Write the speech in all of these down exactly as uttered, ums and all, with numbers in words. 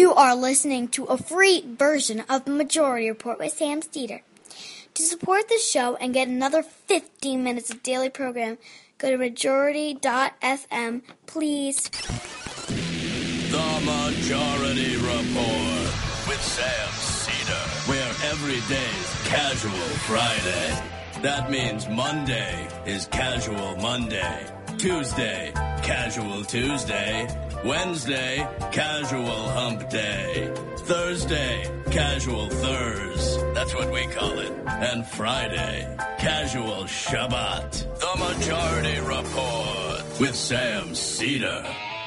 You are listening to a free version of the Majority Report with Sam Steeder. To support the show and get another fifteen minutes of daily program, go to majority dot f m, please. The Majority Report with Sam Steeder, where every day's Casual Friday. That means Monday is Casual Monday, Tuesday, Casual Tuesday, Wednesday, Casual Hump Day, Thursday, Casual Thurs, that's what we call it, and Friday, Casual Shabbat. The Majority Report with Sam Steeder.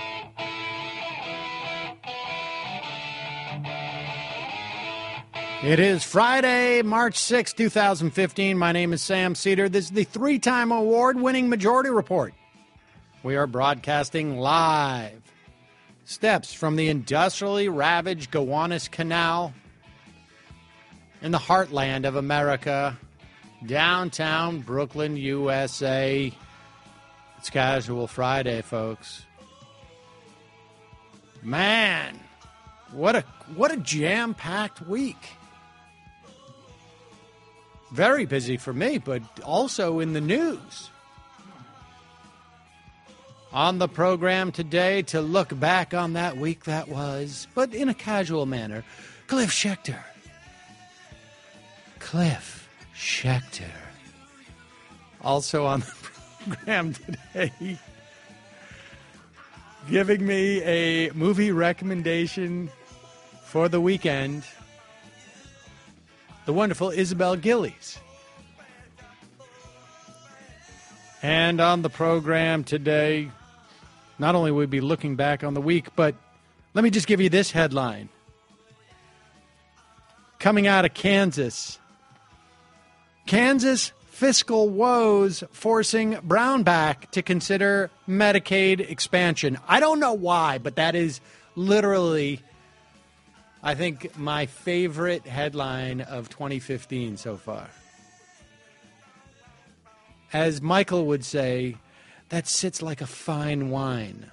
It is Friday, March sixth, twenty fifteen. My name is Sam Steeder. This is the three-time award-winning Majority Report. We are broadcasting live. Steps from the industrially ravaged Gowanus Canal in the heartland of America, downtown Brooklyn, U S A. It's Casual Friday, folks. Man, what a what a jam-packed week. Very busy for me, but also in the news. On the program today to look back on that week that was, but in a casual manner, Cliff Schechter. Cliff Schechter. Also on the program today, giving me a movie recommendation for the weekend, the wonderful Isabel Gillies. And on the program today, not only will we be looking back on the week, but let me just give you this headline. Coming out of Kansas, Kansas fiscal woes forcing Brownback to consider Medicaid expansion. I don't know why, but that is literally, I think, my favorite headline of twenty fifteen so far. As Michael would say, that sits like a fine wine.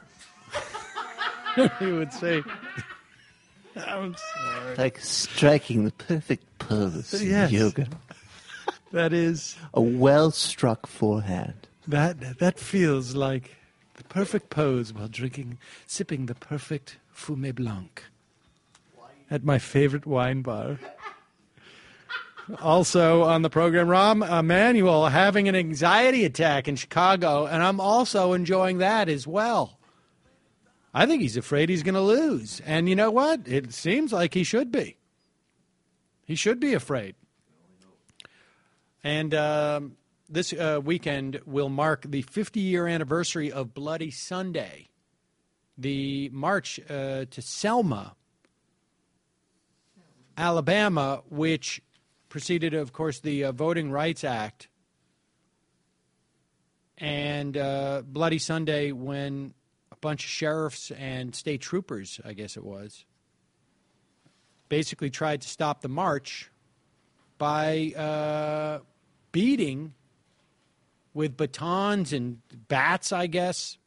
He would say, I'm sorry. Like striking the perfect pose Yes. in yoga. That is... A well-struck forehand. That that feels like the perfect pose while drinking, sipping the perfect Fumé Blanc at my favorite wine bar. Also on the program, Rahm Emanuel having an anxiety attack in Chicago, and I'm also enjoying that as well. I think he's afraid he's going to lose. And you know what? It seems like he should be. He should be afraid. And um, this uh, weekend will mark the fifty-year anniversary of Bloody Sunday, the march uh, to Selma, Alabama, which preceded, of course, the uh, Voting Rights Act, and uh, Bloody Sunday when a bunch of sheriffs and state troopers, I guess it was, basically tried to stop the march by uh, beating with batons and bats, I guess,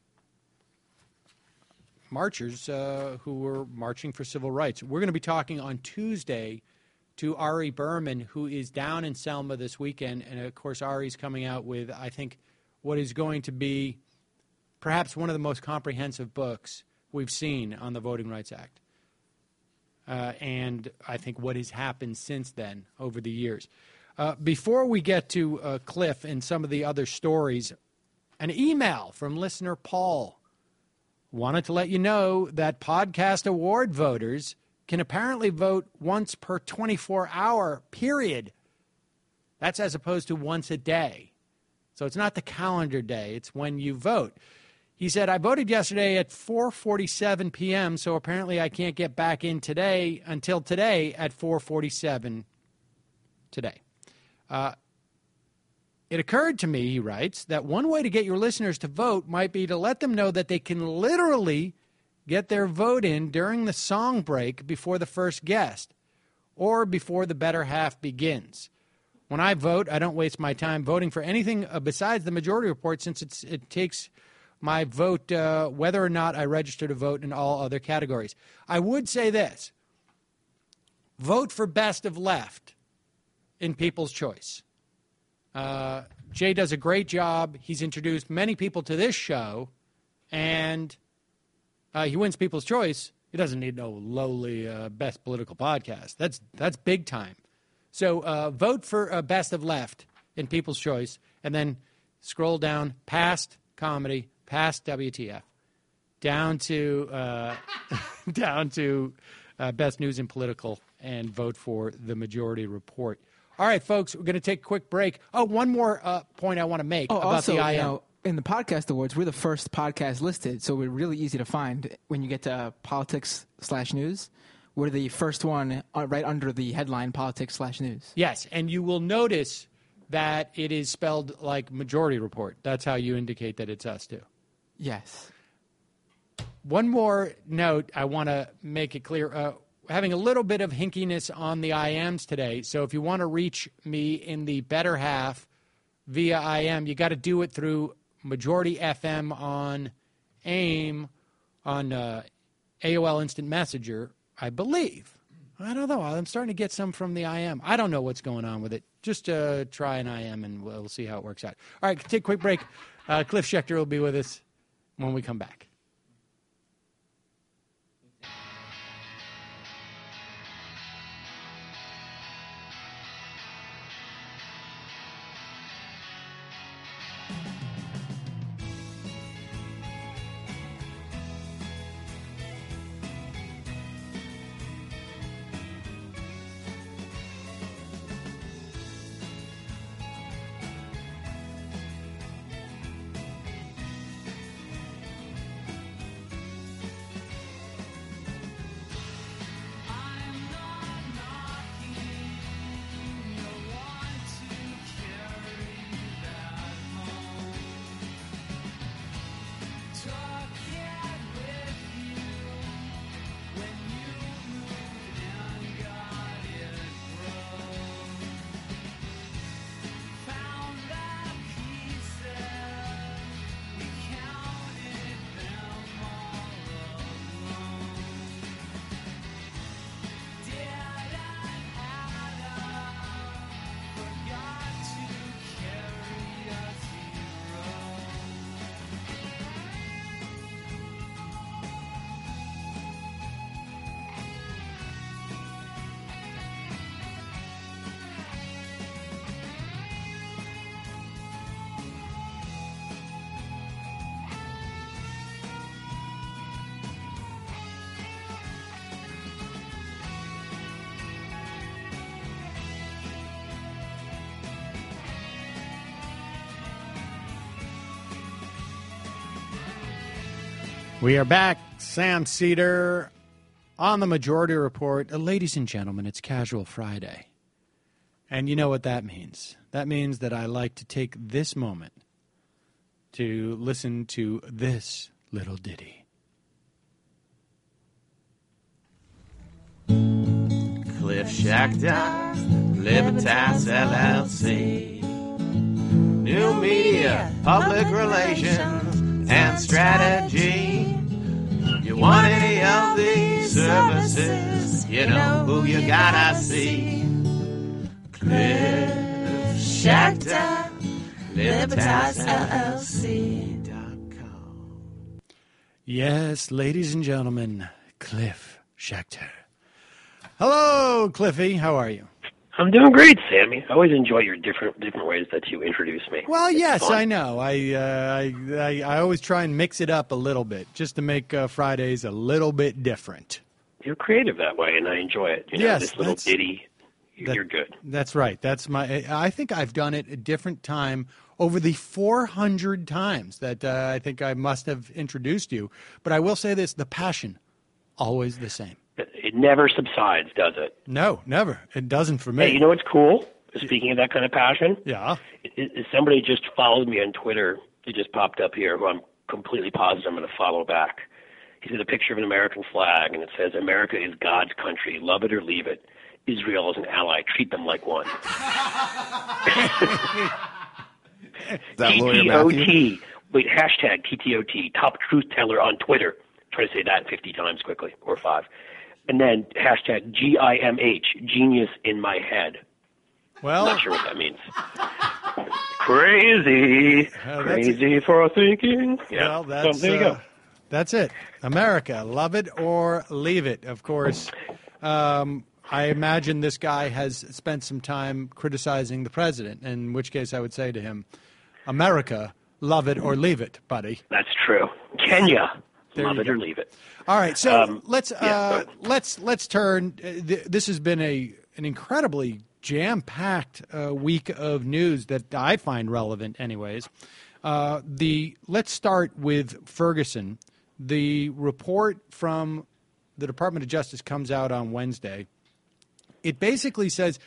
marchers uh, who were marching for civil rights. We're going to be talking on Tuesday to Ari Berman, who is down in Selma this weekend. And, of course, Ari's coming out with, I think, what is going to be perhaps one of the most comprehensive books we've seen on the Voting Rights Act. Uh, and I think what has happened since then over the years. Uh, before we get to uh, Cliff and some of the other stories, an email from listener Paul wanted to let you know that podcast award voters can apparently vote once per twenty-four hour period. That's as opposed to once a day. So it's not the calendar day. It's when you vote. He said, I voted yesterday at four forty-seven p.m., so apparently I can't get back in today until today at four forty-seven today. Uh, it occurred to me, he writes, that one way to get your listeners to vote might be to let them know that they can literally get their vote in during the song break before the first guest or before the better half begins. When I vote, I don't waste my time voting for anything besides the Majority Report since it's, it takes my vote, uh, whether or not I register to vote in all other categories. I would say this. Vote for best of left in People's Choice. Uh, Jay does a great job. He's introduced many people to this show, and uh, he wins People's Choice. He doesn't need no lowly uh, best political podcast. That's that's big time. So uh, vote for uh, best of left in People's Choice, and then scroll down past comedy, past W T F, down to uh, down to uh, best news and political, and vote for the Majority Report. All right, folks, we're going to take a quick break. Oh, one more uh, point I want to make oh, about also, the I M. You know, in the podcast awards, we're the first podcast listed, so we're really easy to find when you get to politics slash news. We're the first one right under the headline politics slash news. Yes, and you will notice that it is spelled like Majority Report. That's how you indicate that it's us, too. Yes. One more note I want to make it clear. Uh, having a little bit of hinkiness on the I Ms today, so if you want to reach me in the better half via I M, you got to do it through Majority F M on AIM, on uh, A O L Instant Messenger, I believe. I don't know. I'm starting to get some from the I M. I don't know what's going on with it. Just uh, try an I M, and we'll see how it works out. All right, take a quick break. Uh, Cliff Schechter will be with us when we come back. We are back. Sam Cedar on the Majority Report. Uh, ladies and gentlemen, it's Casual Friday. And you know what that means. That means that I like to take this moment to listen to this little ditty. Cliff Schechter, Libertas L L C. New media, public relations, and strategy. You want any of these services, you know who you gotta see. Cliff Schechter, Libertas L L C dot com. Yes, ladies and gentlemen, Cliff Schechter. Hello, Cliffy. How are you? I'm doing great, Sammy. I always enjoy your different different ways that you introduce me. Well, It's yes, fun. I know. I, uh, I I I always try and mix it up a little bit just to make uh, Fridays a little bit different. You're creative that way, and I enjoy it. You know, Yes, this little that's- ditty, that- you're good. That's right. That's my. I think I've done it a different time over the four hundred times that uh, I think I must have introduced you. But I will say this: the passion, always the same. It never subsides, does it? No, never. It doesn't for me. Hey, you know what's cool? Speaking of that kind of passion, Yeah. is, is somebody just followed me on Twitter. It just popped up here, who I'm completely positive I'm going to follow back. He said a picture of an American flag, and it says, "America is God's country. Love it or leave it. Israel is an ally. Treat them like one." Is that Lawyer T T O Matthew? T. wait, hashtag T T O T, top truth teller on Twitter. Try to say that fifty times quickly, or five. And then hashtag G I M H, genius in my head. Well, I'm not sure what that means. Crazy, Uh, that's crazy for thinking. Yeah, well, that's, so there you uh, go. that's it. America, love it or leave it. Of course, um, I imagine this guy has spent some time criticizing the president, in which case I would say to him, America, love it or leave it, buddy. That's true. Kenya, There love you it go. or leave it. All right, so Um, let's yeah, go uh, ahead. let's let's turn. Uh, th- this has been a an incredibly jam-packed uh, week of news that I find relevant, anyways. Uh, the let's start with Ferguson. The report from the Department of Justice comes out on Wednesday. It basically says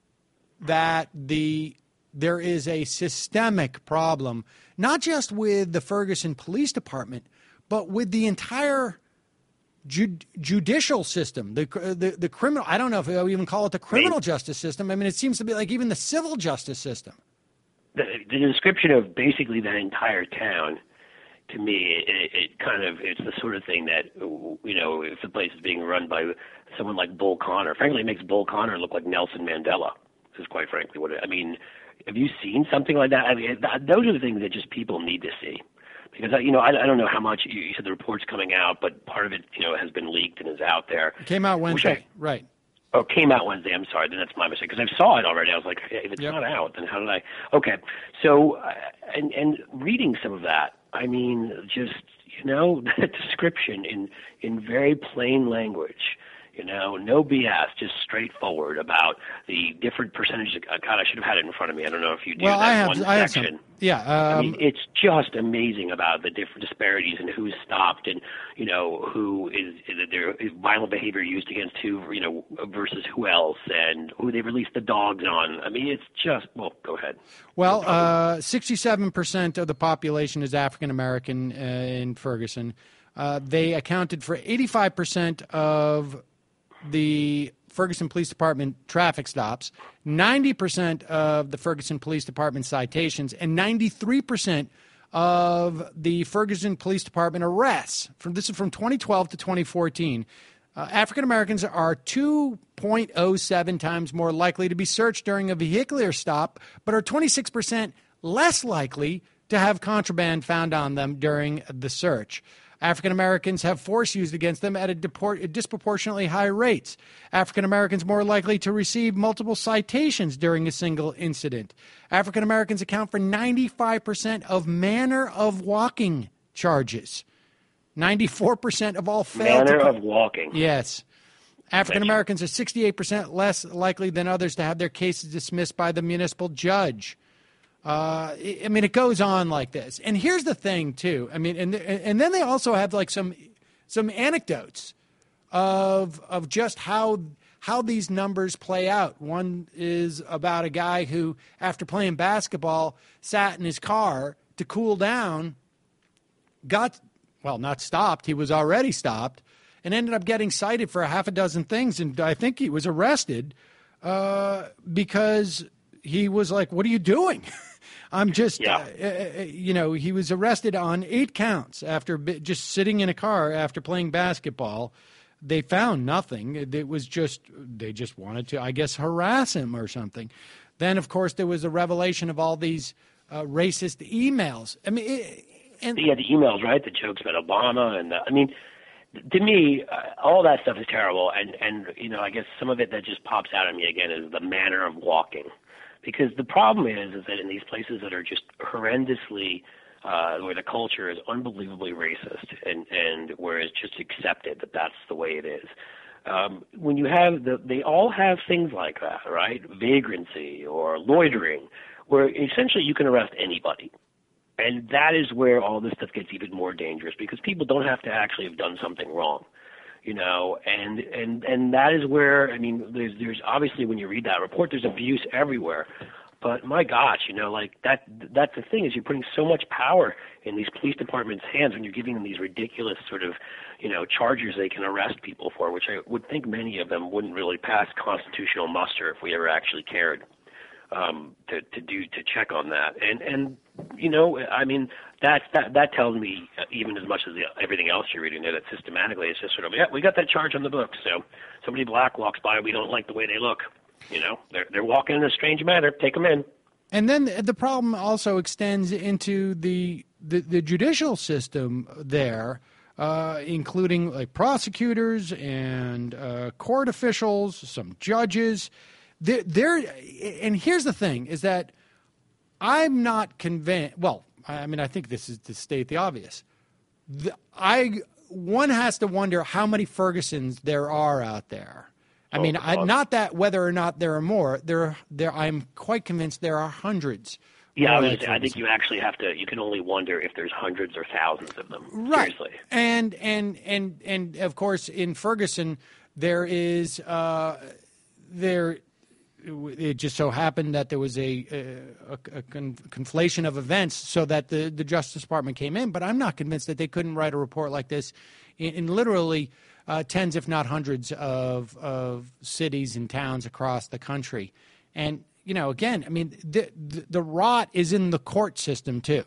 that the there is a systemic problem, not just with the Ferguson Police Department, but with the entire ju- judicial system, the, the the criminal. I don't know if I even call it the criminal justice system. I mean, it seems to be like even the civil justice system. The, the description of basically that entire town, to me, it, it kind of it's the sort of thing that, you know, if the place is being run by someone like Bull Connor, frankly, it makes Bull Connor look like Nelson Mandela. This is quite frankly what it, I mean. Have you seen something like that? I mean, that, those are the things that just people need to see. Because, you know, I, I don't know how much you, you said the report's coming out, but part of it, you know, has been leaked and is out there. It came out Wednesday, I, right? Oh, came out Wednesday. I'm sorry. Then that's my mistake because I saw it already. I was like, hey, if it's Yep. not out, then how did I? Okay. So, uh, and and reading some of that, I mean, just you know, that description in in very plain language. You know, no B S, just straightforward about the different percentages. Uh, God, I should have had it in front of me. I don't know if you do Well, that I have, one I have section. some. Yeah, um, I mean, it's just amazing about the different disparities and who's stopped and, you know, who is, is there is violent behavior used against who, you know, versus who else and who they released the dogs on. I mean, it's just, well, go ahead. Well, uh, sixty-seven percent of the population is African American uh, in Ferguson. Uh, they accounted for eighty-five percent of the Ferguson Police Department traffic stops, ninety percent of the Ferguson Police Department citations, and ninety-three percent of the Ferguson Police Department arrests. From this is from twenty twelve to twenty fourteen. Uh, African Americans are two point oh seven times more likely to be searched during a vehicular stop, but are twenty-six percent less likely to have contraband found on them during the search. African Americans have force used against them at a deport- disproportionately high rates. African Americans more likely to receive multiple citations during a single incident. African Americans account for ninety-five percent of manner of walking charges. ninety-four percent of all failed Manner to of walking. Yes. African Americans are sixty-eight percent less likely than others to have their cases dismissed by the municipal judge. Uh, I I mean, it goes on like this. And here's the thing, too. I mean, and and then they also have like some some anecdotes of of just how how these numbers play out. One is about a guy who, after playing basketball, sat in his car to cool down, got well, not stopped. He was already stopped, and ended up getting cited for a half a dozen things. And I think he was arrested uh, because he was like, "What are you doing?" I'm just, Yeah. uh, uh, you know, he was arrested on eight counts after bi- just sitting in a car after playing basketball. They found nothing. It was just, they just wanted to, I guess, harass him or something. Then, of course, there was a revelation of all these uh, racist emails. I mean, it, and Yeah, the emails, right? The jokes about Obama. And the, I mean, to me, uh, all that stuff is terrible. And, and, you know, I guess some of it that just pops out at me again is the manner of walking. Because the problem is, is that in these places that are just horrendously, uh, where the culture is unbelievably racist and, and where it's just accepted that that's the way it is, um, when you have the, they all have things like that, right? Vagrancy or loitering, where essentially you can arrest anybody. And that is where all this stuff gets even more dangerous because people don't have to actually have done something wrong. You know, and, and, and that is where, I mean, there's, there's obviously when you read that report, there's abuse everywhere. But my gosh, you know, like that, that's the thing is you're putting so much power in these police departments' hands when you're giving them these ridiculous sort of, you know, charges they can arrest people for, which I would think many of them wouldn't really pass constitutional muster if we ever actually cared. um, to, to do to check on that. And and you know, I mean, that that that tells me uh, even as much as the, everything else you're reading there, that systematically it's just sort of, yeah, we got that charge on the books. So somebody black walks by, we don't like the way they look. You know, they're they're walking in a strange manner. Take them in. And then the problem also extends into the the, the judicial system there, uh, including like prosecutors and uh, court officials, some judges. They're, they're, and here's the thing: is that I'm not convinced. Well, I mean, I think this is to state the obvious. The, I one has to wonder how many Fergusons there are out there. I mean, I, not that whether or not there are more. There, there. I'm quite convinced there are hundreds. Yeah, I, was, I think you actually have to. You can only wonder if there's hundreds or thousands of them. Right. Seriously. And and and and of course, in Ferguson, there is uh, there. It just so happened that there was a, a, a conflation of events so that the, the Justice Department came in. But I'm not convinced that they couldn't write a report like this in, in literally uh, tens, if not hundreds, of, of cities and towns across the country. And, you know, again, I mean, the, the, the rot is in the court system, too.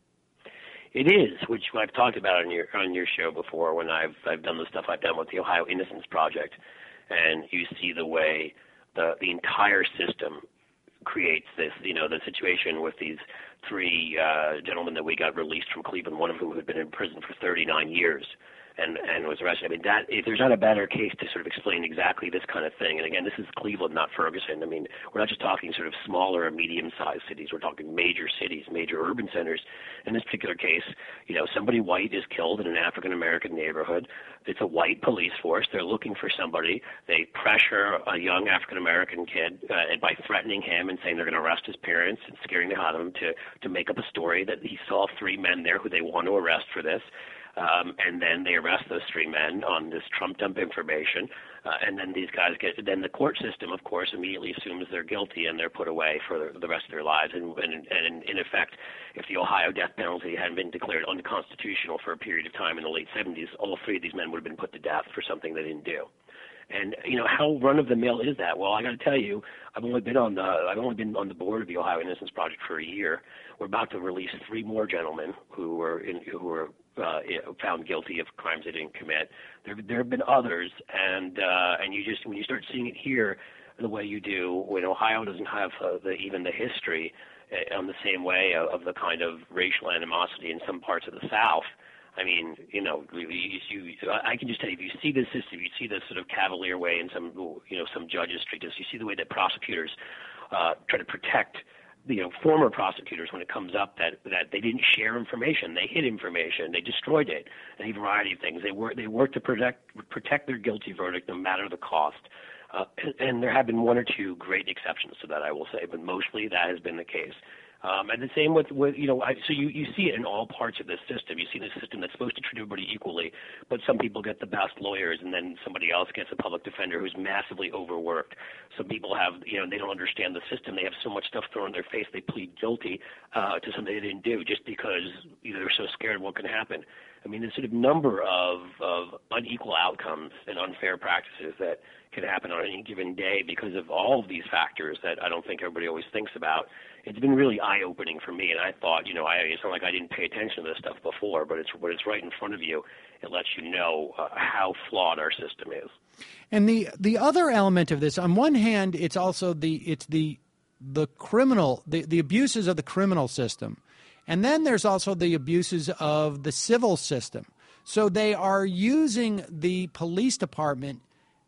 It is, which I've talked about on your on your show before when I've I've done the stuff I've done with the Ohio Innocence Project, and you see the way the the entire system creates this, you know, the situation with these three uh, gentlemen that we got released from Cleveland, one of whom had been in prison for thirty-nine years. And, and was arrested. I mean, that if there's not a better case to sort of explain exactly this kind of thing, and again, this is Cleveland, not Ferguson. I mean, we're not just talking sort of smaller or medium-sized cities. We're talking major cities, major urban centers. In this particular case, you know, somebody white is killed in an African-American neighborhood. It's a white police force. They're looking for somebody. They pressure a young African-American kid uh, and by threatening him and saying they're going to arrest his parents and scaring the hell out of him to, to make up a story that he saw three men there who they want to arrest for this. Um, and then they arrest those three men on this Trump dump information, uh, and then these guys get. Then the court system, of course, immediately assumes they're guilty and they're put away for the, the rest of their lives. And, and, and in effect, if the Ohio death penalty hadn't been declared unconstitutional for a period of time in the late seventies, all three of these men would have been put to death for something they didn't do. And you know, how run of the mill is that? Well, I got to tell you, I've only been on the I've only been on the board of the Ohio Innocence Project for a year. We're about to release three more gentlemen who were in, who were uh, found guilty of crimes they didn't commit. There there have been others, and uh, and you just when you start seeing it here the way you do, when Ohio doesn't have uh, the, even the history uh, on the same way of, of the kind of racial animosity in some parts of the South. I mean, you know, you, you, I can just tell you, if you see this system, you see this sort of cavalier way in some, you know, some judges treat this. You see the way that prosecutors uh, try to protect, you know, former prosecutors when it comes up that that they didn't share information, they hid information, they destroyed it, and a variety of things. They work they work to protect protect their guilty verdict no matter the cost. Uh, and, and there have been one or two great exceptions to that, I will say, but mostly that has been the case. Um, and the same with, with you know, I, so you, you see it in all parts of this system. You see this system that's supposed to treat everybody equally, but some people get the best lawyers, and then somebody else gets a public defender who's massively overworked. Some people have, you know, they don't understand the system. They have so much stuff thrown in their face, they plead guilty uh, to something they didn't do just because you know, they're so scared of what can happen. I mean, the sort of number of, of unequal outcomes and unfair practices that can happen on any given day because of all of these factors that I don't think everybody always thinks about. It's been really eye-opening for me, and I thought, you know, I, it's not like I didn't pay attention to this stuff before, but it's when it's right in front of you, it lets you know uh, how flawed our system is. And the the other element of this, on one hand, it's also the it's the the criminal the, the abuses of the criminal system, and then there's also the abuses of the civil system. So they are using the police department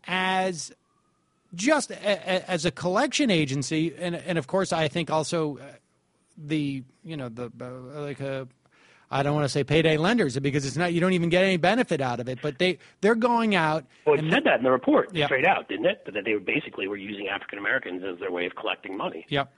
as just a, a, as a collection agency, and and of course I think also the you know the uh, like a I don't want to say payday lenders because it's not you don't even get any benefit out of it, but they they're going out. Well, it and said that in the report yeah. straight out, didn't it? That they were basically were using African Americans as their way of collecting money. Yep.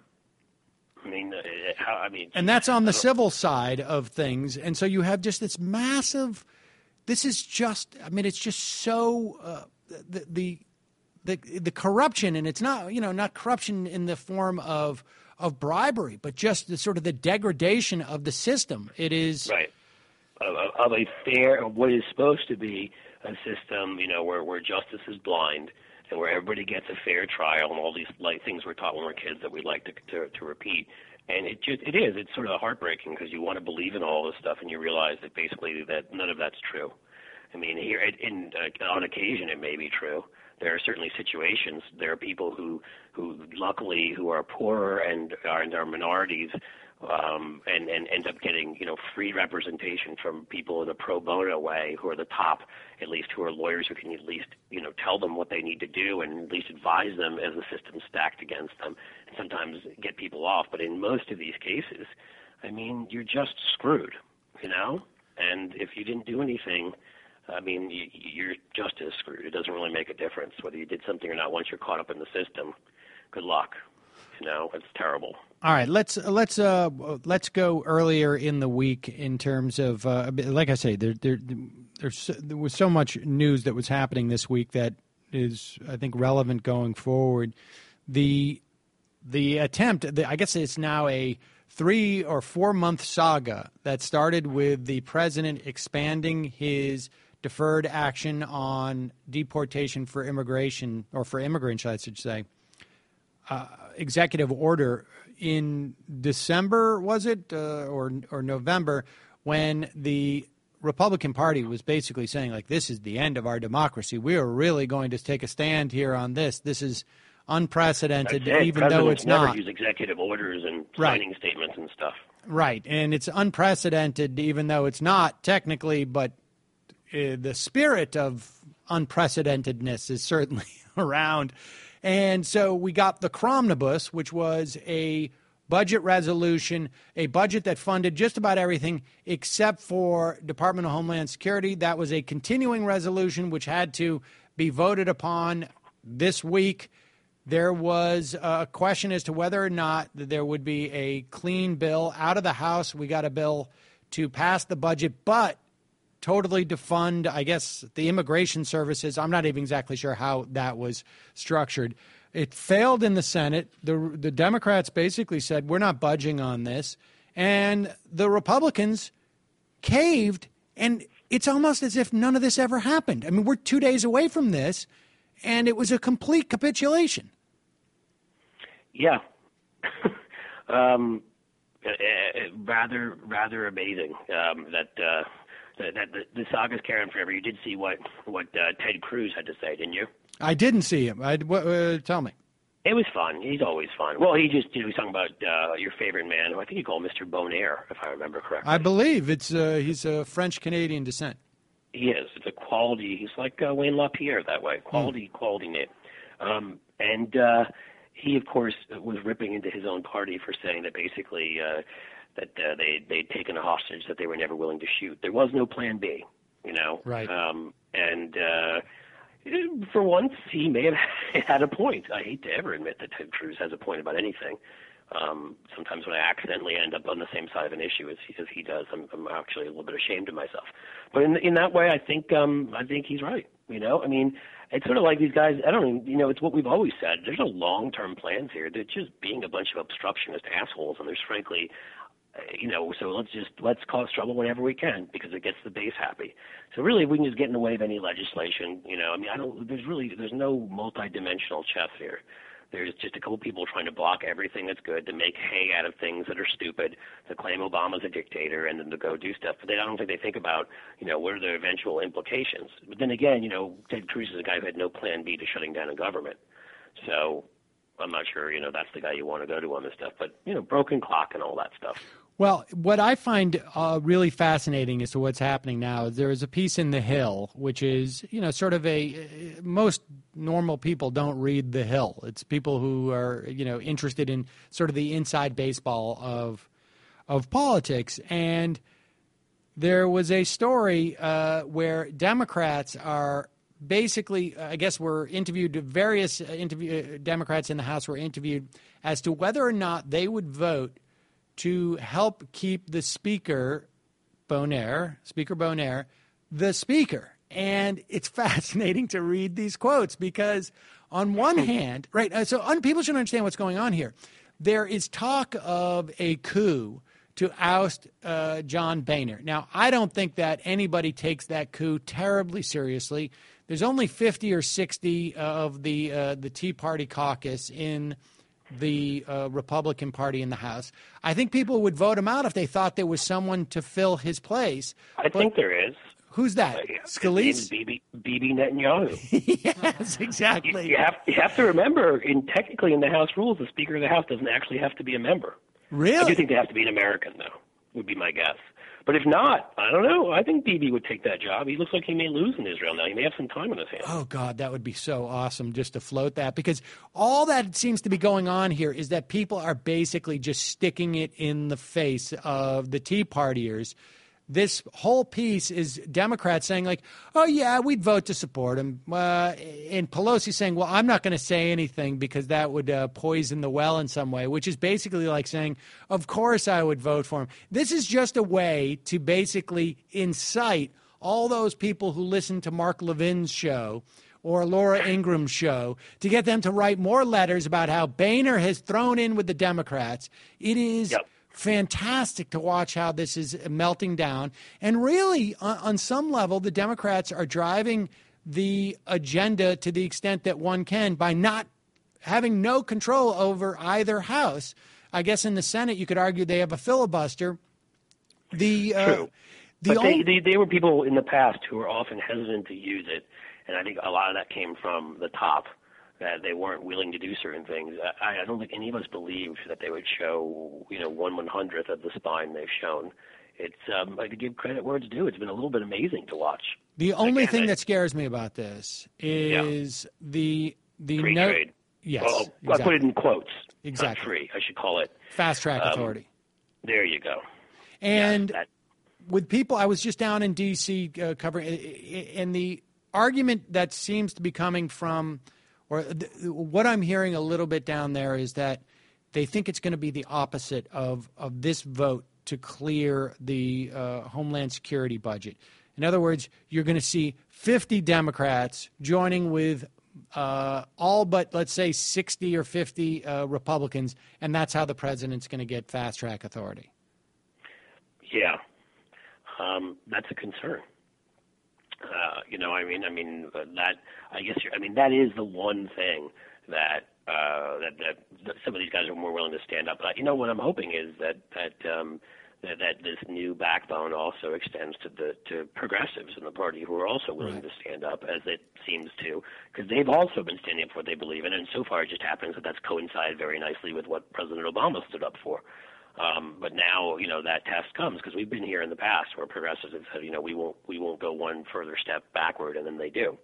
I mean, uh, how I mean, and that's on the civil side of things, and so you have just this massive. This is just I mean, it's just so uh, the the. The the corruption, and it's not you know not corruption in the form of of bribery, but just the sort of the degradation of the system. It is right of, of a fair, of what is supposed to be a system, you know, where where justice is blind and where everybody gets a fair trial and all these like things we're taught when we're kids that we like to, to, to repeat. And it just it is. It's sort of heartbreaking because you want to believe in all this stuff and you realize that basically that none of that's true. I mean, here in, uh, on occasion it may be true. There are certainly situations. There are people who, who luckily, who are poorer and are, and are minorities, um, and, and end up getting, you know, free representation from people in a pro bono way, who are the top, at least, who are lawyers who can at least, you know, tell them what they need to do and at least advise them as the system's stacked against them, and sometimes get people off. But in most of these cases, I mean, you're just screwed, you know? And if you didn't do anything, I mean, you're just as screwed. It doesn't really make a difference whether you did something or not. Once you're caught up in the system, good luck. You know, it's terrible. All right, let's let's uh, let's go earlier in the week in terms of, uh, like I say, there there there's there was so much news that was happening this week that is, I think, relevant going forward. The the attempt, the, I guess it's now a three or four month saga that started with the president expanding his deferred action on deportation for immigration, or for immigrants, I should say, uh, executive order in December, was it, uh, or or November, when the Republican Party was basically saying, like, this is the end of our democracy. We are really going to take a stand here on this. This is unprecedented, That's it. even Presidents though it's never not. Use executive orders and Right. signing statements and stuff. Right, and it's unprecedented, even though it's not technically, but uh, the spirit of unprecedentedness is certainly around. And so we got the Cromnibus, which was a budget resolution, a budget that funded just about everything except for Department of Homeland Security. That was a continuing resolution which had to be voted upon this week. There was a question as to whether or not there would be a clean bill out of the House. We got a bill to pass the budget, but totally defund, I guess, the immigration services. I'm not even exactly sure how that was structured. It failed in the Senate. The, the Democrats basically said, we're not budging on this. And the Republicans caved, and it's almost as if none of this ever happened. I mean, we're two days away from this, and it was a complete capitulation. Yeah. um, uh, rather, rather amazing um, that uh, that, that the, the saga's carrying forever. You did see what what uh, Ted Cruz had to say, didn't you? I didn't see him. I, uh, tell me. It was fun. He's always fun. Well, he just you know, he was talking about uh, your favorite man, who I think you call Mister Bonaire, if I remember correctly. I believe it's uh, he's a French-Canadian descent. He is. It's a quality. He's like uh, Wayne LaPierre that way. Quality, mm. quality name. Um, and uh, he, of course, was ripping into his own party for saying that basically uh, that uh, they they'd taken a hostage that they were never willing to shoot. There was no plan B, you know. Right. Um, and uh, for once, he may have had a point. I hate to ever admit that Ted Cruz has a point about anything. Um, sometimes when I accidentally end up on the same side of an issue as he, as he does, I'm, I'm actually a little bit ashamed of myself. But in in that way, I think um, I think he's right. You know, I mean, it's sort of like these guys. I don't even, you know, it's what we've always said. There's no long-term plans here. They're just being a bunch of obstructionist assholes, and there's frankly, uh, you know, so let's just let's cause trouble whenever we can because it gets the base happy. So really, if we can just get in the way of any legislation, you know, I mean, I don't. There's really there's no multi-dimensional chess here. There's just a couple people trying to block everything that's good, to make hay out of things that are stupid, to claim Obama's a dictator, and then to go do stuff. But they, I don't think they think about, you know, what are the eventual implications. But then again, you know, Ted Cruz is a guy who had no plan B to shutting down a government. So I'm not sure, you know, that's the guy you want to go to on this stuff. But, you know, broken clock and all that stuff. Well, what I find uh, really fascinating as to what's happening now is there is a piece in The Hill, which is, you know, sort of a, most normal people don't read The Hill. It's people who are, you know, interested in sort of the inside baseball of of politics. And there was a story uh, where Democrats are basically, I guess, were interviewed, various interview, Democrats in the House were interviewed as to whether or not they would vote to help keep the Speaker, Bonaire, Speaker Bonaire, the Speaker. And it's fascinating to read these quotes because on one hand, right, so un, people should understand what's going on here. There is talk of a coup to oust uh, John Boehner. Now, I don't think that anybody takes that coup terribly seriously. there's only fifty or sixty of the uh, the Tea Party caucus in the uh, Republican Party in the House. I think people would vote him out if they thought there was someone to fill his place. I But think there is. Who's that? Uh, his Scalise? name's Bibi, Bibi Netanyahu. Yes, exactly. You, you have you have to remember, in technically in the House rules, the Speaker of the House doesn't actually have to be a member. I do Really? think they have to be an American, though, would be my guess. But if not, I don't know. I think Bibi would take that job. He looks like he may lose in Israel now. He may have some time on his hands. Oh, God, that would be so awesome just to float that, because all that seems to be going on here is that people are basically just sticking it in the face of the Tea Partiers. This whole piece is Democrats saying, like, oh, yeah, we'd vote to support him. Uh, and Pelosi saying, well, I'm not going to say anything because that would uh, poison the well in some way, which is basically like saying, of course I would vote for him. This is just a way to basically incite all those people who listen to Mark Levin's show or Laura Ingram's show to get them to write more letters about how Boehner has thrown in with the Democrats. It is Yep. fantastic to watch how this is melting down. And really, on, on some level, the Democrats are driving the agenda to the extent that one can by not having no control over either house. I guess in the Senate, you could argue they have a filibuster. The, uh, True. the But only, they, they, they were people in the past who were often hesitant to use it, and I think a lot of that came from the top, that they weren't willing to do certain things. I, I don't think any of us believed that they would show, you know, one one hundredth of the spine they've shown. It's, um, I to give credit where it's due. It's been a little bit amazing to watch. the only Again, thing I- that scares me about this is the the Free no- trade. Yes, Well, I exactly. put it in quotes. Exactly. Not free. I should call it. Fast track um, authority. There you go. And Yes, that, with people, I was just down in D C uh, covering, and the argument that seems to be coming from, or th- what I'm hearing a little bit down there is that they think it's going to be the opposite of, of this vote to clear the uh, Homeland Security budget. In other words, you're going to see fifty Democrats joining with uh, all but, let's say, sixty or fifty uh, Republicans, and that's how the president's going to get fast track authority. yeah, um, that's a concern. Uh, you know, I mean, I mean uh, that. I guess you're, I mean that is the one thing that, uh, that that that some of these guys are more willing to stand up. But you know, what I'm hoping is that that um, that, that this new backbone also extends to the to progressives in the party who are also willing Right. to stand up, as it seems to, because they've also been standing up for what they believe in, and so far it just happens that that's coincided very nicely with what President Obama stood up for. Um, but now, you know, that test comes because we've been here in the past where progressives have said, you know, we won't we won't go one further step backward, and then they do.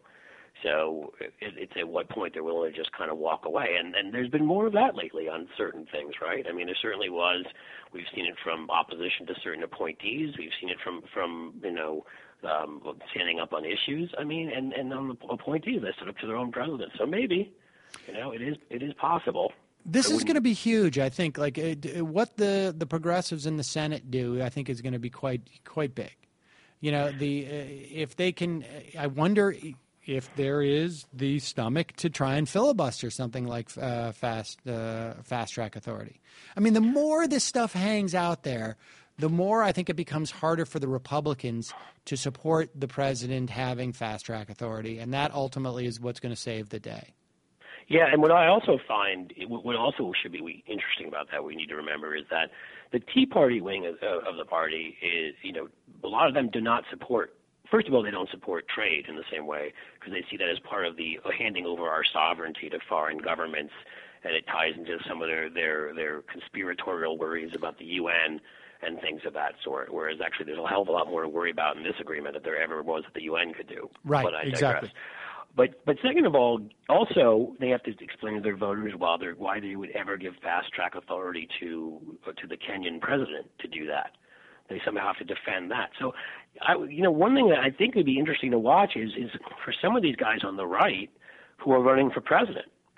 So it, it's at what point they're willing to just kind of walk away. And, and there's been more of that lately on certain things, right? I mean, there certainly was. We've seen it from opposition to certain appointees. We've seen it from, from you know, um, standing up on issues. I mean, and, and on the appointees, they stood up to their own president. So maybe, you know, it is it is possible. This I is going to be huge, I think. Like uh, d- what the, the progressives in the Senate do, I think, is going to be quite quite big. You know, the uh, if they can, I wonder if there is the stomach to try and filibuster something like uh, fast uh, fast track authority. I mean, the more this stuff hangs out there, the more I think it becomes harder for the Republicans to support the president having fast track authority, and that ultimately is what's going to save the day. Yeah, and what I also find, what also should be interesting about that, we need to remember, is that the Tea Party wing of, of the party is, you know, a lot of them do not support. First of all, they don't support trade in the same way because they see that as part of the uh, handing over our sovereignty to foreign governments, and it ties into some of their their their conspiratorial worries about the U N and things of that sort. Whereas actually, there's a hell of a lot more to worry about in this agreement than there ever was that the U N could do. Right, but I digress. exactly. But but second of all, also they have to explain to their voters why they why they would ever give fast track authority to to the Kenyan president to do that. They somehow have to defend that. So, I you know one thing that I think would be interesting to watch is is for some of these guys on the right who are running for president,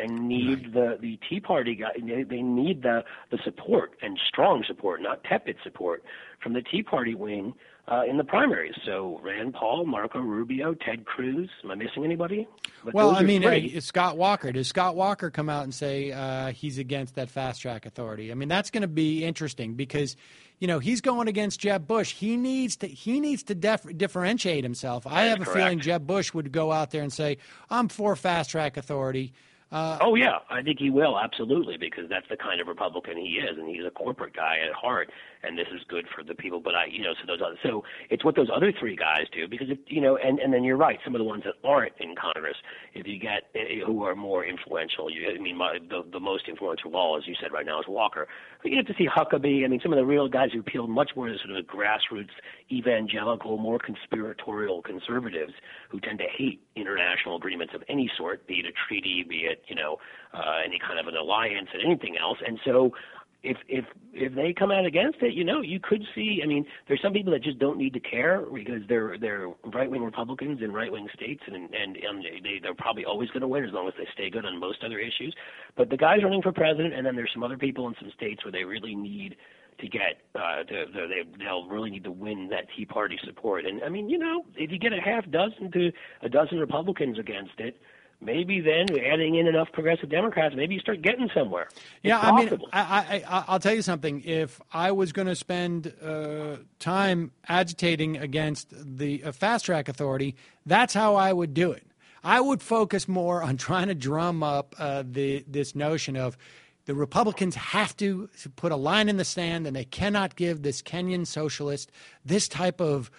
and need the, the Tea Party guy. They, they need the, the support, and strong support, not tepid support, from the Tea Party wing uh, in the primaries. So Rand Paul, Marco Rubio, Ted Cruz. Am I missing anybody? But well, those I are mean, three. uh, Scott Walker. Does Scott Walker come out and say uh, he's against that fast track authority? I mean, that's going to be interesting because, you know, he's going against Jeb Bush. He needs to he needs to def- differentiate himself. I have a correct. feeling Jeb Bush would go out there and say, I'm for fast track authority. Uh, oh, yeah, I think he will, absolutely, because that's the kind of Republican he is, and he's a corporate guy at heart, and this is good for the people. But, I, you know, so those other, so it's what those other three guys do, because, if, you know, and, and then you're right, some of the ones that aren't in Congress, if you get, uh, who are more influential, you, I mean, my, the, the most influential of all, as you said right now, is Walker. But you get to see Huckabee, I mean, some of the real guys who appeal much more to sort of grassroots, evangelical, more conspiratorial conservatives who tend to hate international agreements of any sort, be it a treaty, be it, you know, uh, any kind of an alliance and anything else. And so if if if they come out against it, you know, you could see, I mean, there's some people that just don't need to care because they're they're right-wing Republicans in right-wing states, and and, and they, they're probably always going to win as long as they stay good on most other issues. But the guys running for president, and then there's some other people in some states where they really need to get, uh, to, to, they, they'll really need to win that Tea Party support. And, I mean, you know, if you get a half dozen to a dozen Republicans against it, maybe then adding in enough progressive Democrats, maybe you start getting somewhere. It's yeah, I possible. mean, I, I, I'll tell you something. If I was going to spend uh, time agitating against the uh, fast track authority, that's how I would do it. I would focus more on trying to drum up uh, the this notion of the Republicans have to put a line in the sand, and they cannot give this Kenyan socialist this type of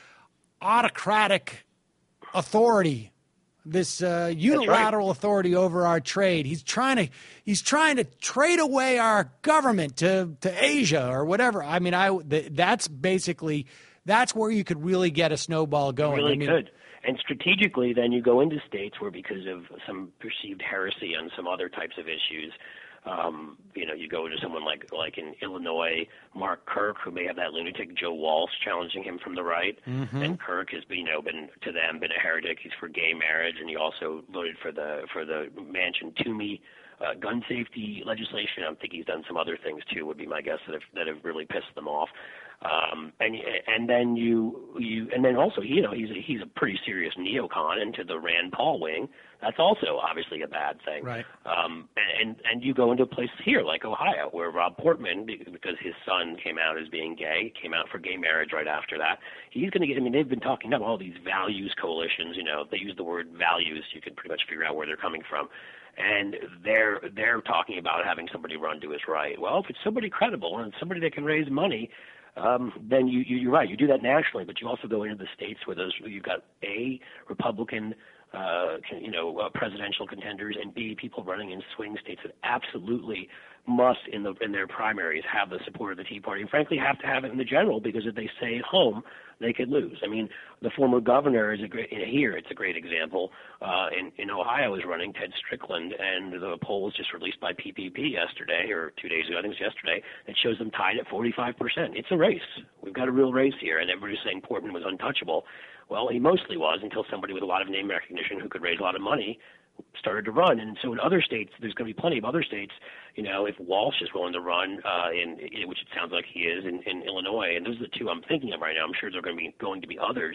autocratic authority, this uh, unilateral right. authority over our trade. He's trying to he's trying to trade away our government to, to Asia or whatever. I mean, I that's basically that's where you could really get a snowball going. You really I mean, could. And strategically, then you go into states where, because of some perceived heresy on some other types of issues, Um, you know, you go to someone like like in Illinois, Mark Kirk, who may have that lunatic Joe Walsh challenging him from the right, mm-hmm. and Kirk has been, you know, been to them been a heretic. He's for gay marriage, and he also voted for the for the Manchin-Toomey uh, gun safety legislation. I think he's done some other things too. Would be my guess that have that have really pissed them off. Um, and and then you you and then also you know he's a, he's a pretty serious neocon into the Rand Paul wing. That's also obviously a bad thing. Right. Um, and and you go into places here like Ohio where Rob Portman, because his son came out as being gay, came out for gay marriage right after that. He's going to get. I mean, they've been talking about all these values coalitions. You know, they use the word values. You can pretty much figure out where they're coming from. And they're they're talking about having somebody run to his right. Well, if it's somebody credible and somebody that can raise money, um, then you, you you're right. You do that nationally, but you also go into the states where those you've got a Republican, uh, you know, uh, presidential contenders, and B, people running in swing states that absolutely must in the in their primaries have the support of the Tea Party, and frankly have to have it in the general, because if they stay at home, they could lose. I mean, the former governor is a great here. It's a great example. Uh, in in Ohio is running Ted Strickland, and the poll was just released by P P P yesterday or two days ago. I think it was yesterday. It shows them tied at forty-five percent. It's a race. We've got a real race here, and everybody's saying Portman was untouchable. Well, he mostly was until somebody with a lot of name recognition who could raise a lot of money started to run. And so in other states, there's going to be plenty of other states, you know, if Walsh is willing to run, uh, in, in which it sounds like he is in, in Illinois, and those are the two I'm thinking of right now. I'm sure there are going to be going to be others.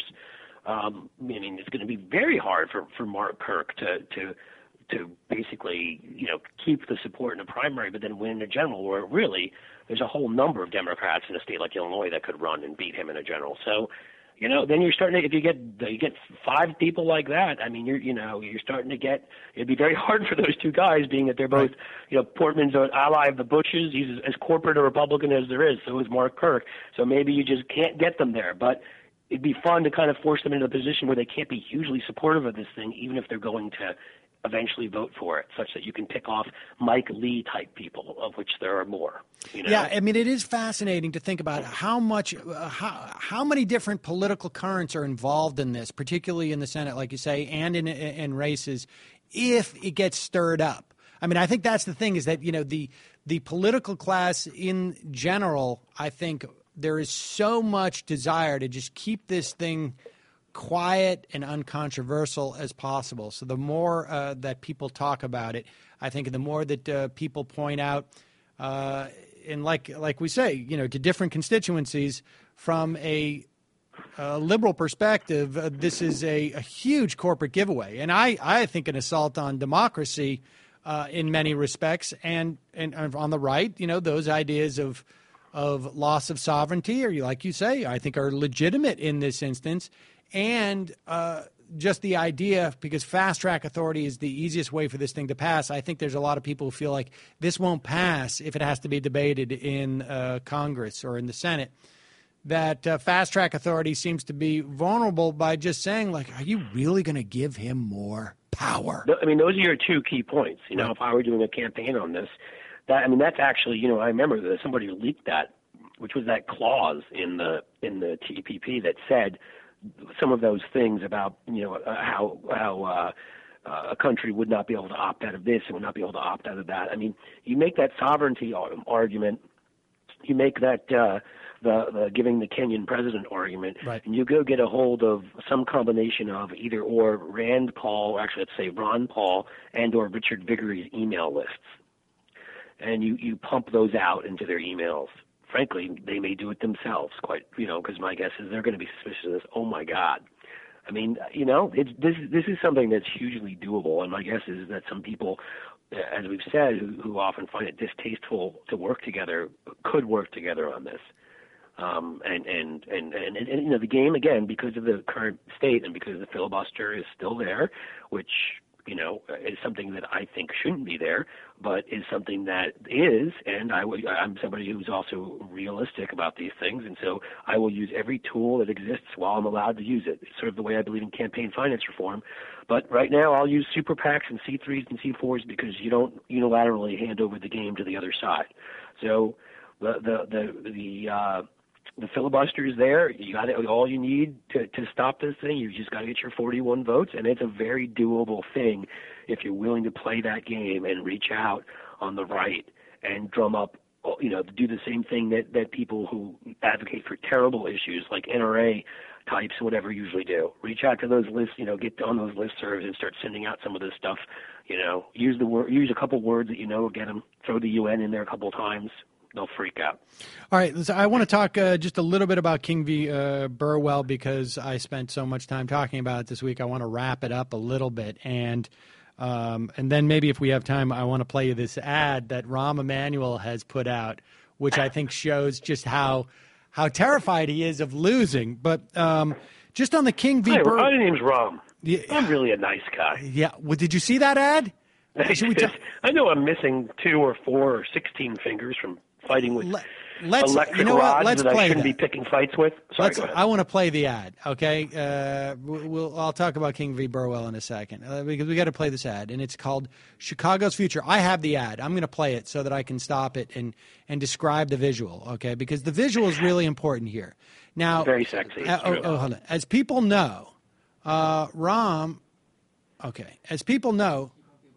Um, I mean, it's going to be very hard for, for Mark Kirk to, to to basically, you know, keep the support in the primary, but then win in the general, where really there's a whole number of Democrats in a state like Illinois that could run and beat him in a general. So, you know, then you're starting to, if you get you get five people like that, I mean, you're you know you're starting to get, it'd be very hard for those two guys, being that they're both, you know, Portman's an ally of the Bushes. He's as corporate a Republican as there is. So is Mark Kirk. So maybe you just can't get them there. But it'd be fun to kind of force them into a position where they can't be hugely supportive of this thing, even if they're going to eventually vote for it, such that you can pick off Mike Lee type people, of which there are more. You know? Yeah, I mean, it is fascinating to think about how much, uh, how how many different political currents are involved in this, particularly in the Senate, like you say, and in in races, if it gets stirred up. I mean, I think that's the thing, is that, you know, the the political class in general, I think there is so much desire to just keep this thing quiet and uncontroversial as possible. So the more uh, that people talk about it, I think the more that uh, people point out, uh, and like like we say, you know, to different constituencies from a, a liberal perspective, uh, this is a, a huge corporate giveaway. And I, I think an assault on democracy uh, in many respects. And, and on the right, you know, those ideas of of loss of sovereignty, or like you say, I think are legitimate in this instance. And uh, just the idea, because fast track authority is the easiest way for this thing to pass. I think there's a lot of people who feel like this won't pass if it has to be debated in uh, Congress or in the Senate. That uh, fast track authority seems to be vulnerable by just saying, like, are you really going to give him more power? I mean, those are your two key points. You know, Right. if I were doing a campaign on this, that I mean, that's actually, you know, I remember that somebody leaked that, which was that clause in the in the T P P that said some of those things about, you know, uh, how how uh, uh, a country would not be able to opt out of this and would not be able to opt out of that. I mean, you make that sovereignty argument, you make that uh, the, the giving the Kenyan president argument, Right. and you go get a hold of some combination of either or Rand Paul, or actually let's say Ron Paul, and or Richard Viguery's email lists, and you, you pump those out into their emails. Frankly, they may do it themselves, quite, you know, because my guess is they're going to be suspicious of this. Oh my God. I mean, you know, it's, this this is something that's hugely doable, and my guess is that some people, as we've said, who, who often find it distasteful to work together, could work together on this. Um, and, and, and, and, and, you know, the game, again, because of the current state and because the filibuster is still there, which, you know, is something that I think shouldn't be there, but is something that is, and I would, I'm somebody who's also realistic about these things, and so I will use every tool that exists while I'm allowed to use it. It's sort of the way I believe in campaign finance reform. But right now I'll use super PACs and C threes and C fours because you don't unilaterally hand over the game to the other side. So the, the, the, the, uh, The filibuster is there. You got it. All you need to, to stop this thing, you just got to get your forty-one votes, and it's a very doable thing if you're willing to play that game and reach out on the right and drum up, you know, do the same thing that, that people who advocate for terrible issues like N R A types, whatever, usually do. Reach out to those lists, you know, get on those listservs and start sending out some of this stuff. You know, use the word, use a couple words that you know, get them, throw the U N in there a couple times. They'll freak out. All right, so I want to talk uh, just a little bit about King v. Uh, Burwell because I spent so much time talking about it this week. I want to wrap it up a little bit, and um, and then maybe if we have time, I want to play you this ad that Rahm Emanuel has put out, which I think shows just how how terrified he is of losing. But um, just on the King v. Hi, Burwell, my name's Rahm. Yeah. I'm really a nice guy. Yeah, well, did you see that ad? Should we talk? I know I'm missing two or four or sixteen fingers from fighting with Let, let's, electric you know what? rods Let's that I play shouldn't that. be picking fights with. Sorry, Let's, go ahead. I want to play the ad, okay? Uh, we'll, we'll, I'll talk about King v. Burwell in a second uh, because we got to play this ad, and it's called Chicago's Future. I have the ad. I'm going to play it so that I can stop it and, and describe the visual, okay? Because the visual is really important here. Now, Very sexy. Uh, oh, oh, hold on. As people know, uh, Rahm, okay, as people know,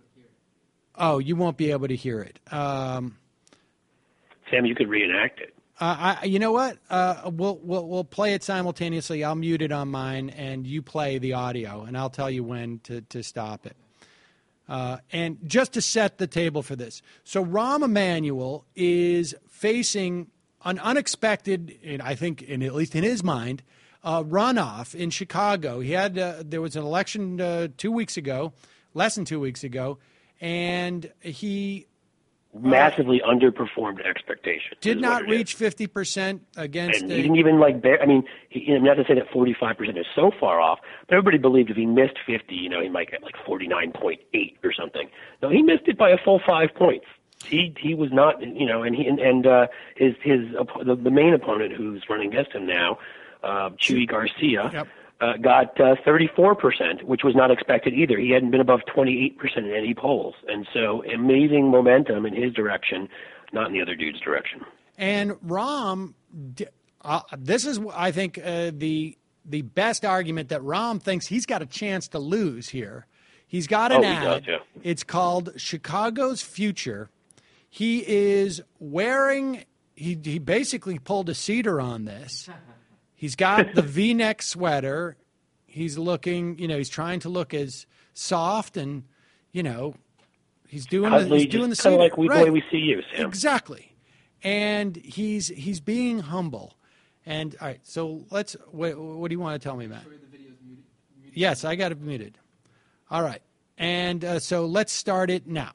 oh, you won't be able to hear it. Um, Sam, you could reenact it. Uh, I, you know what? Uh, we'll, we'll we'll play it simultaneously. I'll mute it on mine, and you play the audio, and I'll tell you when to, to stop it. Uh, and just to set the table for this, so Rahm Emanuel is facing an unexpected, and I think, in, at least in his mind, uh, runoff in Chicago. He had uh, there was an election uh, two weeks ago, less than two weeks ago, and he. Massively uh, underperformed expectations. Did not reach fifty percent against. And the, he didn't even like. Bear, I mean, he, you know, not to say that forty-five percent is so far off, but everybody believed if he missed fifty, you know, he might get like forty-nine point eight or something. No, he missed it by a full five points. He he was not, you know, and he and, and uh, his his the, the main opponent who's running against him now, uh, Chuy Garcia. Yep. Uh, got uh, thirty-four percent, which was not expected either. He hadn't been above twenty-eight percent in any polls. And so amazing momentum in his direction, not in the other dude's direction. And Rahm, uh, this is, I think, uh, the the best argument that Rahm thinks he's got a chance to lose here. He's got an oh, he ad. does, yeah. It's called Chicago's Future. He is wearing, he, he basically pulled a cedar on this. He's got the V-neck sweater. He's looking, you know, he's trying to look as soft and, you know, he's doing the, he's doing the kind of like we, right. the way we see you, Sam. Exactly. And he's he's being humble. And all right, so let's. What, what do you want to tell me, Matt? Sorry, the video's muted. muted. Yes, I got it muted. All right, and uh, so let's start it now.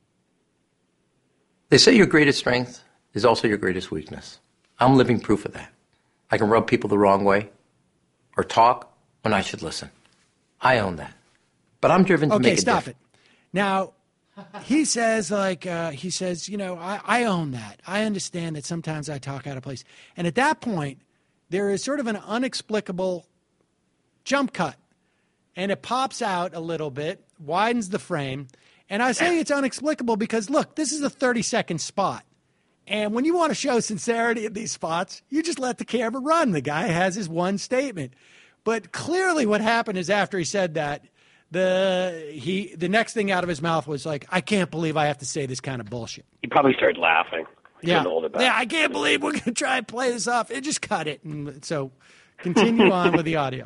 They say your greatest strength is also your greatest weakness. I'm living proof of that. I can rub people the wrong way, or talk when I should listen. I own that. But I'm driven to okay, make a stop difference. it. Now, he says, like, uh, he says, you know, I, I own that. I understand that sometimes I talk out of place. And at that point, there is sort of an unexplicable jump cut. And it pops out a little bit, widens the frame. And I say it's unexplicable because, look, this is a thirty-second spot. And when you want to show sincerity in these spots, you just let the camera run. The guy has his one statement. But clearly what happened is after he said that, The he the next thing out of his mouth was like, I can't believe I have to say this kind of bullshit. He probably started laughing. He Yeah, couldn't hold it back. yeah, I can't believe we're going to try and play this off. It just cut it. And so continue on with the audio.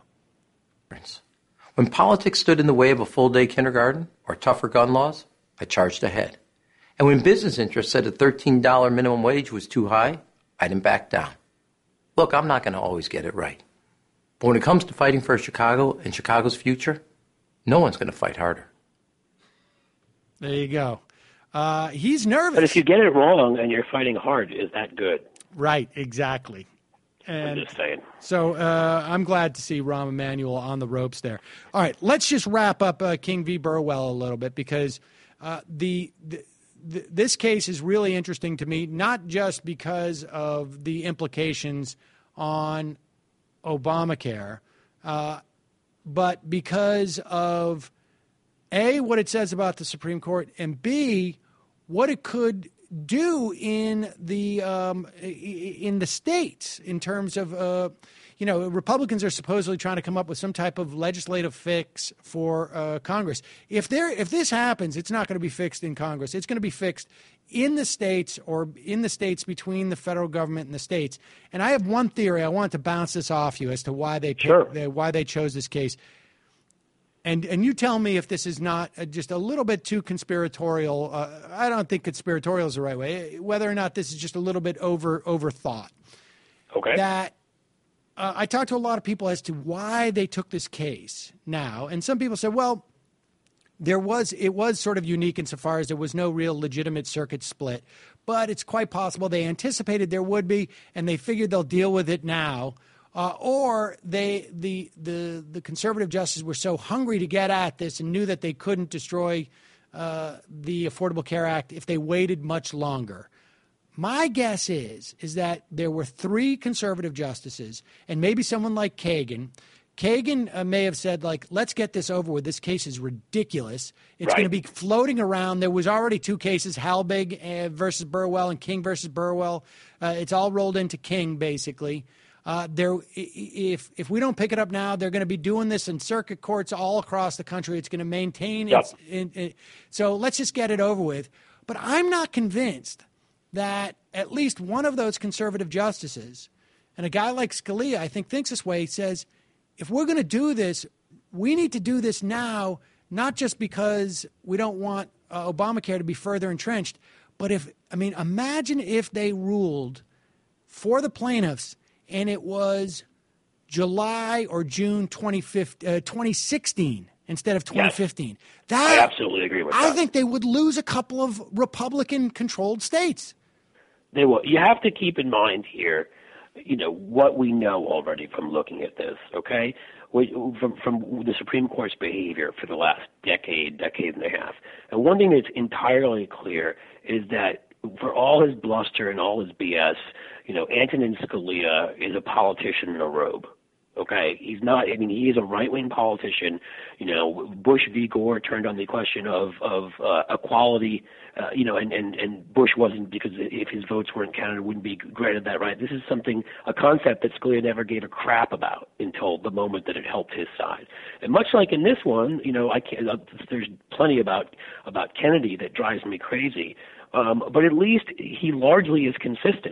When politics stood in the way of a full-day kindergarten or tougher gun laws, I charged ahead. And when business interests said a thirteen dollars minimum wage was too high, I didn't back down. Look, I'm not going to always get it right. But when it comes to fighting for Chicago and Chicago's future, no one's going to fight harder. There you go. Uh, he's nervous. But if you get it wrong and you're fighting hard, is that good? Right, exactly. And I'm just saying. So uh, I'm glad to see Rahm Emanuel on the ropes there. All right, let's just wrap up uh, King v. Burwell a little bit because uh, the, the, the this case is really interesting to me, not just because of the implications on Obamacare, uh, but because of, A, what it says about the Supreme Court, and B, what it could do in the um, in the states in terms of, uh, you know, Republicans are supposedly trying to come up with some type of legislative fix for uh, Congress. If there, if this happens, it's not going to be fixed in Congress. It's going to be fixed in the states or in the states between the federal government and the states. And I have one theory. I want to bounce this off you as to why they Sure. picked, they, why they chose this case. And and you tell me if this is not just a little bit too conspiratorial. Uh, I don't think conspiratorial is the right way. Whether or not this is just a little bit over overthought. Okay. That uh, I talked to a lot of people as to why they took this case now, and some people said, well, there was it was sort of unique insofar as there was no real legitimate circuit split, but it's quite possible they anticipated there would be, and they figured they'll deal with it now. Uh, or they the the the conservative justices were so hungry to get at this and knew that they couldn't destroy uh, the Affordable Care Act if they waited much longer. My guess is is that there were three conservative justices and maybe someone like Kagan. Kagan uh, may have said, like, let's get this over with. This case is ridiculous. It's Right. going to be floating around. There was already two cases, Halbig uh, versus Burwell and King versus Burwell. Uh, it's all rolled into King, basically. Uh, there, if if we don't pick it up now, they're going to be doing this in circuit courts all across the country. It's going to maintain Yep. its. In, in, so let's just get it over with. But I'm not convinced that at least one of those conservative justices, and a guy like Scalia, I think, thinks this way. He says, if we're going to do this, we need to do this now, not just because we don't want uh, Obamacare to be further entrenched, but if I mean, imagine if they ruled for the plaintiffs. And it was July or June twenty sixteen instead of twenty fifteen. Yes. That, I absolutely agree with I that. think they would lose a couple of Republican-controlled states. They will. You have to keep in mind here, you know, what we know already from looking at this, okay? We, from, from the Supreme Court's behavior for the last decade, decade and a half. And one thing that's entirely clear is that for all his bluster and all his B S, you know, Antonin Scalia is a politician in a robe. Okay, he's not. I mean, he is a right-wing politician. You know, Bush v. Gore turned on the question of of uh, equality. Uh, you know, and, and and Bush wasn't, because if his votes weren't counted, wouldn't be granted that right. This is something, a concept that Scalia never gave a crap about until the moment that it helped his side. And much like in this one, you know, I can't. Uh, there's plenty about about Kennedy that drives me crazy. Um, but at least he largely is consistent.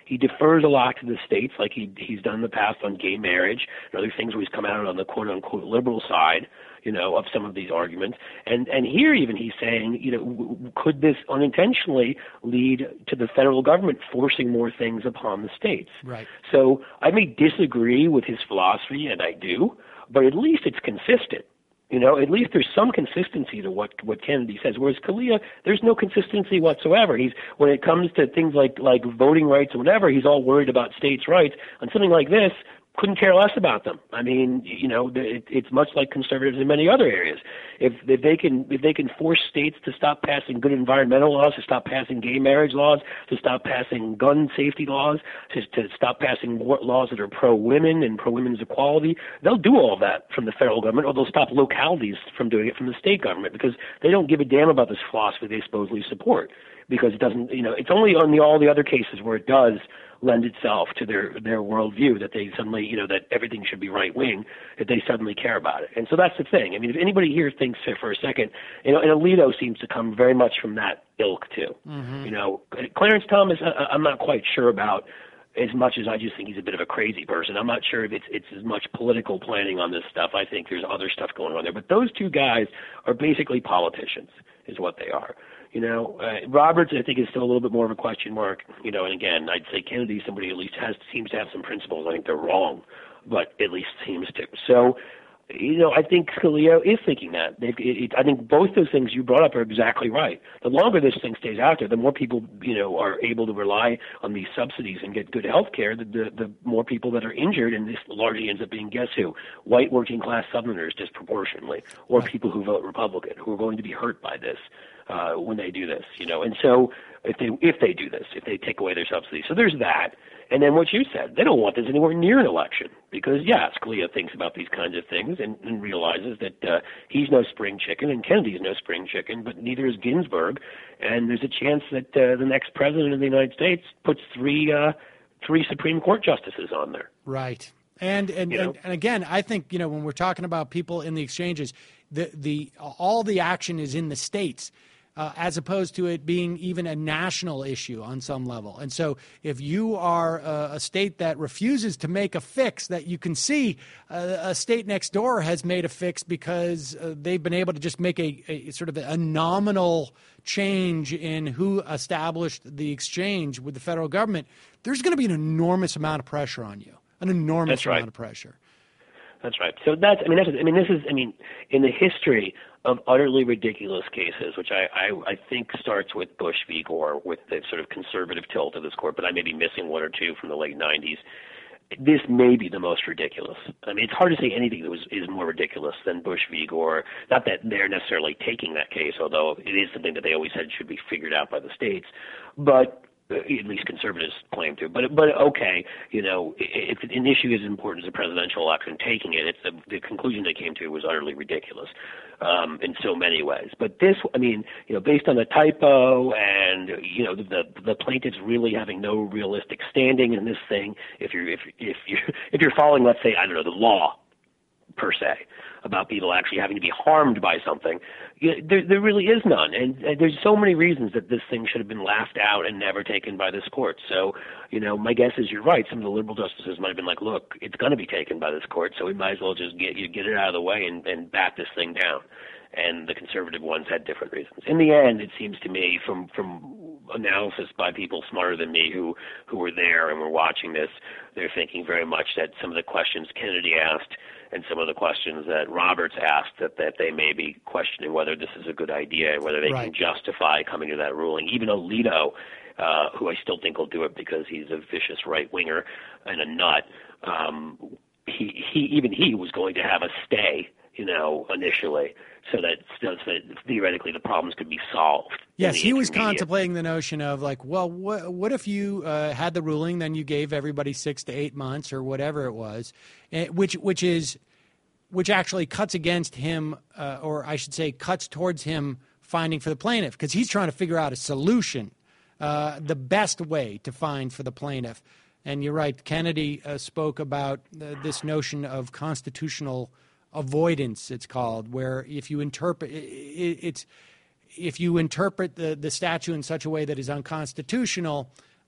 He defers a lot to the states, like he he's done in the past on gay marriage and other things where he's come out on the quote unquote liberal side, you know, of some of these arguments. And and here even he's saying, you know, w- could this unintentionally lead to the federal government forcing more things upon the states? Right. So I may disagree with his philosophy, and I do, but at least it's consistent. You know, at least there's some consistency to what what Kennedy says. Whereas Scalia, there's no consistency whatsoever. He's when it comes to things like like voting rights or whatever, he's all worried about states' rights. On something like this, couldn't care less about them. I mean, you know, it, it's much like conservatives in many other areas. If, if they can if they can force states to stop passing good environmental laws, to stop passing gay marriage laws, to stop passing gun safety laws, to, to stop passing laws that are pro-women and pro-women's equality, they'll do all of that from the federal government, or they'll stop localities from doing it from the state government, because they don't give a damn about this philosophy they supposedly support. Because it doesn't, you know, it's only on the, all the other cases where it does lend itself to their their worldview that they suddenly, you know, that everything should be right wing, that they suddenly care about it. And so that's the thing. I mean, if anybody here thinks for a second, you know, and Alito seems to come very much from that ilk too. Mm-hmm. You know, Clarence Thomas, I, I'm not quite sure about, as much as I just think he's a bit of a crazy person. I'm not sure if it's it's as much political planning on this stuff. I think there's other stuff going on there. But those two guys are basically politicians, is what they are. You know, uh, Roberts, I think, is still a little bit more of a question mark. You know, and again, I'd say Kennedy, somebody at least has seems to have some principles. I think they're wrong, but at least seems to. So, you know, I think Scalia is thinking that. It, it, I think both those things you brought up are exactly right. The longer this thing stays out there, the more people, you know, are able to rely on these subsidies and get good health care, the, the, the more people that are injured, and this largely ends up being, guess who? White working-class Southerners disproportionately, or right. people who vote Republican, who are going to be hurt by this. Uh, when they do this, you know, and so if they if they do this, if they take away their subsidies, so there's that. And then what you said, they don't want this anywhere near an election because, yeah, Scalia thinks about these kinds of things and, and realizes that uh, he's no spring chicken and Kennedy's no spring chicken, but neither is Ginsburg. And there's a chance that uh, the next president of the United States puts three uh, three Supreme Court justices on there. Right. And and, you know? and and again, I think, you know, when we're talking about people in the exchanges, the the all the action is in the states. Uh, as opposed to it being even a national issue on some level. And so if you are a, a state that refuses to make a fix that you can see, uh, a state next door has made a fix because uh, they've been able to just make a, a sort of a nominal change in who established the exchange with the federal government, there's going to be an enormous amount of pressure on you, an enormous That's right. amount of pressure. That's right. So that's, I mean, that's, I mean, this is, I mean, in the history of utterly ridiculous cases, which I, I, I think starts with Bush v. Gore, with the sort of conservative tilt of this court, but I may be missing one or two from the late nineties. This may be the most ridiculous. I mean, it's hard to say anything that was is more ridiculous than Bush v. Gore. Not that they're necessarily taking that case, although it is something that they always said should be figured out by the states. But at least conservatives claim to. But but okay, you know, if an issue is as important as a presidential election, taking it, it's the, the conclusion they came to was utterly ridiculous um, in so many ways. But this, I mean, you know, based on the typo and you know the the plaintiffs really having no realistic standing in this thing, if you're if if you if you're following, let's say, I don't know, the law per se, about people actually having to be harmed by something, there, there really is none. And, and there's so many reasons that this thing should have been laughed out and never taken by this court. So, you know, my guess is you're right. Some of the liberal justices might have been like, look, it's going to be taken by this court, so we might as well just get you get it out of the way and, and bat this thing down. And the conservative ones had different reasons. In the end, it seems to me, from from analysis by people smarter than me who, who were there and were watching this, they're thinking very much that some of the questions Kennedy asked and some of the questions that Roberts asked, that, that they may be questioning whether this is a good idea and whether they right. can justify coming to that ruling. Even Alito, uh, who I still think will do it because he's a vicious right-winger and a nut, um, he, he even he was going to have a stay, you know, initially, so that, so that theoretically the problems could be solved. Yes, he was contemplating the notion of like, well, what, what if you uh, had the ruling, then you gave everybody six to eight months or whatever it was, which which is which actually cuts against him, uh, or I should say, cuts towards him finding for the plaintiff, because he's trying to figure out a solution, uh, the best way to find for the plaintiff. And you're right, Kennedy uh, spoke about uh, this notion of constitutional avoidance, it's called, where if you interpret it, it's if you interpret the, the statute in such a way that is unconstitutional,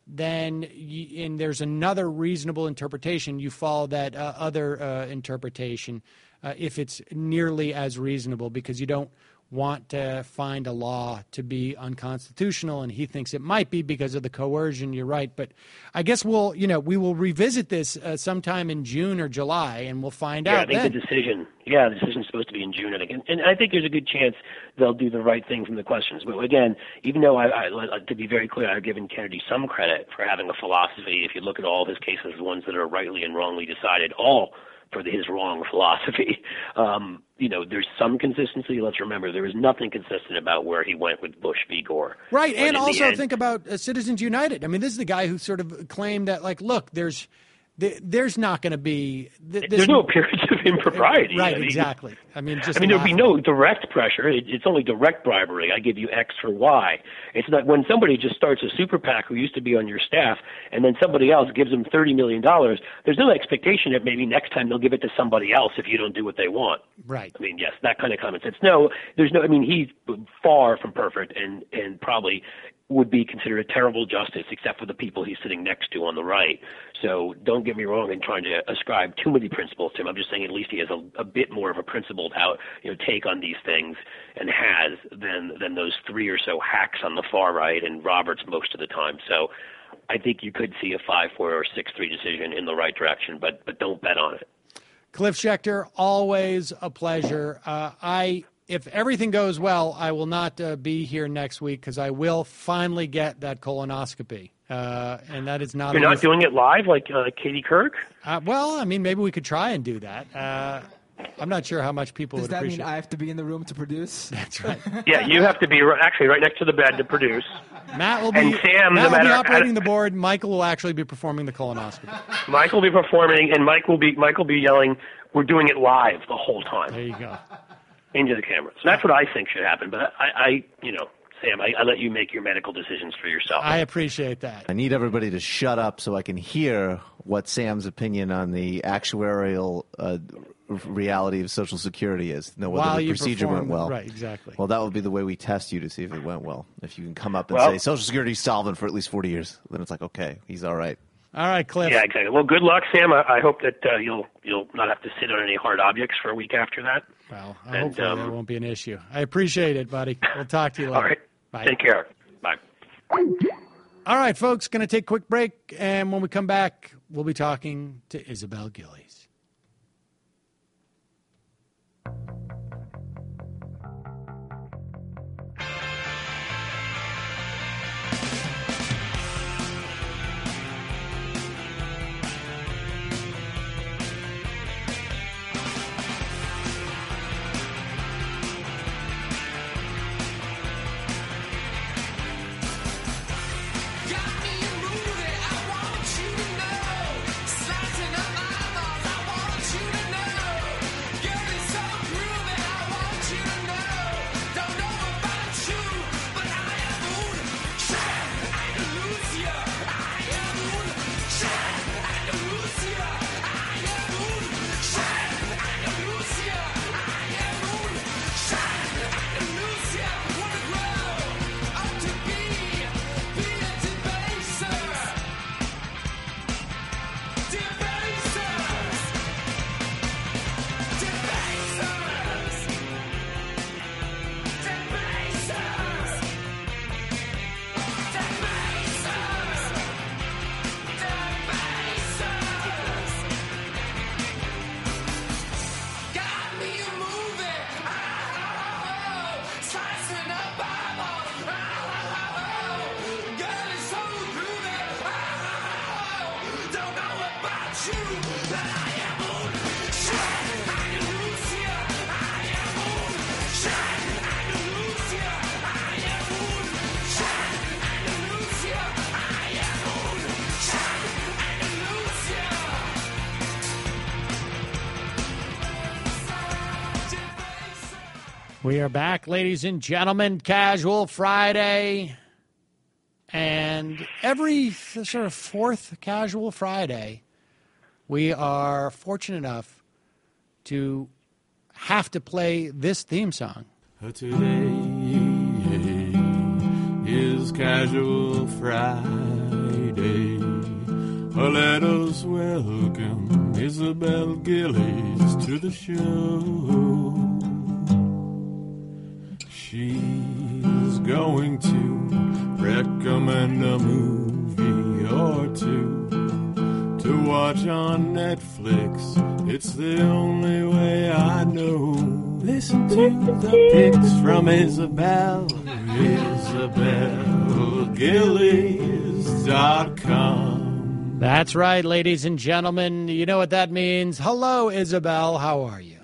then you, and there's another reasonable interpretation, you follow that uh, other uh, interpretation uh, if it's nearly as reasonable, because you don't want to find a law to be unconstitutional, and he thinks it might be because of the coercion. You're right, but I guess we'll, you know, we will revisit this uh, sometime in June or July, and we'll find yeah, out. I think then. the decision, yeah, the decision's supposed to be in June, I think, and, and I think there's a good chance they'll do the right thing from the questions. But again, even though I, I, to be very clear, I've given Kennedy some credit for having a philosophy. If you look at all of his cases, the ones that are rightly and wrongly decided, all for his wrong philosophy. Um, you know, there's some consistency. Let's remember, there was nothing consistent about where he went with Bush v. Gore. Right, But and in the also end- think about uh, Citizens United. I mean, this is the guy who sort of claimed that, like, look, there's th- there's not going to be th- this, there's no appearance of impropriety. Right, I mean, exactly. I mean, just I mean, there'd be laughable. no direct pressure. It, it's only direct bribery. I give you X for Y. It's not when somebody just starts a super PAC who used to be on your staff, and then somebody else gives them thirty million dollars. There's no expectation that maybe next time they'll give it to somebody else if you don't do what they want. Right. I mean, yes, that kind of common sense. No, there's no. I mean, he's far from perfect, and and probably would be considered a terrible justice, except for the people he's sitting next to on the right. So don't get me wrong in trying to ascribe too many principles to him. I'm just saying at least he has a, a bit more of a principled out, you know, take on these things, and has than than those three or so hacks on the far right and Roberts most of the time. So I think you could see a five four or six three decision in the right direction, but but don't bet on it. Cliff Schechter, always a pleasure. Uh, I, if everything goes well, I will not uh, be here next week because I will finally get that colonoscopy, uh, and that is not. You're a- not doing it live like uh, Katie Kirk? Uh, well, I mean, maybe we could try and do that. Uh, I'm not sure how much people Does would that appreciate. mean I have to be in the room to produce? That's right. Yeah, you have to be ri- actually right next to the bed to produce. Matt will be. And Sam, Matt no will be matter- operating the board. Michael will actually be performing the colonoscopy. Mike will be performing, and Mike will be Mike will be yelling, "We're doing it live the whole time." There you go. Into the camera. So that's what I think should happen. But I, I you know, Sam, I, I let you make your medical decisions for yourself. I appreciate that. I need everybody to shut up so I can hear what Sam's opinion on the actuarial uh, reality of Social Security is. Know whether While the you procedure perform- went well. right, exactly. Well, that would be the way we test you to see if it went well. If you can come up and Well- say Social Security's solvent for at least forty years, then it's like, okay, he's all right. All right, Cliff. Yeah, exactly. Well, good luck, Sam. I, I hope that uh, you'll you'll not have to sit on any hard objects for a week after that. Well, And, hopefully um, that won't be an issue. I appreciate it, buddy. We'll talk to you later. All right. Bye. Take care. Bye. All right, folks, going to take a quick break, and when we come back, we'll be talking to Isabel Gillies. We are back, ladies and gentlemen. Casual Friday. And every sort of fourth Casual Friday, we are fortunate enough to have to play this theme song. Today is Casual Friday. Let us welcome Isabel Gillies to the show. She's going to recommend a movie or two to watch on Netflix. It's the only way I know. Listen to the picks from Isabel. Isabel Gillies dot com. That's right, ladies and gentlemen. You know what that means. Hello, Isabel. How are you?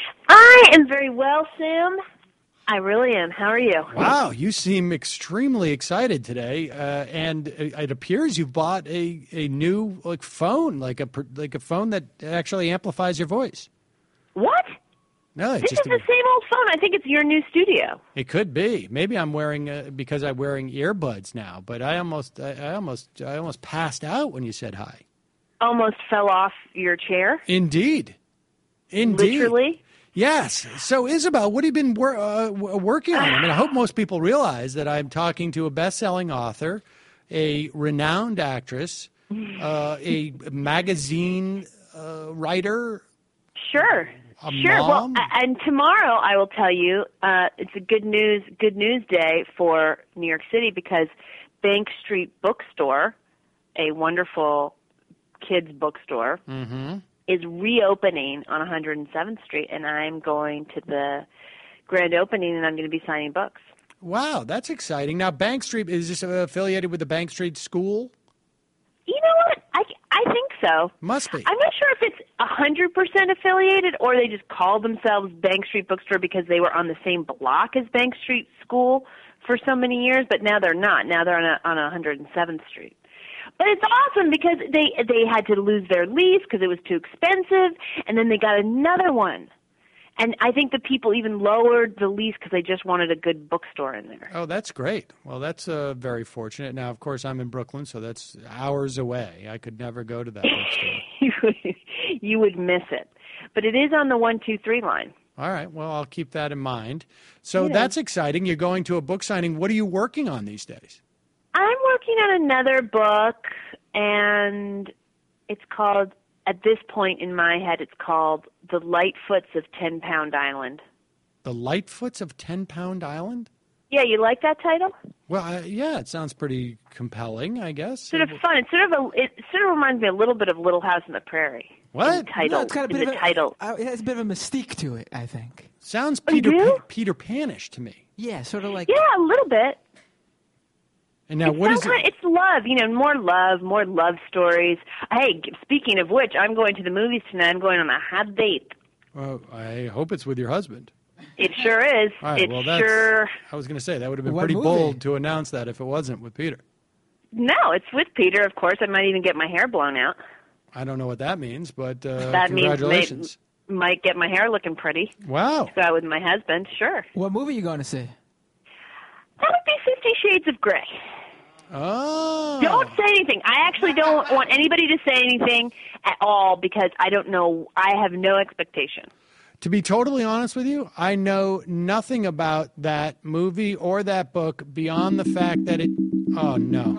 I am very well, Sam. I really am. How are you? Wow, you seem extremely excited today, uh, and it appears you've bought a, a new like phone, like a like a phone that actually amplifies your voice. What? No, it's this just is the same old phone. I think it's your new studio. It could be. Maybe I'm wearing uh, because I'm wearing earbuds now. But I almost, I, I almost, I almost passed out when you said hi. Almost fell off your chair. Indeed, indeed, literally. Yes. So, Isabel, what have you been wor- uh, working on? I mean, I hope most people realize that I'm talking to a best-selling author, a renowned actress, uh, a magazine uh, writer. Sure. A sure. mom? Well, and tomorrow I will tell you uh, it's a good news good news day for New York City because Bank Street Bookstore, a wonderful kids bookstore, Mm-hmm. is reopening on one hundred seventh Street, and I'm going to the grand opening, and I'm going to be signing books. Wow, that's exciting. Now, Bank Street, is this affiliated with the Bank Street School? You know what? I, I think so. Must be. I'm not sure if it's one hundred percent affiliated or they just call themselves Bank Street Bookstore because they were on the same block as Bank Street School for so many years, but now they're not. Now they're on, a, on one hundred seventh Street. But it's awesome because they they had to lose their lease because it was too expensive, and then they got another one. And I think the people even lowered the lease because they just wanted a good bookstore in there. Oh, that's great. Well, that's uh, very fortunate. Now, of course, I'm in Brooklyn, so that's hours away. I could never go to that bookstore. you, would, you would miss it. But it is on the one two three line. All right. Well, I'll keep that in mind. So Yeah. that's exciting. You're going to a book signing. What are you working on these days? I'm working on another book, and it's called, at this point in my head, it's called The Lightfoots of Ten Pound Island. The Lightfoots of Ten Pound Island? Yeah, you like that title? Well, uh, yeah, it sounds pretty compelling, I guess. Sort of fun. It's sort of a. It sort of reminds me a little bit of Little House on the Prairie. What? In title. No, it's got a bit in of the a, title. uh, it has a bit of a mystique to it, I think. Sounds Oh, you Peter do? Pa- Peter Panish to me. Yeah, sort of like. Yeah, a little bit. And now, it's what is some it? kind- It's love, you know, more love, more love stories. Hey, speaking of which, I'm going to the movies tonight. I'm going on a hot date. Well, I hope it's with your husband. It sure is. All right, it well, that's, sure. I was going to say, that would have been What pretty movie? bold to announce that if it wasn't with Peter. No, it's with Peter, of course. I might even get my hair blown out. I don't know what that means, but uh, that means congratulations. may, might get my hair looking pretty. Wow. Go out with my husband, sure. What movie are you going to see? That would be Fifty Shades of Grey. Oh. Don't say anything. I actually don't want anybody to say anything at all because I don't know. I have no expectation. To be totally honest with you, I know nothing about that movie or that book beyond the fact that it. Oh, no.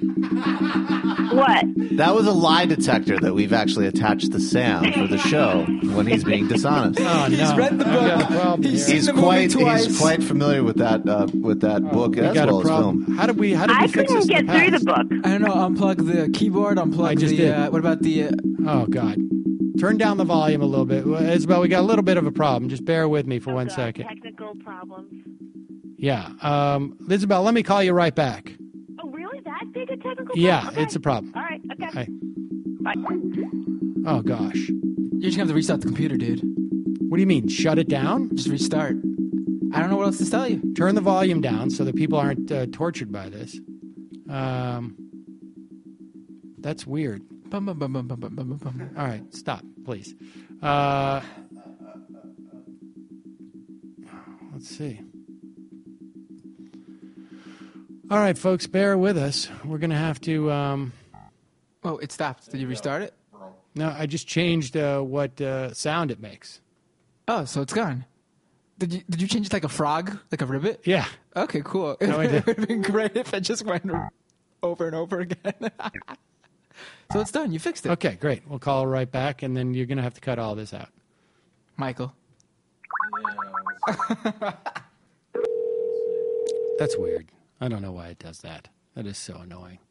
What? That was a lie detector that we've actually attached to Sam for the show when he's being dishonest. Oh, no. He's read the I've got a book. problem He's here. seen He's the movie quite twice. he's quite familiar with that uh, with that book We as got well a as problem. film. How did we? How did I we fix couldn't this in get through past? the book. I don't know. Unplug the keyboard. Unplug I just the. did. Uh, what about the? Uh, Oh, God. Turn down the volume a little bit. Well, Isabel, we got a little bit of a problem. Just bear with me for Oh, one God, second. Technical problems. Yeah. Um, Isabel, let me call you right back. Oh, really? That big a technical Yeah, problem? Okay. it's a problem. All right. Okay. Hi. Bye. Oh, gosh. you're just gonna have to restart the computer, dude. What do you mean? Shut it down? Just restart. I don't know what else to tell you. Turn the volume down so that people aren't uh, tortured by this. Um, that's weird. Bum, bum, bum, bum, bum, bum, bum, bum. All right, stop, please. Uh, let's see. All right, folks, bear with us. We're going to have to... Um, Oh, it stopped. Did you restart it? no, I just changed uh, what uh, sound it makes. Oh, so it's gone. Did you did you change it like a frog, like a ribbit? Yeah. Okay, cool. No, I it did. would have been great if it just went over and over again. So it's done. You fixed it. Okay, great. We'll call her right back, and then you're going to have to cut all this out. Michael. That's weird. I don't know why it does that. That is so annoying.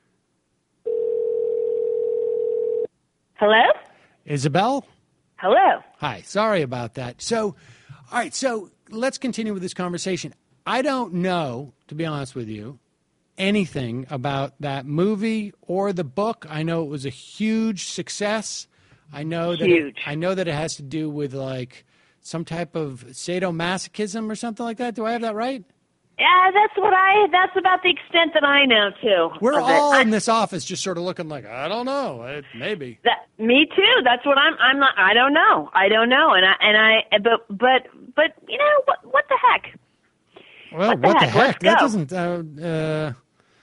Hello? Isabel? Hello. Hi. Sorry about that. So, all right. So let's continue with this conversation. I don't know, to be honest with you, anything about that movie or the book. I know it was a huge success. I know that Huge. It, I know that it has to do with like some type of sadomasochism or something like that. Do I have that right? Yeah, that's what I. That's about the extent that I know too. We're of it. all I- in this office just sort of looking like, I don't know, it, maybe. That, me too. That's what I'm. I'm not. I don't know. I don't know. And I. And I. But. But. But. You know what? What the heck? Well, what the what the heck? heck? Let's That go. doesn't. Uh, uh,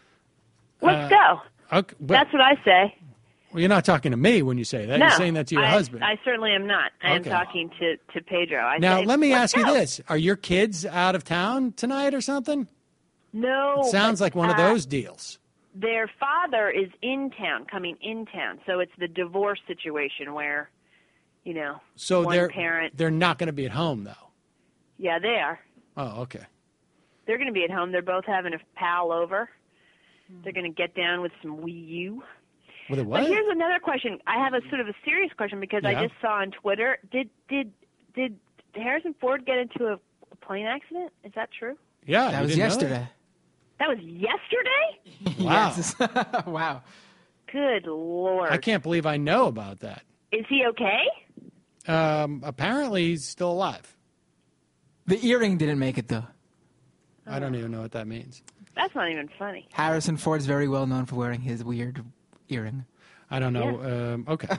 Let's uh, go. Okay, but, That's what I say. well, you're not talking to me when you say that. No, You're saying that to your I, husband. I certainly am not. I am Okay. talking to to Pedro. I now, say, let me let's ask you go. this: are your kids out of town tonight or something? No. It sounds but, like one of uh, those deals. Their father is in town, coming in town. So it's the divorce situation where, you know, So one they're parent. they're not going to be at home though. Yeah, they are. Oh, okay. They're going to be at home. They're both having a pal over. They're going to get down with some Wii U. With a what? But here's another question. I have a sort of a serious question because Yeah. I just saw on Twitter. Did did did Harrison Ford get into a, a plane accident? Is that true? Yeah, That you was didn't know yesterday. That was yesterday? Wow. Yes. Wow. Good Lord. I can't believe I know about that. Is he okay? Um, apparently, he's still alive. The earring didn't make it, though. I don't even know what that means. That's not even funny. Harrison Ford's very well known for wearing his weird earring. I don't know. Um, okay.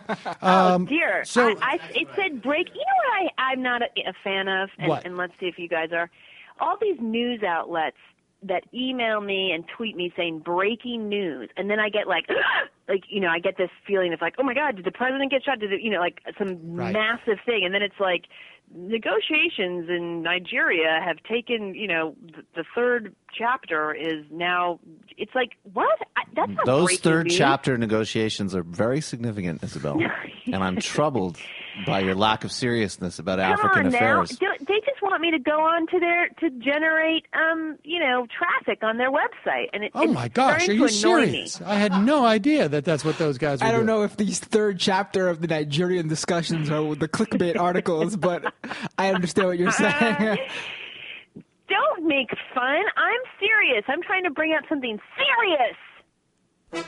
Oh Um, dear! so- I, I, it said break. You know what I, I'm not a, a fan of, and, What? and let's see if you guys are. All these news outlets that email me and tweet me saying breaking news, and then I get like, like you know, I get this feeling of like, oh my God, did the president get shot? Did it, you know, like some Right. massive thing, and then it's like negotiations in Nigeria have taken, you know, th- the third chapter is now. It's like what? I, that's not Those breaking third news. chapter negotiations are very significant, Isabel. And I'm troubled by your lack of seriousness about Come African on now. affairs. Do, they just want me to go on to their to generate, um, you know, traffic on their website, and it, Oh it's my gosh, are starting you to annoy serious? I had no idea that that's what those guys were I don't doing. know if these third chapter of the Nigerian discussions are the clickbait articles, but I understand what you're saying. Me. Don't make fun. I'm serious. I'm trying to bring up something serious.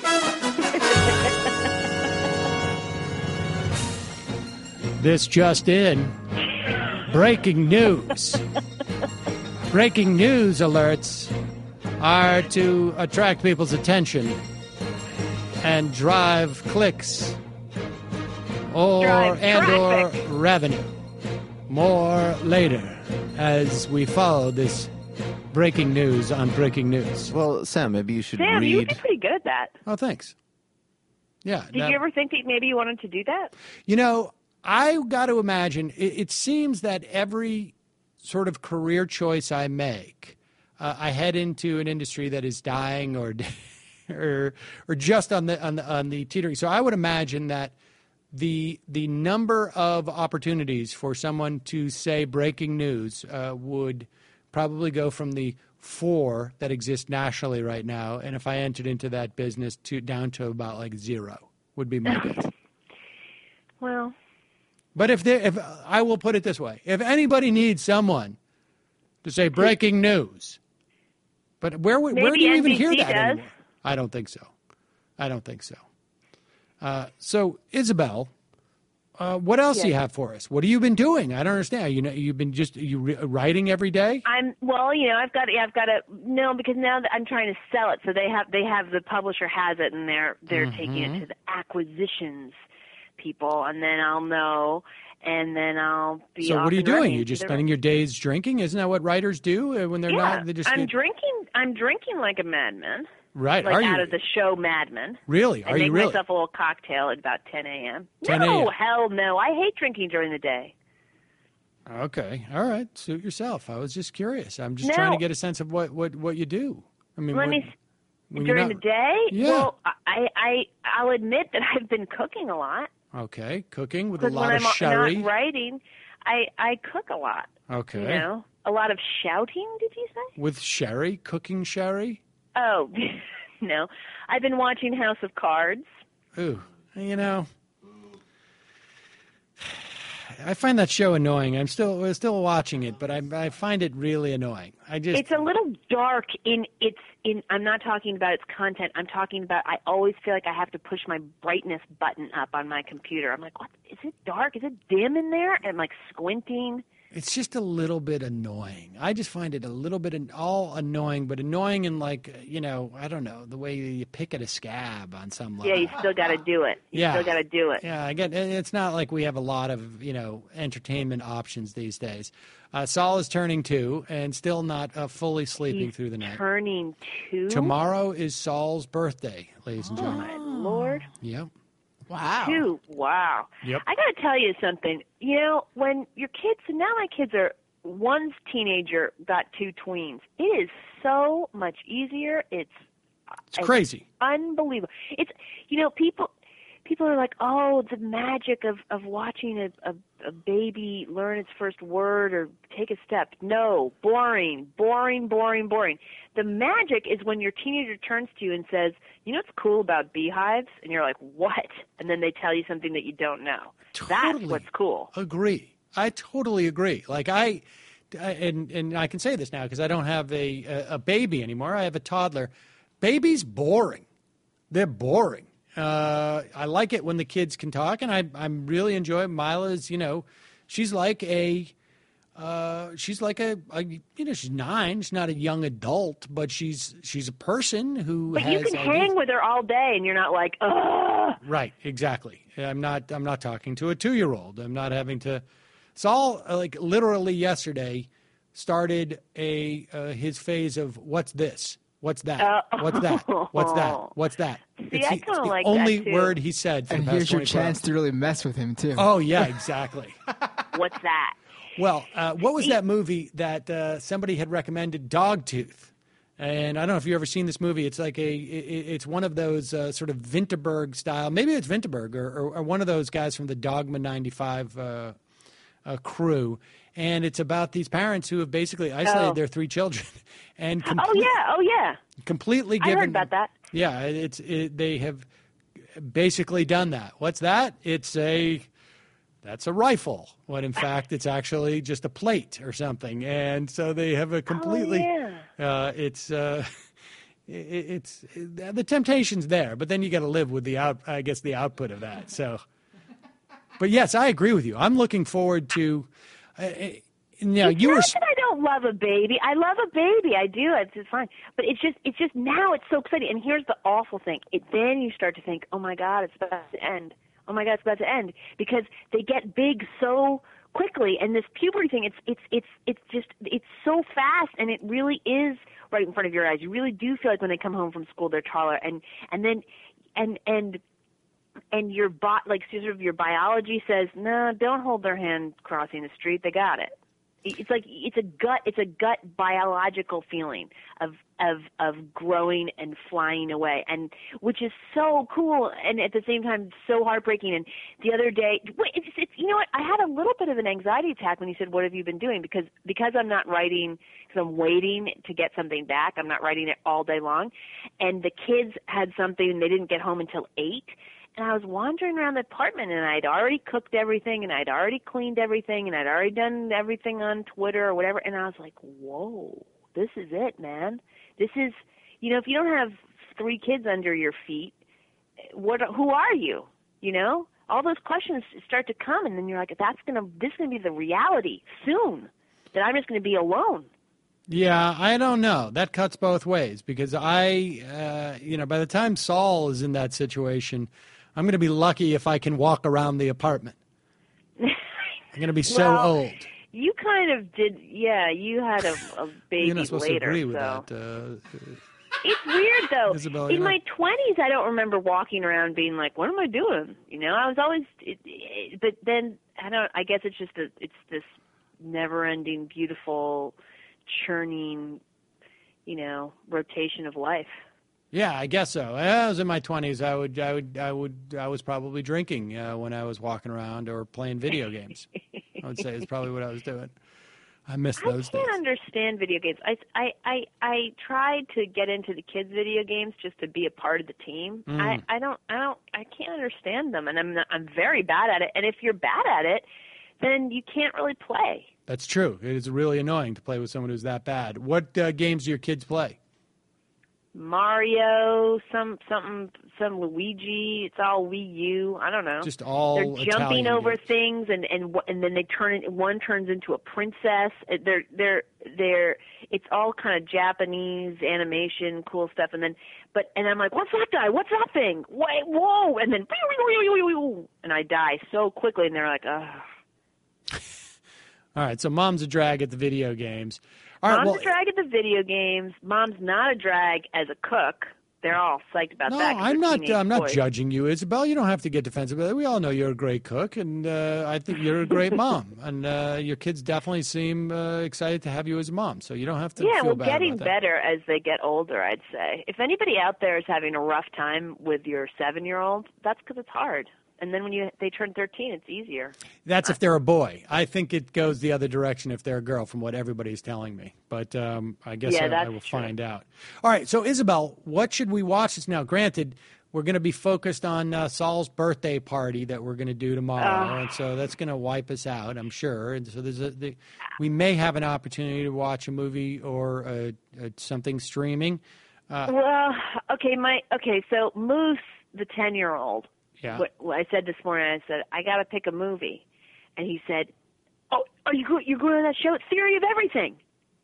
This just in. Breaking news. Breaking news alerts are to attract people's attention and drive clicks or Drive and or traffic. revenue. More later as we follow this breaking news on breaking news. Well, Sam, maybe you should Sam, you read. did pretty good at that. Oh, thanks. Yeah. Did now- you ever think that maybe you wanted to do that? You know, I got to imagine, it, it seems that every sort of career choice I make, uh, I head into an industry that is dying or or or just on the on the on the teetering. So I would imagine that the the number of opportunities for someone to say breaking news uh, would probably go from the four that exist nationally right now, and if I entered into that business, to down to about like zero would be my guess. Well, But if there, if I will put it this way, if anybody needs someone to say breaking news, but where where Maybe do you even N B C hear that does. anymore? I don't think so. I don't think so. Uh, so Isabel, uh, what else do you Yes. have for us? What have you been doing? I don't understand. You know, you've been just you re- writing every day. I'm well, you know, I've got, yeah, I've got to no, because now that I'm trying to sell it, so they have, they have the publisher has it, and they're they're taking Mm-hmm. it to the acquisitions people, and then I'll know, and then I'll be. So off what are you and doing? running You're to just the- spending your days drinking? Isn't that what writers do uh, when they're Yeah, not? They just I'm get- drinking. I'm drinking like a madman. right. Like are out you of the show Mad Men. really? I Are make you really? myself a little cocktail at about ten a.m. 10 a.m.. No, hell no. I hate drinking during the day. Okay. All right. Suit yourself. I was just curious. I'm just No. trying to get a sense of what, what, what you do. I mean, Let what, me. s- When you're During not- the day? Yeah. Well, I, I, I'll admit that I've been cooking a lot. Okay, cooking with a Because lot when of I'm sherry. not writing, I, I cook a lot. Okay. You know? A lot of shouting, did you say? With sherry, cooking sherry. Oh, no. I've been watching House of Cards. Ooh, you know, I find that show annoying. I'm still we're still watching it, but I I find it really annoying. I just It's a little dark in its in I'm not talking about its content. I'm talking about I always feel like I have to push my brightness button up on my computer. I'm like, "What? Is it dark? Is it dim in there?" And I'm like squinting. it's just a little bit annoying. I just find it a little bit an, all annoying, but annoying in like you know I don't know the way you pick at a scab on some level. Yeah, you still got to do it. You Yeah. still got to do it. Yeah, I get. It's not like we have a lot of you know entertainment options these days. Uh, Saul is turning two and still not uh, fully sleeping He's through the night. Turning two. Tomorrow is Saul's birthday, ladies and Oh gentlemen. my Lord. Yep. Wow. Two. Wow. Yep. I got to tell you something. You know, when your kids, and now my kids are, one's teenager got two tweens. It is so much easier. It's It's crazy. unbelievable. It's, you know, people people are like, oh, the magic of, of watching a, a, a baby learn its first word or take a step. No, boring, boring, boring, boring. The magic is when your teenager turns to you and says, you know what's cool about beehives? And you're like, what? And then they tell you something that you don't know. That's Totally. what's cool. Agree. I totally agree. Like I, I and and I can say this now because I don't have a, a a baby anymore. I have a toddler. Babies boring. They're boring. Uh, I like it when the kids can talk, and I I'm really enjoy Mila's. You know, she's like a. Uh, she's like a, a, you know, she's nine. She's not a young adult, but she's she's a person who But has you can ideas. hang with her all day and you're not like, ugh. Right, exactly. I'm not. I'm not talking to a two-year-old. I'm not having to. Saul, uh, like literally yesterday, started a uh, his phase of what's this, what's that, Uh, what's that, what's that, what's that. See, it's I the, kinda it's the like that, only too. word he said for And the past here's your twenty-four chance hours. to really mess with him too. Oh yeah, exactly. What's that? Well, uh, what was that movie that uh, somebody had recommended? Dogtooth. And I don't know if you've ever seen this movie. It's like a, it, it's one of those uh, sort of Vinterberg style. Maybe it's Vinterberg or, or, or one of those guys from the Dogma ninety-five uh, uh, crew. And it's about these parents who have basically isolated Oh. their three children and Oh, complete, yeah. Oh, yeah. completely I given. heard about that. Yeah, it's it, they have basically done that. What's that? It's a that's a rifle, when in fact it's actually just a plate or something. And so they have a completely. Oh, yeah. Uh, it's uh, it, it's it, the temptation's there, but then you got to live with the out. I guess the output of that. So, but yes, I agree with you. I'm looking forward to. Uh, now It's you were. not that I don't love a baby. I love a baby. I do. It's, it's fine. But it's just, it's just now it's so exciting. And here's the awful thing. It, then you start to think, oh my God, it's about to end. Oh my God, it's about to end, because they get big so quickly. And this puberty thing, it's, it's, it's, it's just, it's so fast, and it really is right in front of your eyes. You really do feel like when they come home from school, they're taller, and, and then, and, and, and your bot, like sort of your biology says, no, don't hold their hand crossing the street. They got it. It's like it's a gut. It's a gut biological feeling of of of growing and flying away, and which is so cool, and at the same time so heartbreaking. And the other day, wait, it's, it's you know what? I had a little bit of an anxiety attack when you said, "What have you been doing?" Because because I'm not writing, because I'm waiting to get something back. I'm not writing it all day long, and the kids had something, and they didn't get home until eight. And I was wandering around the apartment, and I'd already cooked everything, and I'd already cleaned everything, and I'd already done everything on Twitter or whatever. And I was like, whoa, this is it, man. This is, you know, if you don't have three kids under your feet, what? Who are you? You know, all those questions start to come, and then you're like, that's gonna, this is gonna be the reality soon, that I'm just gonna be alone. Yeah, I don't know. That cuts both ways, because I, uh, you know, by the time Saul is in that situation, I'm going to be lucky if I can walk around the apartment. I'm going to be so Well, old. You kind of did, yeah. You had a, a baby You're not supposed later, to agree with so. that. Uh, It's weird though. Isabel, In you're my not- twenties, I don't remember walking around being like, "What am I doing?" You know, I was always. It, it, but then I don't. I guess it's just a. It's this never-ending, beautiful, churning, you know, rotation of life. Yeah, I guess so. I was in my twenties. I would, I would, I would, I was probably drinking uh, when I was walking around or playing video games. I would say it's probably what I was doing. I miss those I can't days. understand video games. I, I, I, I tried to get into the kids' video games just to be a part of the team. Mm. I, I don't, I don't, I can't understand them, and I'm, not, I'm very bad at it. And if you're bad at it, then you can't really play. That's true. It is really annoying to play with someone who's that bad. What uh, games do your kids play? Mario, some something, some Luigi. It's all Wii U. I don't know. Just all They're jumping Italian over games. things, and and and then they turn it. One turns into a princess. They're they're they're. It's all kind of Japanese animation, cool stuff. And then, but and I'm like, what's that guy? What's that thing? Wait, whoa! And then, and I die so quickly, and they're like, ugh. All right, so mom's a drag at the video games. All right, Mom's well, a drag at the video games. Mom's not a drag as a cook. They're all psyched about no, that. 'cause I'm they're not. teenage I'm not boys. judging you, Isabel. You don't have to get defensive. We all know you're a great cook, and uh, I think you're a great mom. And uh, your kids definitely seem uh, excited to have you as a mom. So you don't have to. Yeah, feel well, bad getting about that. better as they get older, I'd say. If anybody out there is having a rough time with your seven-year-old, that's because it's hard. And then when you they turn thirteen, it's easier. That's if they're a boy. I think it goes the other direction if they're a girl, from what everybody's telling me. But um, I guess Yeah, I, I that's will true. find out. All right, so Isabel, what should we watch this now? Granted, we're going to be focused on uh, Saul's birthday party that we're going to do tomorrow, Oh. and so that's going to wipe us out, I'm sure. And so there's a, the, we may have an opportunity to watch a movie or uh, uh, something streaming. Uh, Well, okay, my okay. So Moose, the ten-year-old. yeah. What, what I said this morning, I said I got to pick a movie, and he said, "Oh, are you go- you're going to that show? It's Theory of Everything."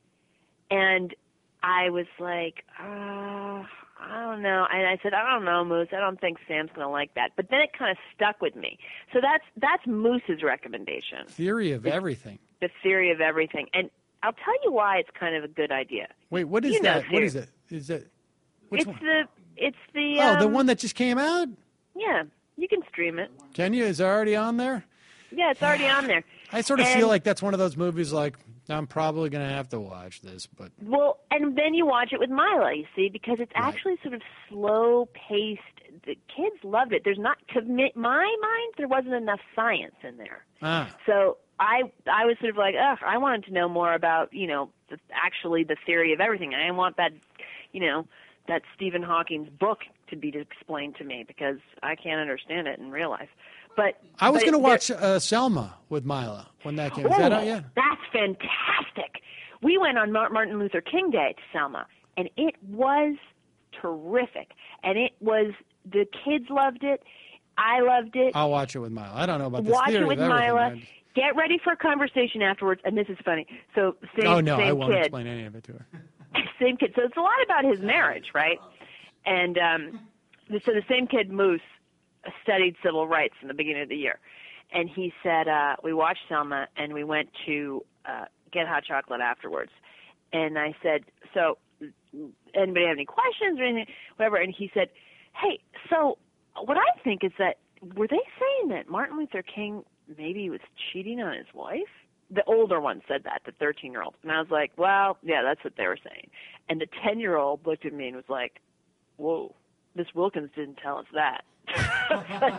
And I was like, uh, I don't know. And I said, I don't know, Moose. I don't think Sam's going to like that. But then it kind of stuck with me. So that's that's Moose's recommendation. Theory of everything. The Theory of Everything, and I'll tell you why it's kind of a good idea. Wait, what is You know that? What Theory. is it? Is it? Which it's one? the it's the Oh, the um, one that just came out? yeah. You can stream it. Can you? Is it already on there? Yeah, it's already on there. I sort of And- feel like that's one of those movies like, I'm probably going to have to watch this, but Well, and then you watch it with Mila, you see, because it's actually sort of slow-paced. The kids loved it. There's not, to mi- my mind, there wasn't enough science in there. ah, So I I was sort of like, ugh, I wanted to know more about, you know, the, actually the theory of everything. I didn't want that, you know, that Stephen Hawking's book to be explained to me because I can't understand it in real life. But I was but going to there- watch uh, Selma with Mila when that came. Is Oh, that out yet? that's fantastic. We went on Mar- Martin Luther King Day to Selma, and it was terrific. And it was, the kids loved it. I loved it. I'll watch it with Mila. I don't know about this Watch theory it with of everything. Mila. I- Get ready for a conversation afterwards, and this is funny. So same, oh, no, same I won't kid. explain any of it to her. Same kid. So it's a lot about his marriage, right? And um, so the same kid, Moose, studied civil rights in the beginning of the year. And he said, uh, we watched Selma, and we went to uh, get hot chocolate afterwards. And I said, so anybody have any questions or anything, whatever? And he said, hey, so what I think is that, were they saying that Martin Luther King maybe was cheating on his wife? The older one said that, the thirteen-year-old. And I was like, well, yeah, that's what they were saying. And the ten-year-old looked at me and was like, whoa, Miss Wilkins didn't tell us that. Like,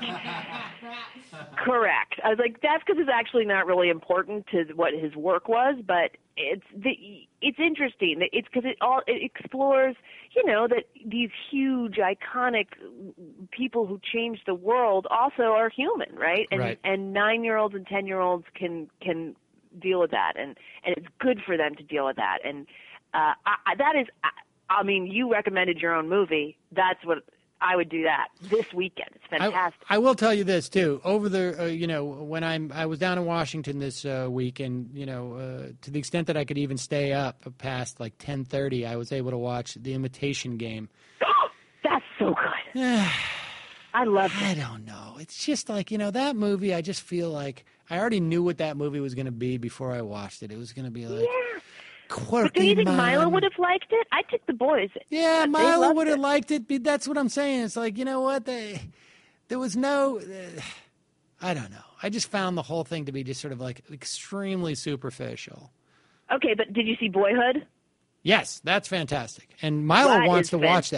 correct. I was like, that's because it's actually not really important to what his work was, but it's the it's interesting. It's because it all it explores, you know, that these huge, iconic people who changed the world also are human, right? And Right. and nine-year-olds and ten-year-olds can can deal with that, and and it's good for them to deal with that. And uh, I, I- that is, I, I mean, you recommended your own movie. That's what. I would do that this weekend. It's fantastic. I, I will tell you this too. Over the, uh, you know, when I'm, I was down in Washington this uh, week, and you know, uh, to the extent that I could even stay up past like ten thirty, I was able to watch The Imitation Game. That's so good. I love it. I don't know. It's just like, you know, that movie. I just feel like I already knew what that movie was going to be before I watched it. It was going to be like. Yeah. Quirky But do you think man. Milo would have liked it? I took the boys. Yeah, They Milo loved would have it. liked it. But that's what I'm saying. It's like, you know what? They, there was no. Uh, I don't know. I just found the whole thing to be just sort of like extremely superficial. Okay, but did you see Boyhood? Yes, that's fantastic. And Milo That wants is to fan- watch that.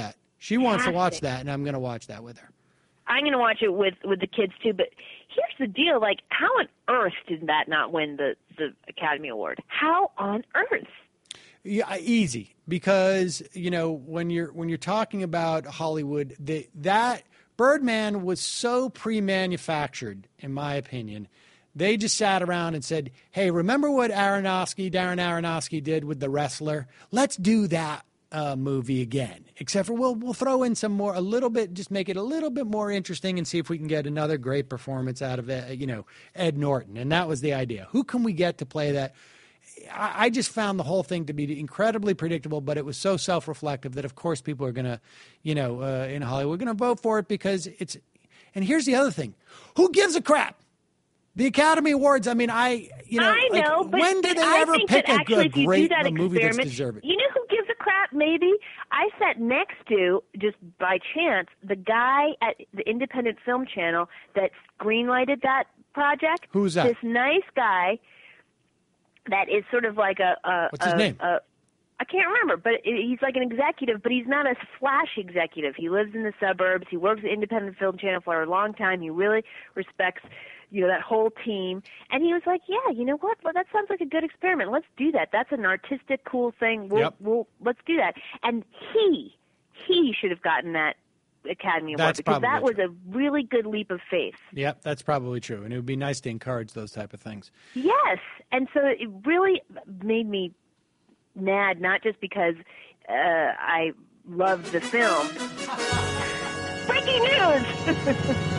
She wants to watch fantastic. that, and I'm going to watch that with her. I'm going to watch it with, with the kids, too. But here's the deal. Like, how on earth did that not win the, the Academy Award? How on earth? Yeah, easy, because you know when you're when you're talking about Hollywood, the, that Birdman was so pre-manufactured, in my opinion. They just sat around and said, "Hey, remember what Aronofsky, Darren Aronofsky did with The Wrestler? Let's do that uh, movie again. Except for we'll we'll throw in some more, a little bit, just make it a little bit more interesting, and see if we can get another great performance out of it. You know, Ed Norton, and that was the idea. Who can we get to play that?" I just found the whole thing to be incredibly predictable, but it was so self-reflective that, of course, people are going to, you know, uh, in Hollywood, going to vote for it because it's. And here's the other thing: who gives a crap? The Academy Awards. I mean, I, you know, I know, like, but when do they I ever think pick that a actually, good, if you great do that a movie that's experiment, deserving? You know who gives a crap? Maybe I sat next to, just by chance, the guy at the Independent Film Channel that greenlighted that project. Who's that? This nice guy. That is sort of like a. a What's a, his name? A, I can't remember, but he's like an executive, but he's not a flash executive. He lives in the suburbs. He works at Independent Film Channel for a long time. He really respects, you know, that whole team. And he was like, "Yeah, you know what? Well, that sounds like a good experiment. Let's do that. That's an artistic, cool thing. We'll, Yep. we'll let's do that." And he, he should have gotten that Academy Award That's because that probably was a really good leap of faith. Yep, that's probably true, and it would be nice to encourage those type of things. Yes, and so it really made me mad, not just because uh, I loved the film. Breaking news!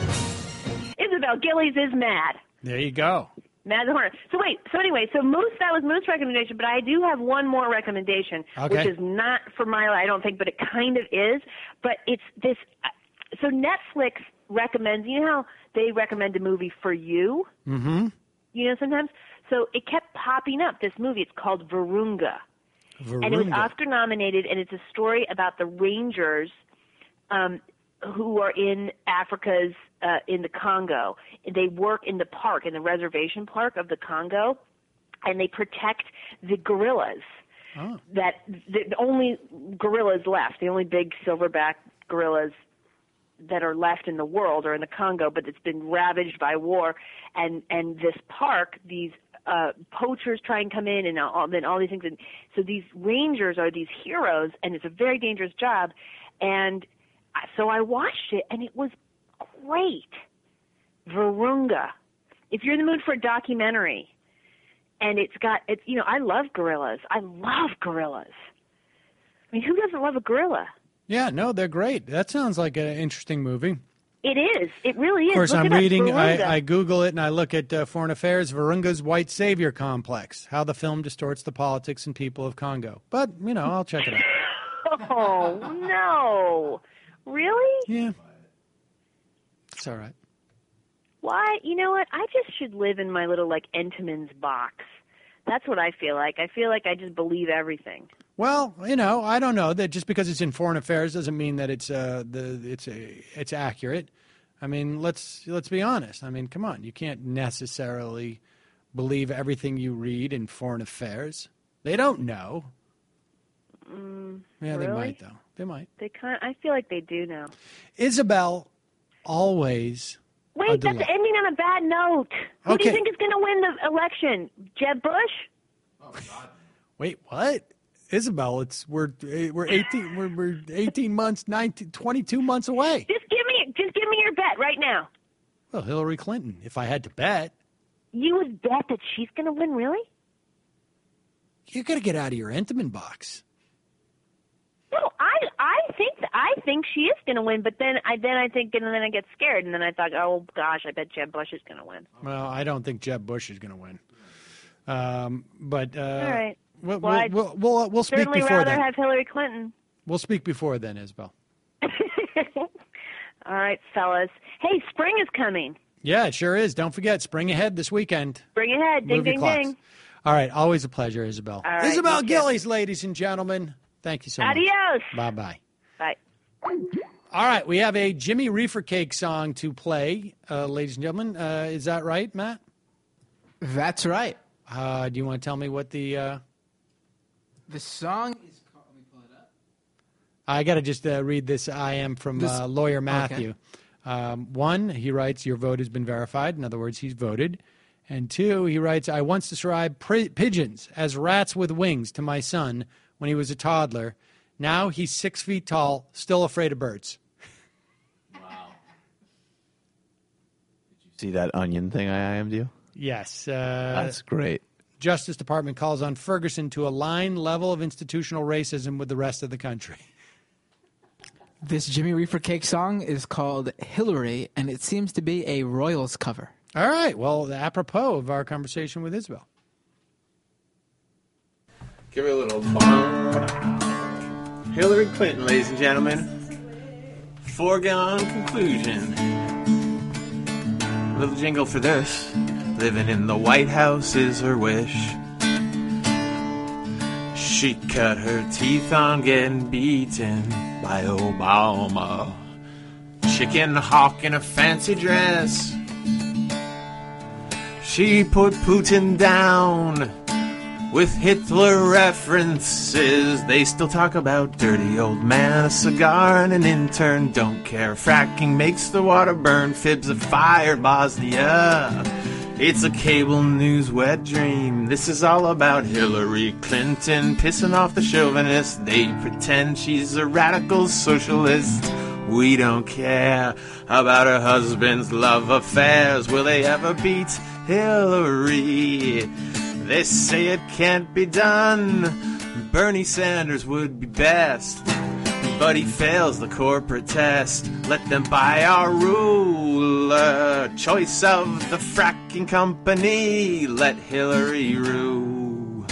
Isabel Gillies is mad. There you go. Mad the Hornet. So wait, so anyway, so Moose, that was Moose's recommendation, but I do have one more recommendation, Okay. which is not for Mila, I don't think, but it kind of is. But it's this, so Netflix recommends, you know how they recommend a movie for you? Mm-hmm. You know, sometimes? So it kept popping up, this movie. It's called Virunga. And it was Oscar nominated, and it's a story about the Rangers um, who are in Africa's, uh, in the Congo. They work in the park, in the reservation park of the Congo, and they protect the gorillas. Oh. That the, the only gorillas left, the only big silverback gorillas that are left in the world are in the Congo, but it's been ravaged by war. And and this park, these uh, poachers try and come in, and all, then all these things. And so these rangers are these heroes, and it's a very dangerous job. And so I watched it, and it was great. Virunga. If you're in the mood for a documentary, and it's got, it's you know, I love gorillas. I love gorillas. I mean, who doesn't love a gorilla? Yeah, no, they're great. That sounds like an interesting movie. It is. It really is. Of course, Look I'm it up, reading, Virunga. I, I Google it, and I look at uh, Foreign Affairs, Virunga's White Savior Complex, how the film distorts the politics and people of Congo. But, you know, I'll check it out. Oh, no. Really? Yeah. It's all right. Why? You know what? I just should live in my little, like, Entenmann's box. That's what I feel like. I feel like I just believe everything. Well, you know, I don't know that just because it's in Foreign Affairs doesn't mean that it's uh the it's a, it's accurate. I mean, let's let's be honest. I mean, come on, you can't necessarily believe everything you read in Foreign Affairs. They don't know. Mm, Yeah, they really? might though. They might. They kind. I feel like they do now. Isabel, always. a Wait, that's delight. ending on a bad note. Who do Okay. you think is going to win the election? Jeb Bush? Wait, what? Isabel, it's we're we're eighteen we're, we're eighteen months, nineteen, twenty-two months away. Just give me, just give me your bet right now. Well, Hillary Clinton, if I had to bet. You would bet that she's going to win, really? You got to get out of your Entenmann box. No, I I think I think she is going to win, but then I then I think and then I get scared, and then I thought, oh gosh, I bet Jeb Bush is going to win. Well, I don't think Jeb Bush is going to win. Um, but uh, All right. we'll, Well, we'll, I'd we'll, we'll, we'll speak Certainly before rather then. have Hillary Clinton. We'll speak before then, Isabel. All right, fellas. Hey, spring is coming. Yeah, it sure is. Don't forget, spring ahead this weekend. Bring it ahead. Ding, Movie ding, clocks. ding. All right, always a pleasure, Isabel. All right, Isabel you too. Gillies, ladies and gentlemen. Thank you so much. Adios. Bye-bye. Bye. All right, we have a Jimmy Reefer Cake song to play, uh, ladies and gentlemen. Uh, is that right, Matt? That's right. Uh, do you want to tell me what the... Uh... The song is called, let me pull it up. I got to just uh, read this I am from This- uh, lawyer okay. Matthew. Um, one, he writes, your vote has been verified. In other words, he's voted. And two, he writes, I once described pri- pigeons as rats with wings to my son when he was a toddler. Now he's six feet tall, still afraid of birds. See that onion thing I I M'd you? Yes. Uh, That's great. Justice Department calls on Ferguson to align level of institutional racism with the rest of the country. This Jimmy Reefer Cake song is called Hillary, and it seems to be a Royals cover. All right. Well, apropos of our conversation with Isabel. Give it a little bong. Hillary Clinton, ladies and gentlemen. Foregone conclusion. Little jingle for this. Living in the White House is her wish. She cut her teeth on getting beaten by Obama. Chicken hawk in a fancy dress. She put Putin down with Hitler references. They still talk about dirty old man, a cigar, and an intern. Don't care. Fracking makes the water burn. Fibs of fire, Bosnia. It's a cable news wet dream. This is all about Hillary Clinton pissing off the chauvinists. They pretend she's a radical socialist. We don't care about her husband's love affairs. Will they ever beat Hillary? They say it can't be done. Bernie Sanders would be best, but he fails the corporate test. Let them buy our ruler. Choice of the fracking company. Let Hillary rule.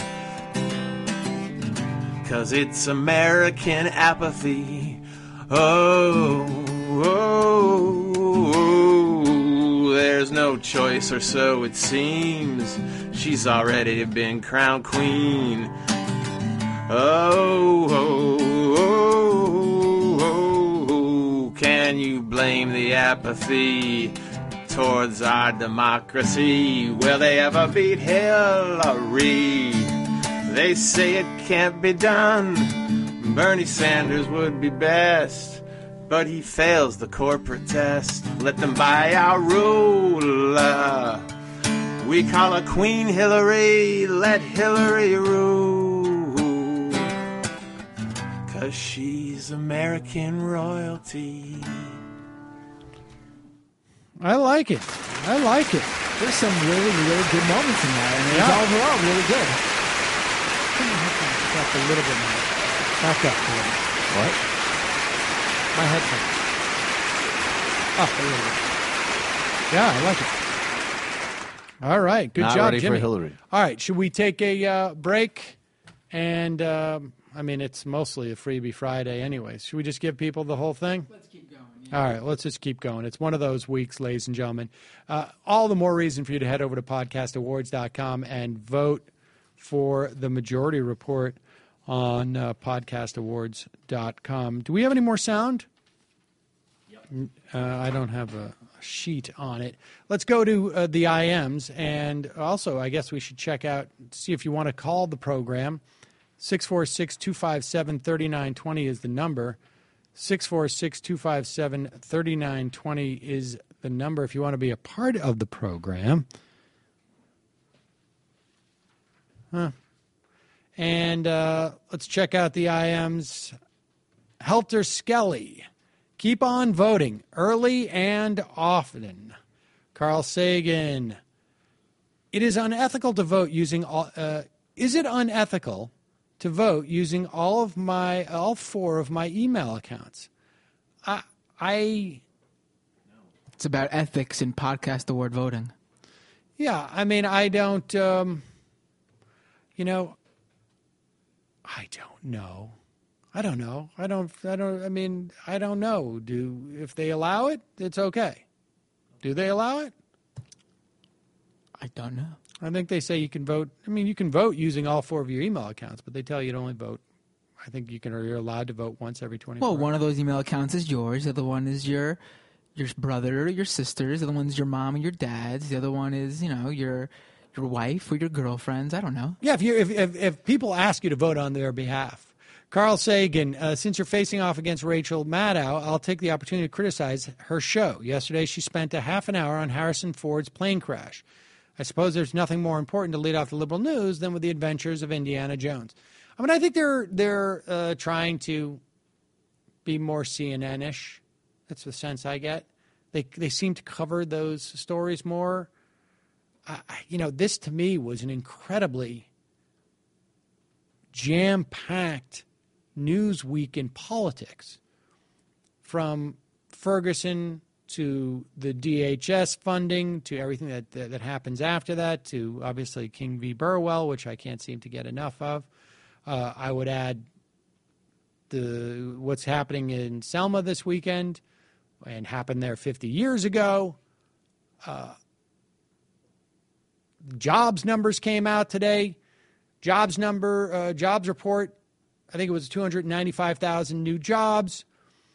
'Cause it's American apathy. Oh, oh, oh, there's no choice, or so it seems. She's already been crowned queen. Oh, oh, oh, oh, oh, can you blame the apathy towards our democracy? Will they ever beat Hillary? They say it can't be done. Bernie Sanders would be best, but he fails the corporate test. Let them buy our ruler. We call her Queen Hillary. Let Hillary rule. 'Cause she's American royalty. I like it. I like it. There's some really, really good moments in there, and it's Yeah. overall really good. Back a little bit more. Back up a little. What? My headphones. Up a little bit. Yeah, I like it. All right. Good Not job, ready for Jimmy. Hillary. All right. Should we take a uh, break? And, um, I mean, it's mostly a freebie Friday anyways. Should we just give people the whole thing? Let's keep going. All right, let's just keep going. It's one of those weeks, ladies and gentlemen. Uh, all the more reason for you to head over to podcast awards dot com and vote for the majority report on uh, podcast awards dot com. Do we have any more sound? Yep. Uh, I don't have a sheet on it. Let's go to uh, the I Ms. And also, I guess we should check out, see if you want to call the program. six four six, two five seven, three nine two zero is the number. six four six, two five seven, three nine two zero is the number if you want to be a part of the program. Huh. And uh, let's check out the I Ms. Helter Skelly. Keep on voting early and often. Carl Sagan. It is unethical to vote using all. Uh, is it unethical to vote using all of my all four of my email accounts? I I It's about ethics in podcast award voting. yeah. I mean, I don't. Um, you know, I don't know. I don't know. I don't. I don't. I mean, I don't know. Do if they allow it, it's okay. Do they allow it? I don't know. I think they say you can vote. I mean, you can vote using all four of your email accounts, but they tell you to only vote. I think you can, or you're allowed to vote once every twenty-four Well, hours. one of those email accounts is yours. The other one is your your brother or your sister's. The other one's your mom and your dad's. The other one is, you know, your your wife or your girlfriend's. I don't know. Yeah, if you if, if if people ask you to vote on their behalf, Carl Sagan, uh, since you're facing off against Rachel Maddow, I'll take the opportunity to criticize her show. Yesterday, she spent a half an hour on Harrison Ford's plane crash. I suppose there's nothing more important to lead off the liberal news than with the adventures of Indiana Jones. I mean, I think they're they're uh, trying to be more C N N-ish. That's the sense I get. They they seem to cover those stories more. I, you know, this to me was an incredibly jam-packed news week in politics, from Ferguson to the D H S funding to everything that, that that happens after that, to obviously King v. Burwell, which I can't seem to get enough of. Uh, I would add the what's happening in Selma this weekend and happened there fifty years ago. Uh, jobs numbers came out today. Jobs number, uh, jobs report, I think it was two hundred ninety-five thousand new jobs.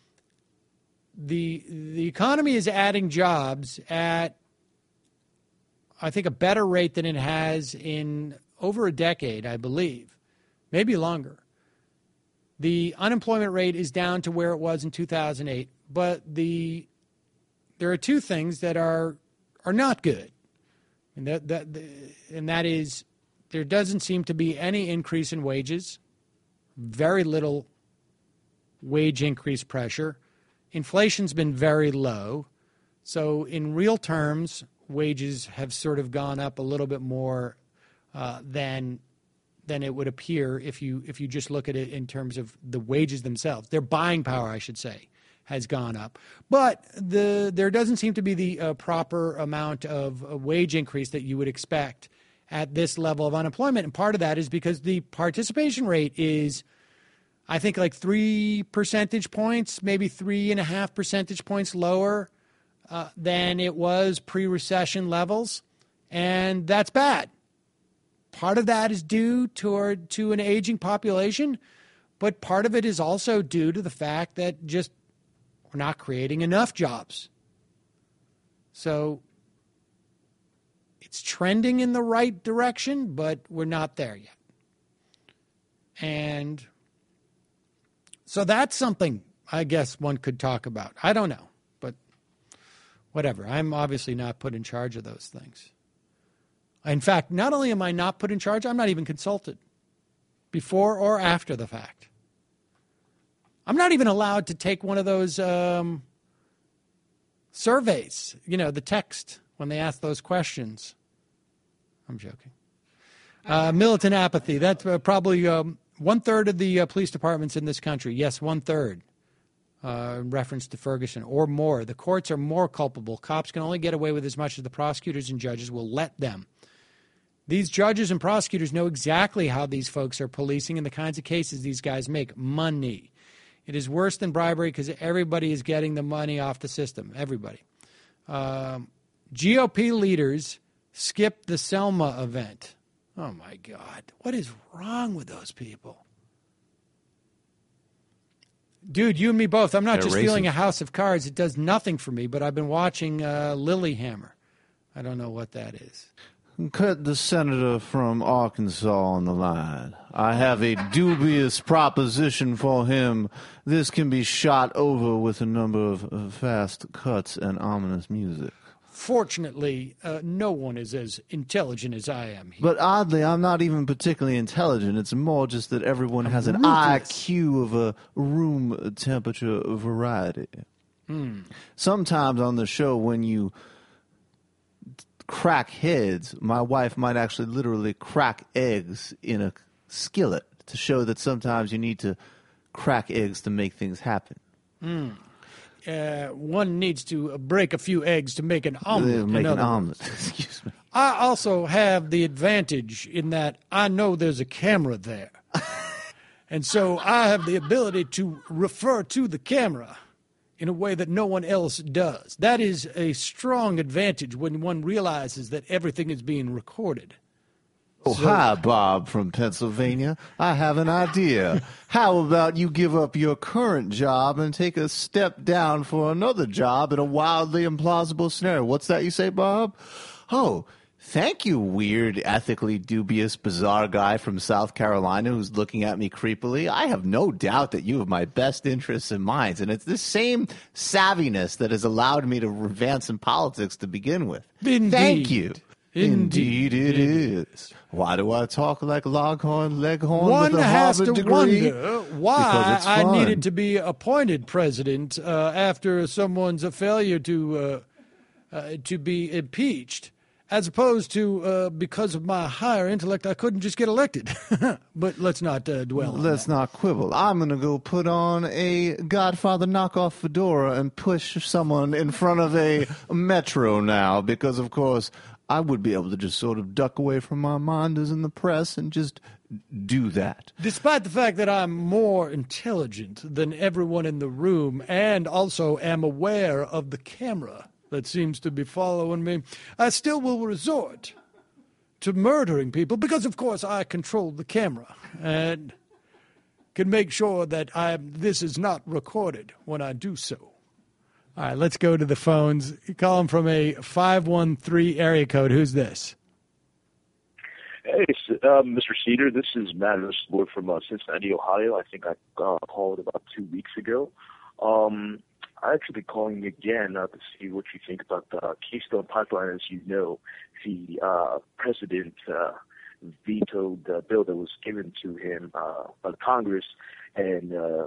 The the economy is adding jobs at, I think, a better rate than it has in over a decade, I believe, maybe longer. The unemployment rate is down to where it was in two thousand eight, but the there are two things that are are not good, and that that and that is there doesn't seem to be any increase in wages. Very little wage increase pressure. Inflation's been very low. So in real terms, wages have sort of gone up a little bit more uh, than than it would appear if you if you just look at it in terms of the wages themselves. Their buying power, I should say, has gone up. But the there doesn't seem to be the uh, proper amount of uh, wage increase that you would expect at this level of unemployment. And part of that is because the participation rate is, I think, like three percentage points, maybe three and a half percentage points lower uh, than it was pre-recession levels. And that's bad. Part of that is due toward to an aging population, but part of it is also due to the fact that just we're not creating enough jobs. So it's trending in the right direction, but we're not there yet. And so that's something I guess one could talk about. I don't know, but whatever. I'm obviously not put in charge of those things. In fact, not only am I not put in charge, I'm not even consulted before or after the fact. I'm not even allowed to take one of those um, surveys, you know, the text when they ask those questions. I'm joking. Uh, militant apathy. That's uh, probably um, one-third of the uh, police departments in this country. Yes, one-third. Uh, in reference to Ferguson, or more. The courts are more culpable. Cops can only get away with as much as the prosecutors and judges will let them. These judges and prosecutors know exactly how these folks are policing and the kinds of cases these guys make. Money. It is worse than bribery because everybody is getting the money off the system. Everybody. Um, G O P leaders skipped the Selma event. Oh, my God. What is wrong with those people? Dude, you and me both. I'm not They're just racist. feeling a house of cards. It does nothing for me, but I've been watching uh, Lilyhammer. I don't know what that is. Cut the senator from Arkansas on the line. I have a dubious proposition for him. This can be shot over with a number of uh, fast cuts and ominous music. Fortunately, uh, no one is as intelligent as I am here. But oddly, I'm not even particularly intelligent. It's more just that everyone has an ruthless. I Q of a room temperature variety. Hmm. Sometimes on the show, when you crack heads, my wife might actually literally crack eggs in a skillet to show that sometimes you need to crack eggs to make things happen. Hmm. Uh, one needs to break a few eggs to make an omelet. Make in an other omelet. words. Excuse me. I also have the advantage in that I know there's a camera there. And so I have the ability to refer to the camera in a way that no one else does. That is a strong advantage when one realizes that everything is being recorded. Oh, So- hi, Bob from Pennsylvania. I have an idea. How about you give up your current job and take a step down for another job in a wildly implausible scenario? What's that you say, Bob? Oh, Thank you, weird, ethically dubious, bizarre guy from South Carolina who's looking at me creepily. I have no doubt that you have my best interests in mind, and it's this same savviness that has allowed me to advance in politics to begin with. Indeed. Thank you. Indeed, Indeed it is. Why do I talk like Longhorn Leghorn One with a has Harvard to degree? wonder Because why it's I fun. needed to be appointed president uh, after someone's failure to uh, uh, to be impeached, as opposed to uh, because of my higher intellect, I couldn't just get elected. But let's not uh, dwell on Let's that. not quibble. I'm going to go put on a Godfather knockoff fedora and push someone in front of a metro now because, of course, I would be able to just sort of duck away from my minders in the press and just do that. Despite the fact that I'm more intelligent than everyone in the room and also am aware of the camera that seems to be following me, I still will resort to murdering people because, of course, I control the camera and can make sure that I this is not recorded when I do so. All right, let's go to the phones. You call them from a five one three area code. Who's this? Hey, uh, Mister Cedar, this is Matt Lord from uh, Cincinnati, Ohio. I think I uh, called about two weeks ago. Um, I'm actually calling again uh, to see what you think about the Keystone Pipeline. As you know, the uh, president uh, vetoed the bill that was given to him uh, by Congress, and uh,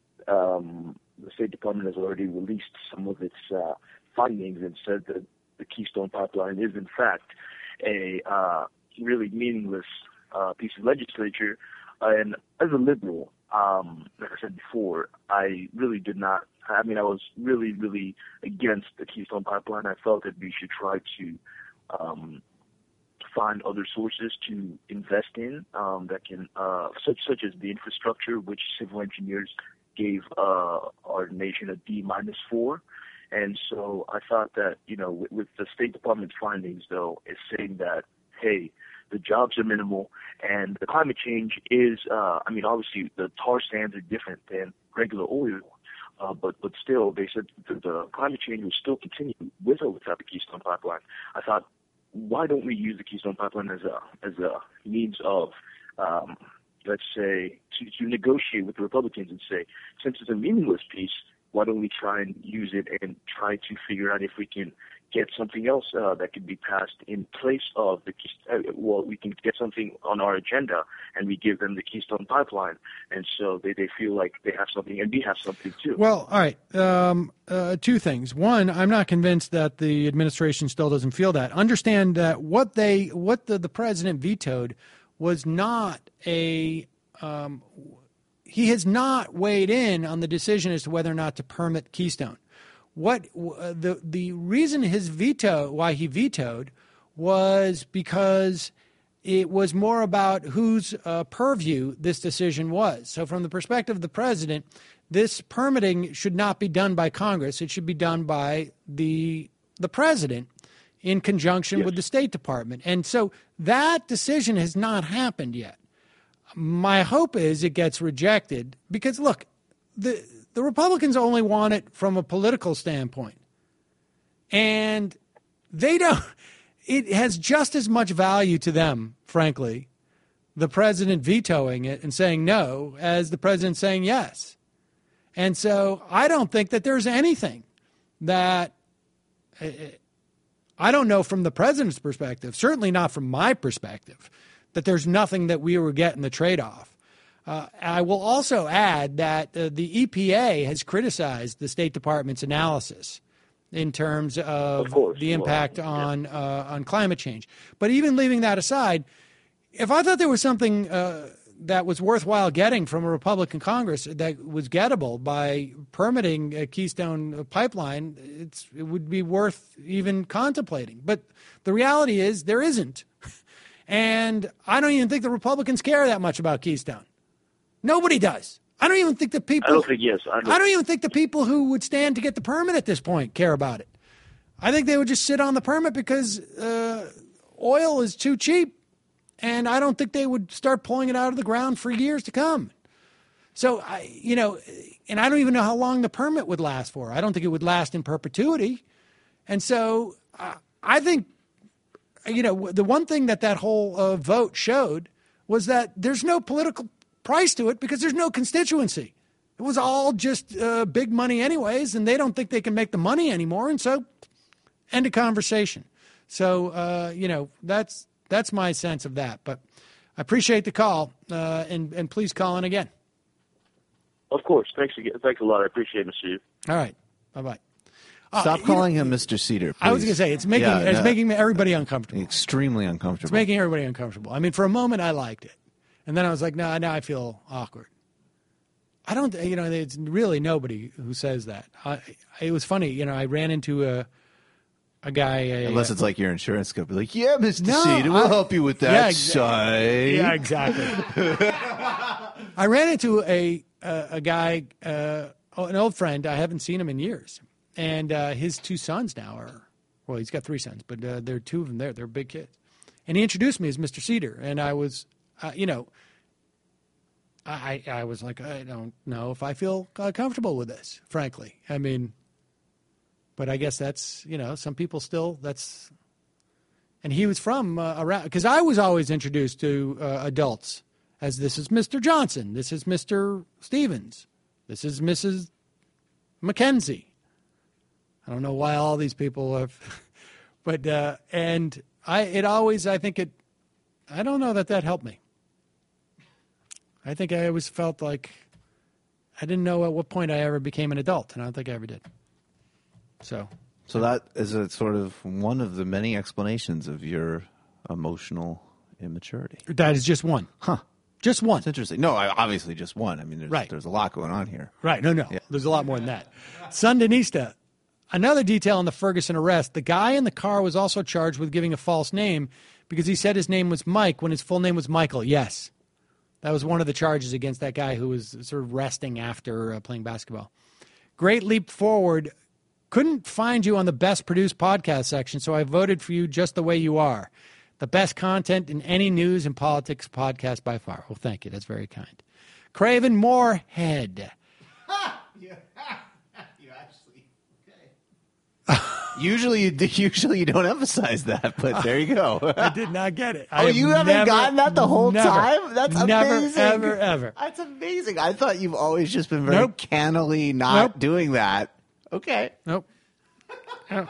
um, the State Department has already released some of its uh, findings and said that the Keystone Pipeline is, in fact, a uh, really meaningless uh, piece of legislature. And as a liberal, um, like I said before, I really did not, I mean, I was really, really against the Keystone Pipeline. I felt that we should try to um, find other sources to invest in um, that can, uh, such, such as the infrastructure, which civil engineers gave uh, our nation a D minus for. And so I thought that, you know, with, with the State Department's findings, though, is saying that, hey, the jobs are minimal and the climate change is, uh, I mean, obviously the tar sands are different than regular oil, uh, but, but still they said the, the climate change will still continue with or without the Keystone Pipeline. I thought, why don't we use the Keystone Pipeline as a, as a means of, um, let's say, to, to negotiate with the Republicans and say, since it's a meaningless piece, why don't we try and use it and try to figure out if we can get something else uh, that could be passed in place of the Keystone, uh, well, we can get something on our agenda and we give them the Keystone Pipeline. And so they, they feel like they have something and we have something too. Well, all right. Um, uh, two things. One, I'm not convinced that the administration still doesn't feel that. Understand that what they, what the, the president vetoed was not a, um, he has not weighed in on the decision as to whether or not to permit Keystone. What uh, the the reason his veto, why he vetoed, was because it was more about whose uh, purview this decision was. So from the perspective of the president, this permitting should not be done by Congress. It should be done by the the president in conjunction yes. with the State Department. And so that decision has not happened yet. My hope is it gets rejected because, look, the the Republicans only want it from a political standpoint. And they don't – it has just as much value to them, frankly, the president vetoing it and saying no as the president saying yes. And so I don't think that there's anything that – I don't know from the president's perspective, certainly not from my perspective, that there's nothing that we were getting the trade-off. Uh, I will also add that uh, the E P A has criticized the State Department's analysis in terms of, of course, the impact well, on yeah. uh, on climate change. But even leaving that aside, if I thought there was something uh, that was worthwhile getting from a Republican Congress that was gettable by permitting a Keystone pipeline, it's, it would be worth even contemplating. But the reality is there isn't. And I don't even think the Republicans care that much about Keystone. Nobody does. I don't even think the people. I don't think yes. I don't, I don't even think the people who would stand to get the permit at this point care about it. I think they would just sit on the permit because uh, oil is too cheap, and I don't think they would start pulling it out of the ground for years to come. So I, you know, and I don't even know how long the permit would last for. I don't think it would last in perpetuity, and so uh, I think you know, the one thing that that whole uh, vote showed was that there's no political price to it because there's no constituency. It was all just uh, big money anyways, and they don't think they can make the money anymore, and so end of conversation. So, uh, you know, that's that's my sense of that. But I appreciate the call, uh, and, and please call in again. Of course. Thanks again. Thanks a lot. I appreciate it, Mister Steve. All right. Bye-bye. Stop uh, calling know, him Mister Cedar, please. I was going to say, it's making yeah, it's no, making everybody uncomfortable. Extremely uncomfortable. It's making everybody uncomfortable. I mean, for a moment, I liked it. And then I was like, no, nah, now I feel awkward. I don't, you know, it's really nobody who says that. I, it was funny, you know, I ran into a a guy. A, Unless it's like your insurance company. Like, yeah, Mister No, Cedar, we'll I, help you with that yeah, side. Yeah, exactly. I ran into a a, a guy, uh, an old friend. I haven't seen him in years. And uh, his two sons now are, well, he's got three sons, but uh, there are two of them there. They're big kids. And he introduced me as Mister Cedar. And I was, uh, you know, I, I was like, I don't know if I feel uh, comfortable with this, frankly. I mean, but I guess that's, you know, some people still, that's, and he was from uh, around, because I was always introduced to uh, adults as this is Mister Johnson, this is Mister Stevens, this is Missus Mackenzie. I don't know why all these people have, but, uh, and I, it always, I think it, I don't know that that helped me. I think I always felt like I didn't know at what point I ever became an adult, and I don't think I ever did. So, so that is a sort of one of the many explanations of your emotional immaturity. That is just one. Huh. Just one. That's interesting. No, I, obviously just one. I mean, there's, right. there's a lot going on here. Right. No, no. Yeah. There's a lot more than that. Sandinista. Another detail on the Ferguson arrest. The guy in the car was also charged with giving a false name because he said his name was Mike when his full name was Michael. Yes. That was one of the charges against that guy who was sort of resting after uh, playing basketball. Great leap forward. Couldn't find you on the best produced podcast section, so I voted for you just the way you are. The best content in any news and politics podcast by far. Well, thank you. That's very kind. Craven Moorhead. you actually, okay. Usually, you, usually you don't emphasize that, but there you go. I did not get it. Oh, you haven't never, gotten that the whole never, time? That's never, amazing. Never, ever, ever. That's amazing. I thought you've always just been very Nope. cannily not Nope. doing that. Okay. Nope. Oh.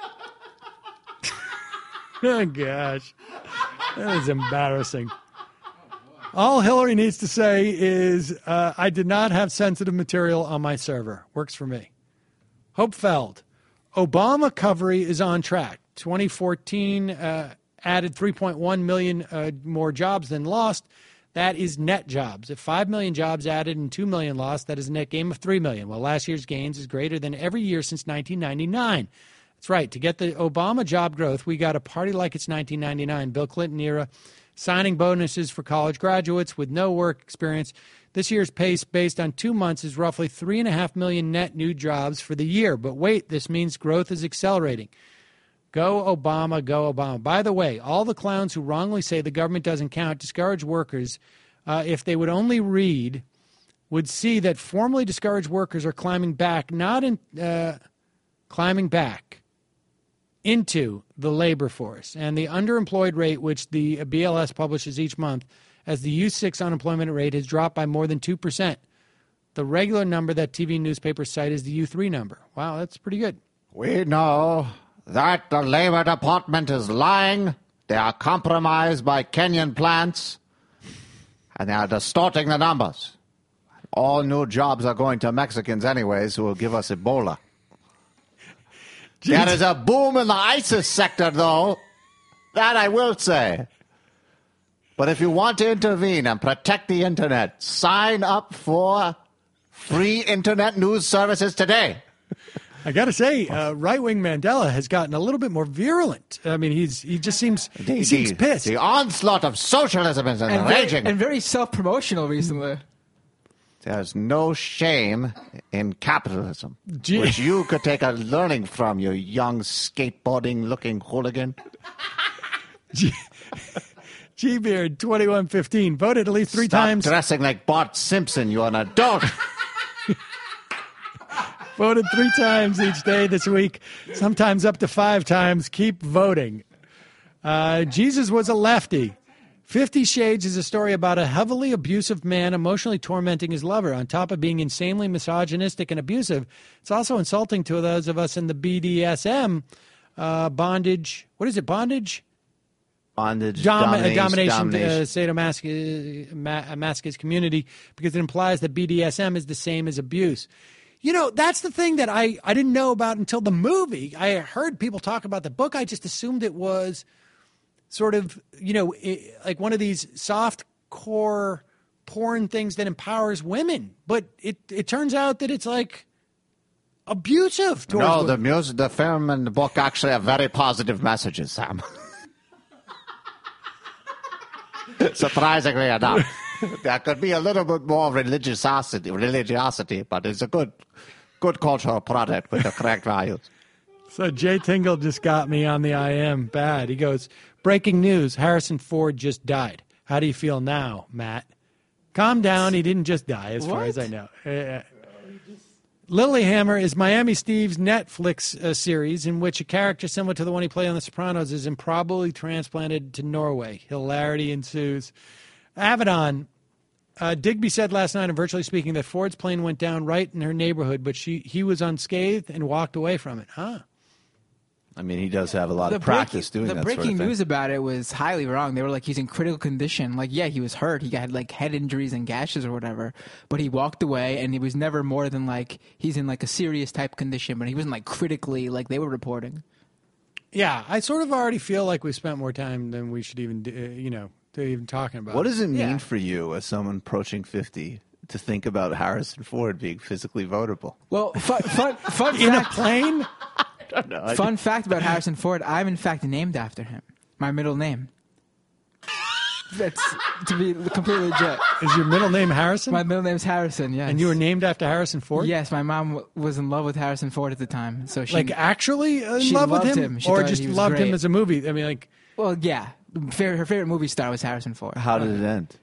Oh, gosh. That is embarrassing. All Hillary needs to say is, uh, I did not have sensitive material on my server. Works for me. Hope Feld. Obama recovery is on track. twenty fourteen uh, added three point one million uh, more jobs than lost. That is net jobs. If five million jobs added and two million lost, that is a net gain of three million. Well, last year's gains is greater than every year since nineteen ninety-nine. That's right. To get the Obama job growth, we got to party like it's nineteen ninety-nine. Bill Clinton era, signing bonuses for college graduates with no work experience. This year's pace based on two months is roughly three and a half million net new jobs for the year. But wait, this means growth is accelerating. Go Obama, go Obama. By the way, all the clowns who wrongly say the government doesn't count discouraged workers, uh, if they would only read, would see that formerly discouraged workers are climbing back, not in uh, climbing back into the labor force. And the underemployed rate, which the B L S publishes each month, as the U six unemployment rate has dropped by more than two percent. The regular number that T V newspapers cite is the U three number. Wow, that's pretty good. We know that the Labor Department is lying. They are compromised by Kenyan plants, and they are distorting the numbers. All new jobs are going to Mexicans anyways, who will give us Ebola. There is a boom in the ISIS sector, though. That I will say. But if you want to intervene and protect the Internet, sign up for free Internet news services today. I got to say, uh, right-wing Mandela has gotten a little bit more virulent. I mean, he's he just seems The, he seems the- pissed. The onslaught of socialism is And very, enraging. and very self-promotional recently. There's no shame in capitalism, Gee. which you could take a learning from, you young skateboarding-looking hooligan. G- G-Beard twenty-one fifteen voted at least three Stop times. dressing like Bart Simpson. You're an adult. Voted three times each day this week, sometimes up to five times. Keep voting. Uh, Jesus was a lefty. Fifty Shades is a story about a heavily abusive man emotionally tormenting his lover. On top of being insanely misogynistic and abusive, it's also insulting to those of us in the B D S M uh, bondage. What is it? Bondage? Bondage, Dom- domination, domination, domination. Uh, sadomasochist ma- masochist community, because it implies that B D S M is the same as abuse. You know, that's the thing that I, I didn't know about until the movie. I heard people talk about the book. I just assumed it was sort of, you know, it, like one of these soft core porn things that empowers women. But it, it turns out that it's like abusive towards No, women. the music, the film and the book actually have very positive messages, Sam. Surprisingly enough. There could be a little bit more religiosity, religiosity, but it's a good, good cultural product with the correct values. So Jay Tingle just got me on the I M bad. He goes, breaking news, Harrison Ford just died. How do you feel now, Matt? Calm down. He didn't just die, as What? far as I know. Uh, Lilyhammer is Miami Steve's Netflix uh, series in which a character similar to the one he played on The Sopranos is improbably transplanted to Norway. Hilarity ensues. Avedon, uh, Digby said last night in Virtually Speaking that Ford's plane went down right in her neighborhood, but she he was unscathed and walked away from it. Huh? I mean, he does have a lot The of practice breaking, doing the that breaking sort of thing. news about it was highly wrong. They were like, he's in critical condition. Like, yeah, he was hurt. He had like head injuries and gashes or whatever. But he walked away, and he was never more than like he's in like a serious type condition. But he wasn't like critically like they were reporting. Yeah, I sort of already feel like we spent more time than we should even, do, uh, you know, to even talking about. What does it mean Yeah. for you as someone approaching fifty to think about Harrison Ford being physically vulnerable? Well, fun, fun, fun in a fact. plane? No, I- Fun fact about Harrison Ford: I'm in fact named after him. My middle name. That's to be completely legit. Is your middle name Harrison? My middle name's Harrison. Yes. And you were named after Harrison Ford? Yes, my mom w- was in love with Harrison Ford at the time, so she Like actually in she love with loved him, him. She or thought just he was loved him great. as a movie? I mean, like, Well, yeah, Fair, her favorite movie star was Harrison Ford. How did it end?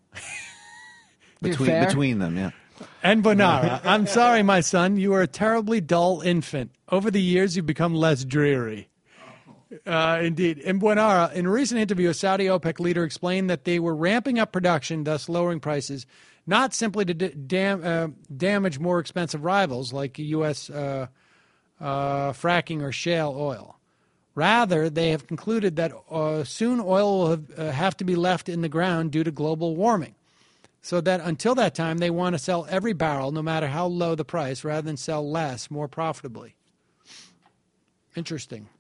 Between Fair? between them, yeah. and Bonara. I'm sorry, my son. You are a terribly dull infant. Over the years, you've become less dreary. Uh, indeed. In Bonara, in a recent interview, a Saudi OPEC leader explained that they were ramping up production, thus lowering prices, not simply to d- dam- uh, damage more expensive rivals like U S Uh, uh, fracking or shale oil. Rather, they have concluded that uh, soon oil will have, uh, have to be left in the ground due to global warming. So that until that time, they want to sell every barrel, no matter how low the price, rather than sell less, more profitably. Interesting.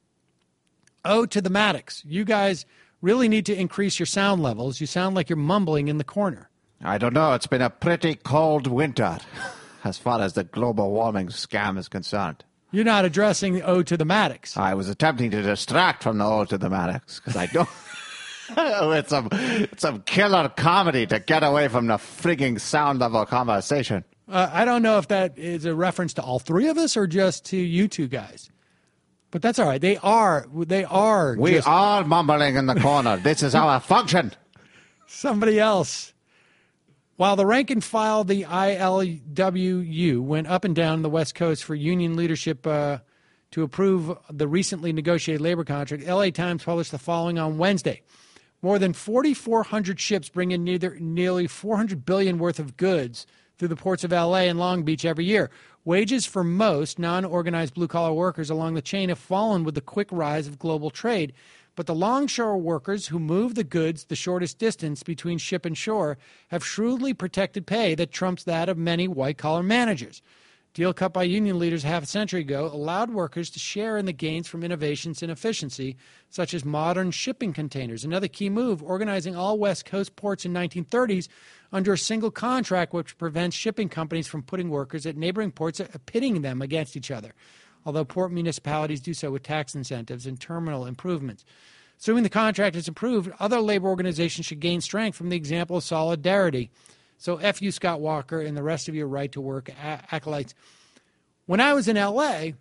Oh, to the Maddox. You guys really need to increase your sound levels. You sound like you're mumbling in the corner. I don't know. It's been a pretty cold winter as far as the global warming scam is concerned. You're not addressing the ode to the Maddox. I was attempting to distract from the ode to the Maddox because I don't. it's some it's some killer comedy to get away from the frigging sound level conversation. Uh, I don't know if that is a reference to all three of us or just to you two guys. But that's all right. They are. They are. We just are mumbling in the corner. This is our function. somebody else. While the rank and file, the I L W U, went up and down the West Coast for union leadership uh, to approve the recently negotiated labor contract, L A Times published the following on Wednesday. More than forty-four hundred ships bring in neither, nearly four hundred billion dollars worth of goods through the ports of L A and Long Beach every year. Wages for most non-organized blue-collar workers along the chain have fallen with the quick rise of global trade, but the longshore workers who move the goods the shortest distance between ship and shore have shrewdly protected pay that trumps that of many white-collar managers. Deal cut by union leaders half a century ago allowed workers to share in the gains from innovations in efficiency, such as modern shipping containers. Another key move, organizing all West Coast ports in the nineteen thirties under a single contract, which prevents shipping companies from putting workers at neighboring ports, uh, pitting them against each other, although port municipalities do so with tax incentives and terminal improvements. Assuming the contract is approved, other labor organizations should gain strength from the example of solidarity. So F you, Scott Walker, and the rest of your right to work acolytes. When I was in L A,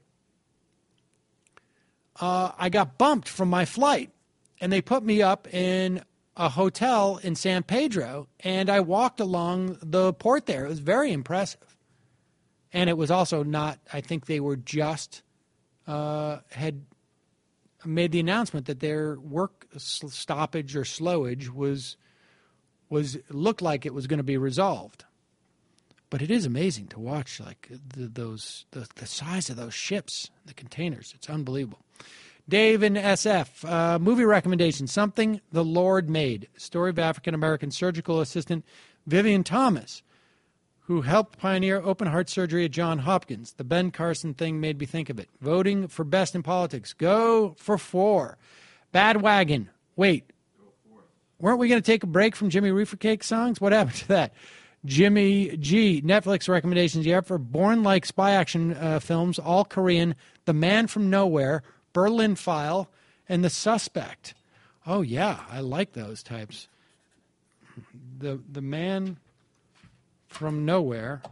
uh, I got bumped from my flight, and they put me up in a hotel in San Pedro, and I walked along the port there. It was very impressive. And it was also not, I think they were just, uh, had made the announcement that their work stoppage or slowage was was looked like it was going to be resolved. But it is amazing to watch, like the, those the, the size of those ships, the containers. It's unbelievable. Dave in S F, uh, movie recommendation: Something the Lord Made. Story of African American surgical assistant Vivian Thomas, who helped pioneer open heart surgery at Johns Hopkins. The Ben Carson thing made me think of it. Voting for best in politics. Go for four. Bad Wagon. Wait. Weren't we going to take a break from Jimmy Reefer Cake songs? What happened to that? Jimmy G. Netflix recommendations here for Bourne-like spy action uh, films, all Korean. The Man from Nowhere, Berlin File, and The Suspect. Oh, yeah. I like those types. The The Man from Nowhere.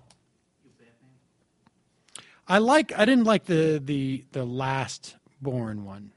I like. I didn't like the the the last Bourne one,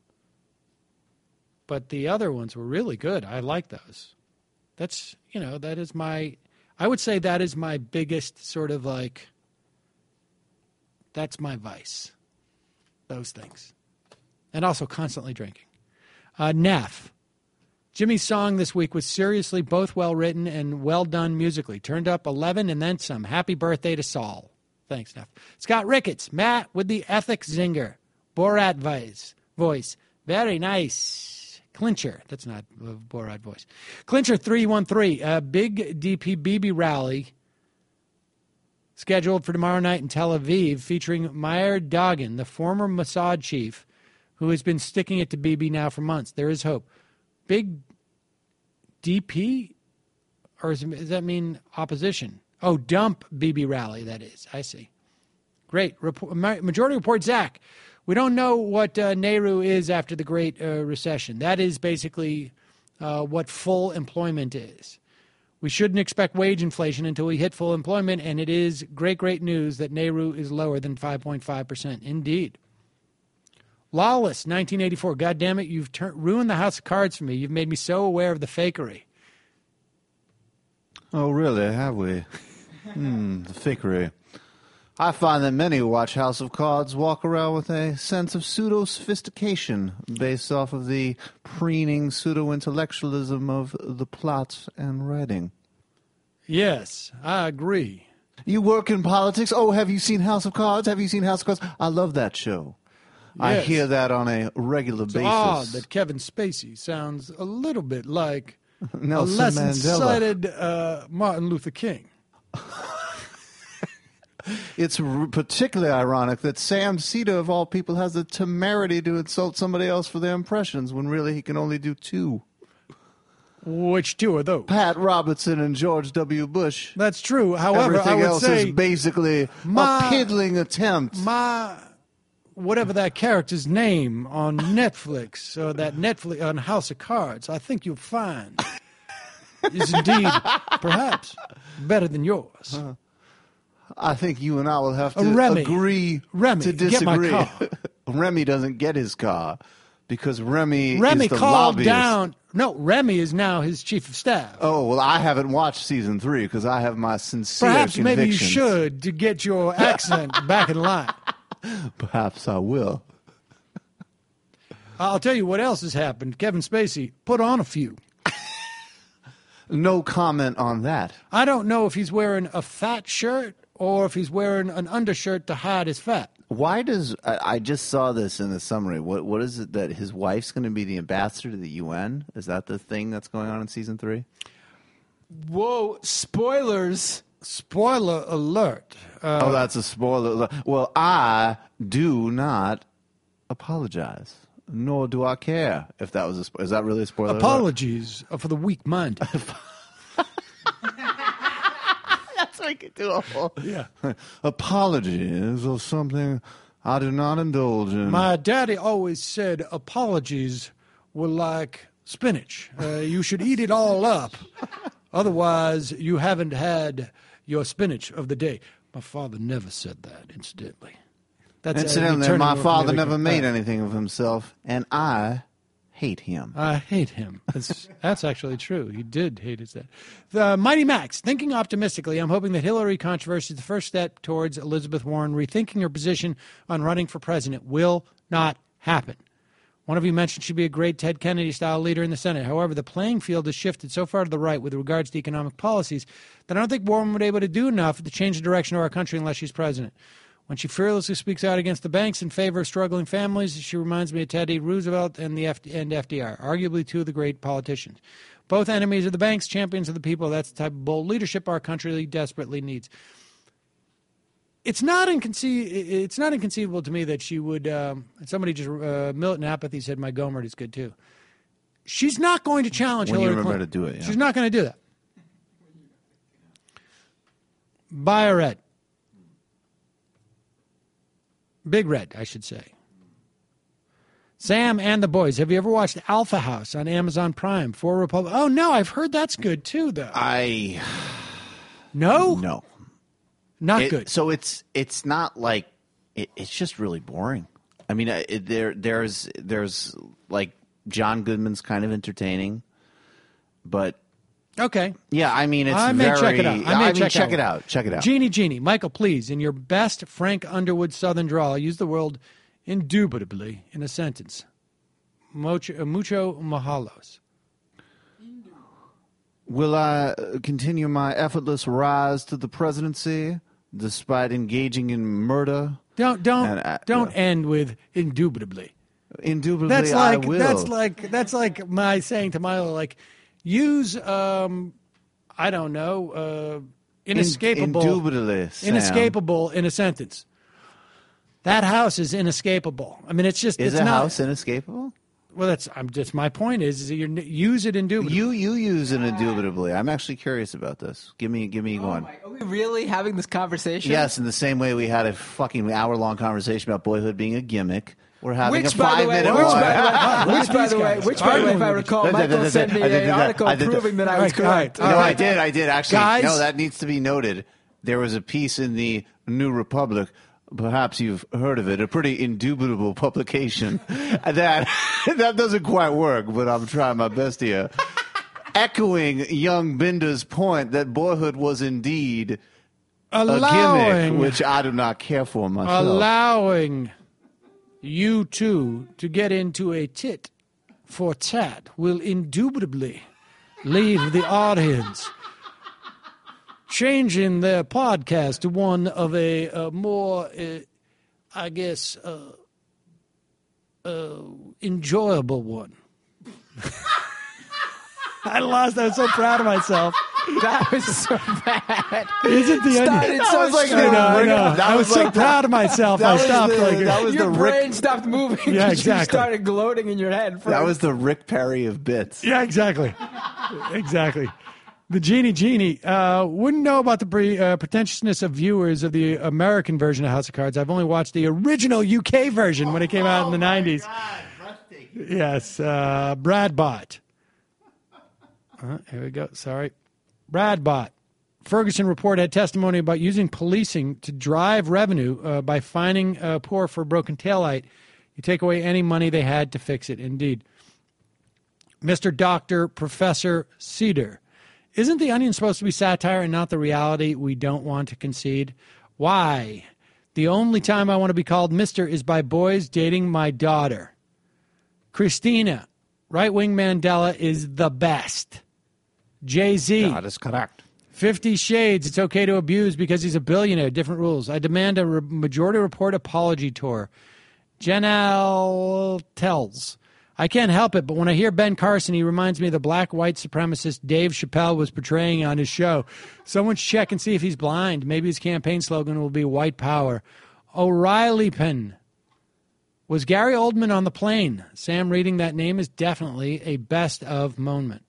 but the other ones were really good. I like those. That's you know that is my. I would say that is my biggest sort of like. That's my vice. Those things, and also constantly drinking. Uh, Neff. Jimmy's song this week was seriously both well-written and well done musically. Turned up eleven and then some. Happy birthday to Saul. Thanks, Neff. Scott Ricketts. Matt with the ethics zinger. Borat voice. Voice. Very nice. Clincher. That's not a Borat voice. Clincher three one three. A big D P B B rally scheduled for tomorrow night in Tel Aviv featuring Meir Dagan, the former Mossad chief, who has been sticking it to Bibi now for months. There is hope. Big D P? Or is, does that mean opposition? Oh, dump Bibi rally, that is. I see. Great. Report, Majority Report, Zach. We don't know what uh, Nehru is after the Great uh, Recession. That is basically uh, what full employment is. We shouldn't expect wage inflation until we hit full employment, and it is great, great news that Nehru is lower than five point five percent. Indeed. Lawless, nineteen eighty-four. God damn it, you've tur- ruined the house of cards for me. You've made me so aware of the fakery. Oh, really? Have we? Hmm, the fakery. I find that many who watch House of Cards walk around with a sense of pseudo-sophistication based off of the preening pseudo-intellectualism of the plot and writing. Yes, I agree. You work in politics? Oh, have you seen House of Cards? Have you seen House of Cards? I love that show. I Yes. hear that on a regular It's basis. odd that Kevin Spacey sounds a little bit like Nelson a less Mandela. incited uh, Martin Luther King. It's r- particularly ironic that Sam Cedar, of all people, has the temerity to insult somebody else for their impressions when really he can only do two. Which two are those? Pat Robertson and George W. Bush. That's true. However, Everything I would else say is basically my- a piddling attempt. my whatever that character's name on Netflix or that Netflix on House of Cards, I think you'll find is indeed perhaps better than yours. Uh, I think you and I will have to Uh, Remy. agree Remy, to get my disagree. car. Remy doesn't get his car because Remy, Remy is the called lobbyist. down. No, Remy is now his chief of staff. Oh, well, I haven't watched season three because I have my sincere Perhaps maybe you convictions. should to get your accent back in line. Perhaps I will. I'll tell you what else has happened. Kevin Spacey put on a few. No comment on that. I don't know if he's wearing a fat shirt or if he's wearing an undershirt to hide his fat. Why does I, I just saw this in the summary? What what is it that his wife's going to be the ambassador to the U N? Is that the thing that's going on in season three? Whoa, spoilers. Spoiler alert. Uh, oh, that's a spoiler. Well, I do not apologize, nor do I care if that was a spoiler. Is that really a spoiler alert? Apologies for the weak-minded. That's what we could do. A whole Yeah. apologies or something I do not indulge in. My daddy always said apologies were like spinach. Uh, you should eat it all up. Otherwise, you haven't had your spinach of the day. My father never said that, incidentally. That's Incidentally, uh, my eternal father living- never made uh, anything of himself, and I hate him. I hate him. That's, that's actually true. He did hate his dad. The Mighty Max, thinking optimistically, I'm hoping that Hillary controversy is the first step towards Elizabeth Warren rethinking her position on running for president. Will not happen. One of you mentioned she'd be a great Ted Kennedy-style leader in the Senate. However, the playing field has shifted so far to the right with regards to economic policies that I don't think Warren would be able to do enough to change the direction of our country unless she's president. When she fearlessly speaks out against the banks in favor of struggling families, she reminds me of Teddy Roosevelt and the F- and F D R, arguably two of the great politicians. Both enemies of the banks, champions of the people. That's the type of bold leadership our country desperately needs. It's not inconce- It's not inconceivable to me that she would. Um, somebody just uh, Milton Apathy said my Gohmert is good too. She's not going to challenge When Hillary you remember Clinton. to do it, yeah. She's not going to do that. Buy a red. Big Red, I should say. Sam and the boys. Have you ever watched Alpha House on Amazon Prime? For Republic. Oh no, I've heard that's good too, though. I no, no, not It- good. So it's it's not like it, it's just really boring. I mean, uh, it, there there's there's like John Goodman's kind of entertaining, but Okay. yeah, I mean it's I may very. check it out. I may I mean, check, check it out. Check it out. Jeannie, Jeannie, Michael, please, in your best Frank Underwood Southern drawl, use the word indubitably in a sentence. Mucho, mucho mahalos. Will I continue my effortless rise to the presidency despite engaging in murder? Don't don't And, uh, don't yeah. end with indubitably. Indubitably, That's like I will. that's like that's like my saying to Milo, like use um I don't know uh inescapable indubitably, Sam. inescapable in a sentence. That house is inescapable. I mean, it's just Is it's a not, house inescapable? Well, that's I'm just my point is, is that you use it indubitably. You you use it indubitably. I'm actually curious about this. Give me give me one. Are we really having this conversation? Yes, in the same way we had a fucking hour long conversation about Boyhood being a gimmick. We're having Which, a by five the way, minute which, one. by the way, Look which, at by these the way, guys. which, by the way, if I Arguing with recall, each other. Michael sent me I did an that. article I did that. proving that I All was right, all right, correct. all No, right. I did. I did actually. Guys? No, that needs to be noted. There was a piece in the New Republic. Perhaps you've heard of it. A pretty indubitable publication. that that doesn't quite work, but I'm trying my best here. Echoing young Binder's point that Boyhood was indeed a allowing gimmick, which I do not care for myself. allowing you two to get into a tit for tat will indubitably leave the audience changing their podcast to one of a, a more, uh, I guess, uh, uh, enjoyable one. I lost. I was so proud of myself. That was so bad. Isn't the Started onion? so was like strong. I know, I know. That I was, was so like the- proud of myself. that I was stopped. the- like, that was Your the brain Rick. stopped moving. Yeah, 'cause exactly. You started gloating in your head. For That was the Rick Perry of bits. Yeah, exactly. Exactly. The Genie Genie uh, wouldn't know about the pre, uh, pretentiousness of viewers of the American version of House of Cards. I've only watched the original U K version when it came out in the nineties. Yes, uh, Brad Bott. Uh, here we go. Sorry. Brad Bott. Ferguson report had testimony about using policing to drive revenue uh, by fining uh, poor for broken taillight. You take away any money they had to fix it. Indeed. Mister Doctor Professor Cedar. Isn't The Onion supposed to be satire and not the reality we don't want to concede? Why? The only time I want to be called Mister is by boys dating my daughter. Christina. Right-wing Mandela is the best. Jay-Z. That is correct. Fifty Shades, it's okay to abuse because he's a billionaire. Different rules. I demand a re- majority report apology tour. Janelle tells. I can't help it, but when I hear Ben Carson, he reminds me of the black white supremacist Dave Chappelle was portraying on his show. Someone should check and see if he's blind. Maybe his campaign slogan will be white power. O'Reilly Pen. Was Gary Oldman on the plane? Sam reading that name is definitely a best of moment.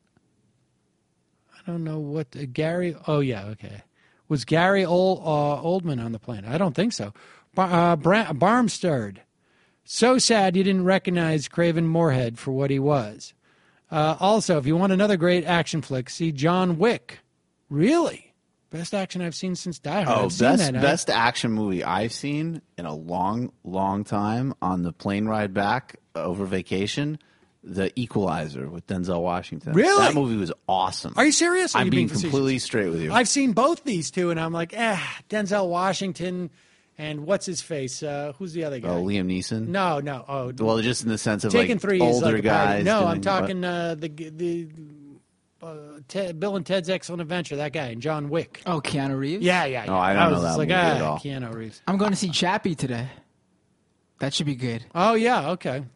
I don't know what uh, Gary. Oh yeah, okay. Was Gary Old, uh, Oldman on the plane? I don't think so. Bar, uh, Bra- Barmstead. So sad you didn't recognize Craven Moorhead for what he was. Uh, also, if you want another great action flick, see John Wick. Really, best action I've seen since Die Hard. Oh, I've seen best that. best action movie I've seen in a long, long time on the plane ride back over vacation. The Equalizer with Denzel Washington. Really? That movie was awesome. Are you serious? Or are I'm you being facetious? completely straight with you. I've seen both these two, and I'm like, eh, Denzel Washington and what's his face? Uh, who's the other guy? Oh, Liam Neeson. No, no. Oh, Well, just in the sense of Taken like Three older is like a party. guys. No, doing I'm talking what? uh, the the uh, Ted, Bill and Ted's Excellent Adventure. That guy and John Wick. Oh, Keanu Reeves? Yeah, yeah. yeah. No, I don't I know was that just like, movie at ah, all. Keanu Reeves. I'm going to see Chappie today. That should be good. Oh yeah, okay.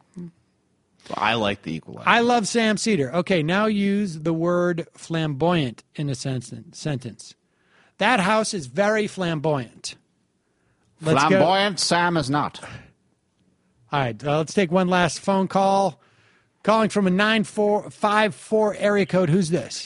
I like the Equalizer. I love Sam Cedar. Okay, now use the word flamboyant in a sen- sentence. That house is very flamboyant. Let's go. Flamboyant Sam is not. All right, uh, let's take one last phone call. Calling from a nine four five four area code. Who's this?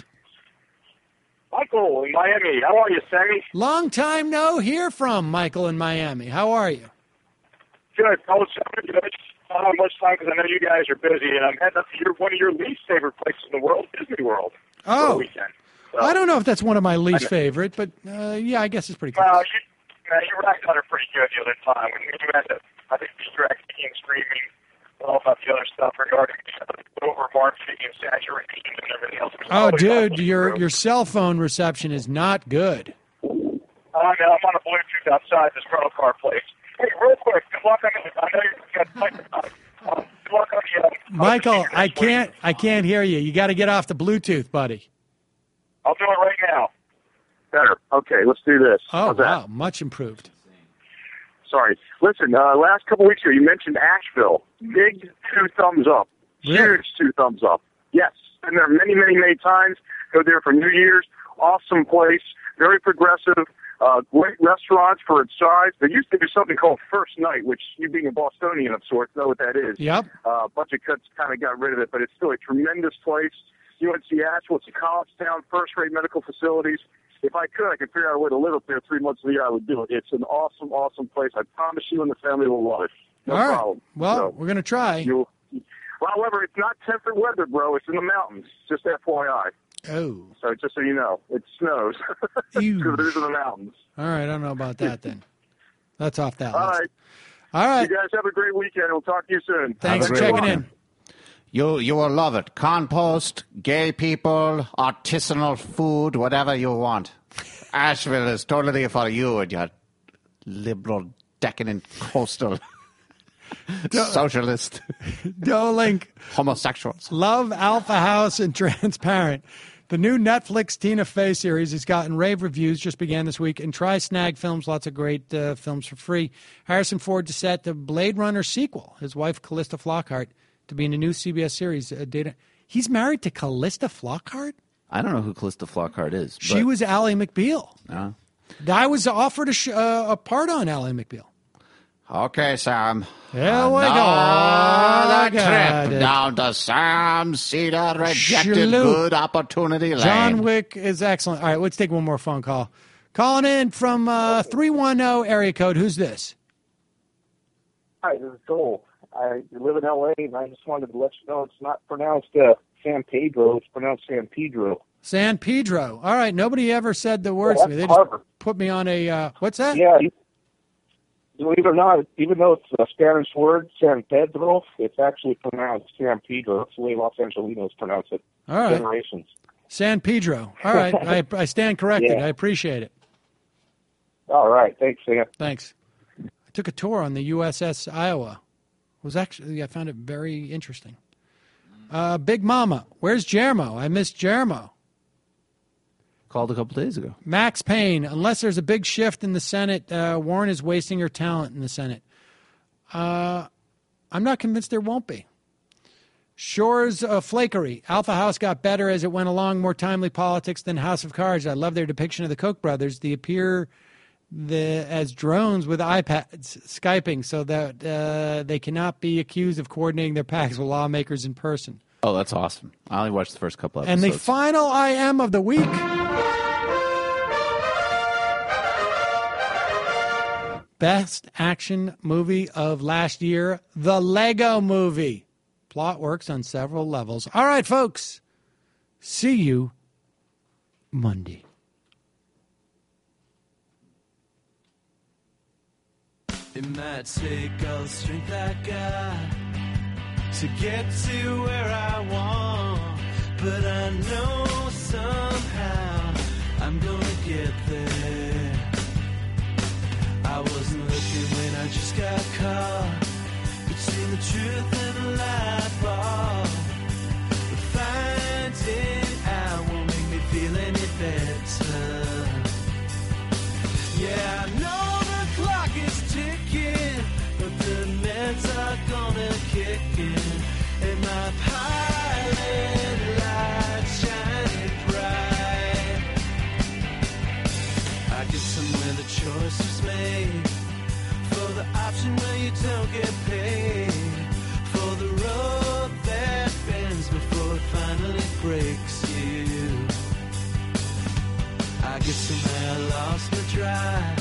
Michael in Miami. How are you, Sammy? Long time no hear from, Michael in Miami. How are you? Good. I was good. I don't have much time because I know you guys are busy, and I'm heading up to your, one of your least favorite places in the world, Disney World, for Oh. the weekend. So, I don't know if that's one of my least I know. favorite, but uh, yeah, I guess it's pretty cool. Well, you, uh, you racked on it pretty good the other time. When you had to, I think you were kicking and screaming all about the other stuff regarding the over marketing and saturation and everything else. Oh, dude, your your cell phone reception is not good. I'm, I'm on a Bluetooth outside this rental car place. Hey, real quick, good luck on the, I know you've got plenty of time. Um, good luck on the, uh, Michael, I can't I can't hear you. You got to get off the Bluetooth, buddy. I'll do it right now. Better. Okay, let's do this. Oh, How's that? wow, much improved. Sorry. Listen, uh, last couple weeks ago, you mentioned Asheville. Big two thumbs up. Really? Huge two thumbs up. Yes. Been there many, many, many times. Go there for New Year's. Awesome place. Very progressive. Uh, great restaurants for its size. There used to be something called First Night, which you being a Bostonian of sorts know what that is. Yep. Uh, a bunch of cuts kind of got rid of it, but it's still a tremendous place. U N C Asheville, it's a college town, first-rate medical facilities. If I could, I could figure out a way to live up there three months of the year, I would do it. It's an awesome, awesome place. I promise you and the family will love it. No All right. problem. Well, So, we're going to try. you'll, well, however, it's not temperate weather, bro. It's in the mountains. Just F Y I. Oh. So just so you know, it snows because it is in the mountains. All right, I don't know about that then. That's off that All list. right. All right. You guys have a great weekend. We'll talk to you soon. Thanks for Have a great checking one. in. You you will love it. Compost, gay people, artisanal food, whatever you want. Asheville is totally for you and your liberal, decadent, coastal, socialist, Dolink. homosexuals. Love Alpha House and Transparent. The new Netflix Tina Fey series has gotten rave reviews, just began this week, and try Snag Films, lots of great uh, films for free. Harrison Ford to set the Blade Runner sequel, his wife Callista Flockhart, to be in a new C B S series. Uh, data. He's married to Callista Flockhart? I don't know who Callista Flockhart is. She but- was Ally McBeal. Uh, I was offered a, sh- uh, a part on Ally McBeal. okay, Sam. Here we go. Another Got trip it. down to Sam Cedar rejected Salute. good opportunity lane. John Wick is excellent. All right, let's take one more phone call. Calling in from uh, three one zero area code. Who's this? Hi, this is Joel. I live in L A, and I just wanted to let you know it's not pronounced uh, San Pedro. It's pronounced San Pedro. San Pedro. All right, nobody ever said the words Yeah, to me. They that's just Harvard. put me on a, uh, what's that? Yeah, you, believe it or not, even though it's a Spanish word, San Pedro, it's actually pronounced San Pedro. That's the way Los Angelinos pronounce it. All right. Generations. San Pedro. All right, I, I stand corrected. Yeah. I appreciate it. All right, thanks, Sam. Thanks. I took a tour on the U S S Iowa. It was actually, I found it very interesting. Uh, Big Mama, where's Jermo? I missed Jermo. Called a couple days ago. Max Payne, unless there's a big shift in the Senate, uh, Warren is wasting her talent in the Senate. Uh, I'm not convinced there won't be. Shore's uh, flakery. Alpha House got better as it went along, more timely politics than House of Cards. I love their depiction of the Koch brothers. They appear the, as drones with iPads Skyping so that uh, they cannot be accused of coordinating their packs with lawmakers in person. Oh, that's awesome. I only watched the first couple And episodes. the final I am of the week. Best action movie of last year, The Lego Movie. Plot works on several levels. All right, folks. See you Monday. It might take all the strength I got to get to where I want, but I know somehow I'm gonna get there. I wasn't looking when I just got caught between the truth and the lie bar. But finding out won't make me feel any better. Yeah, I know the clock is ticking, but the meds are gonna kick in, and my pilot light shining bright. I get somewhere the choice was made, for the option where you don't get paid, for the road that bends before it finally breaks you. I get somewhere I lost my drive,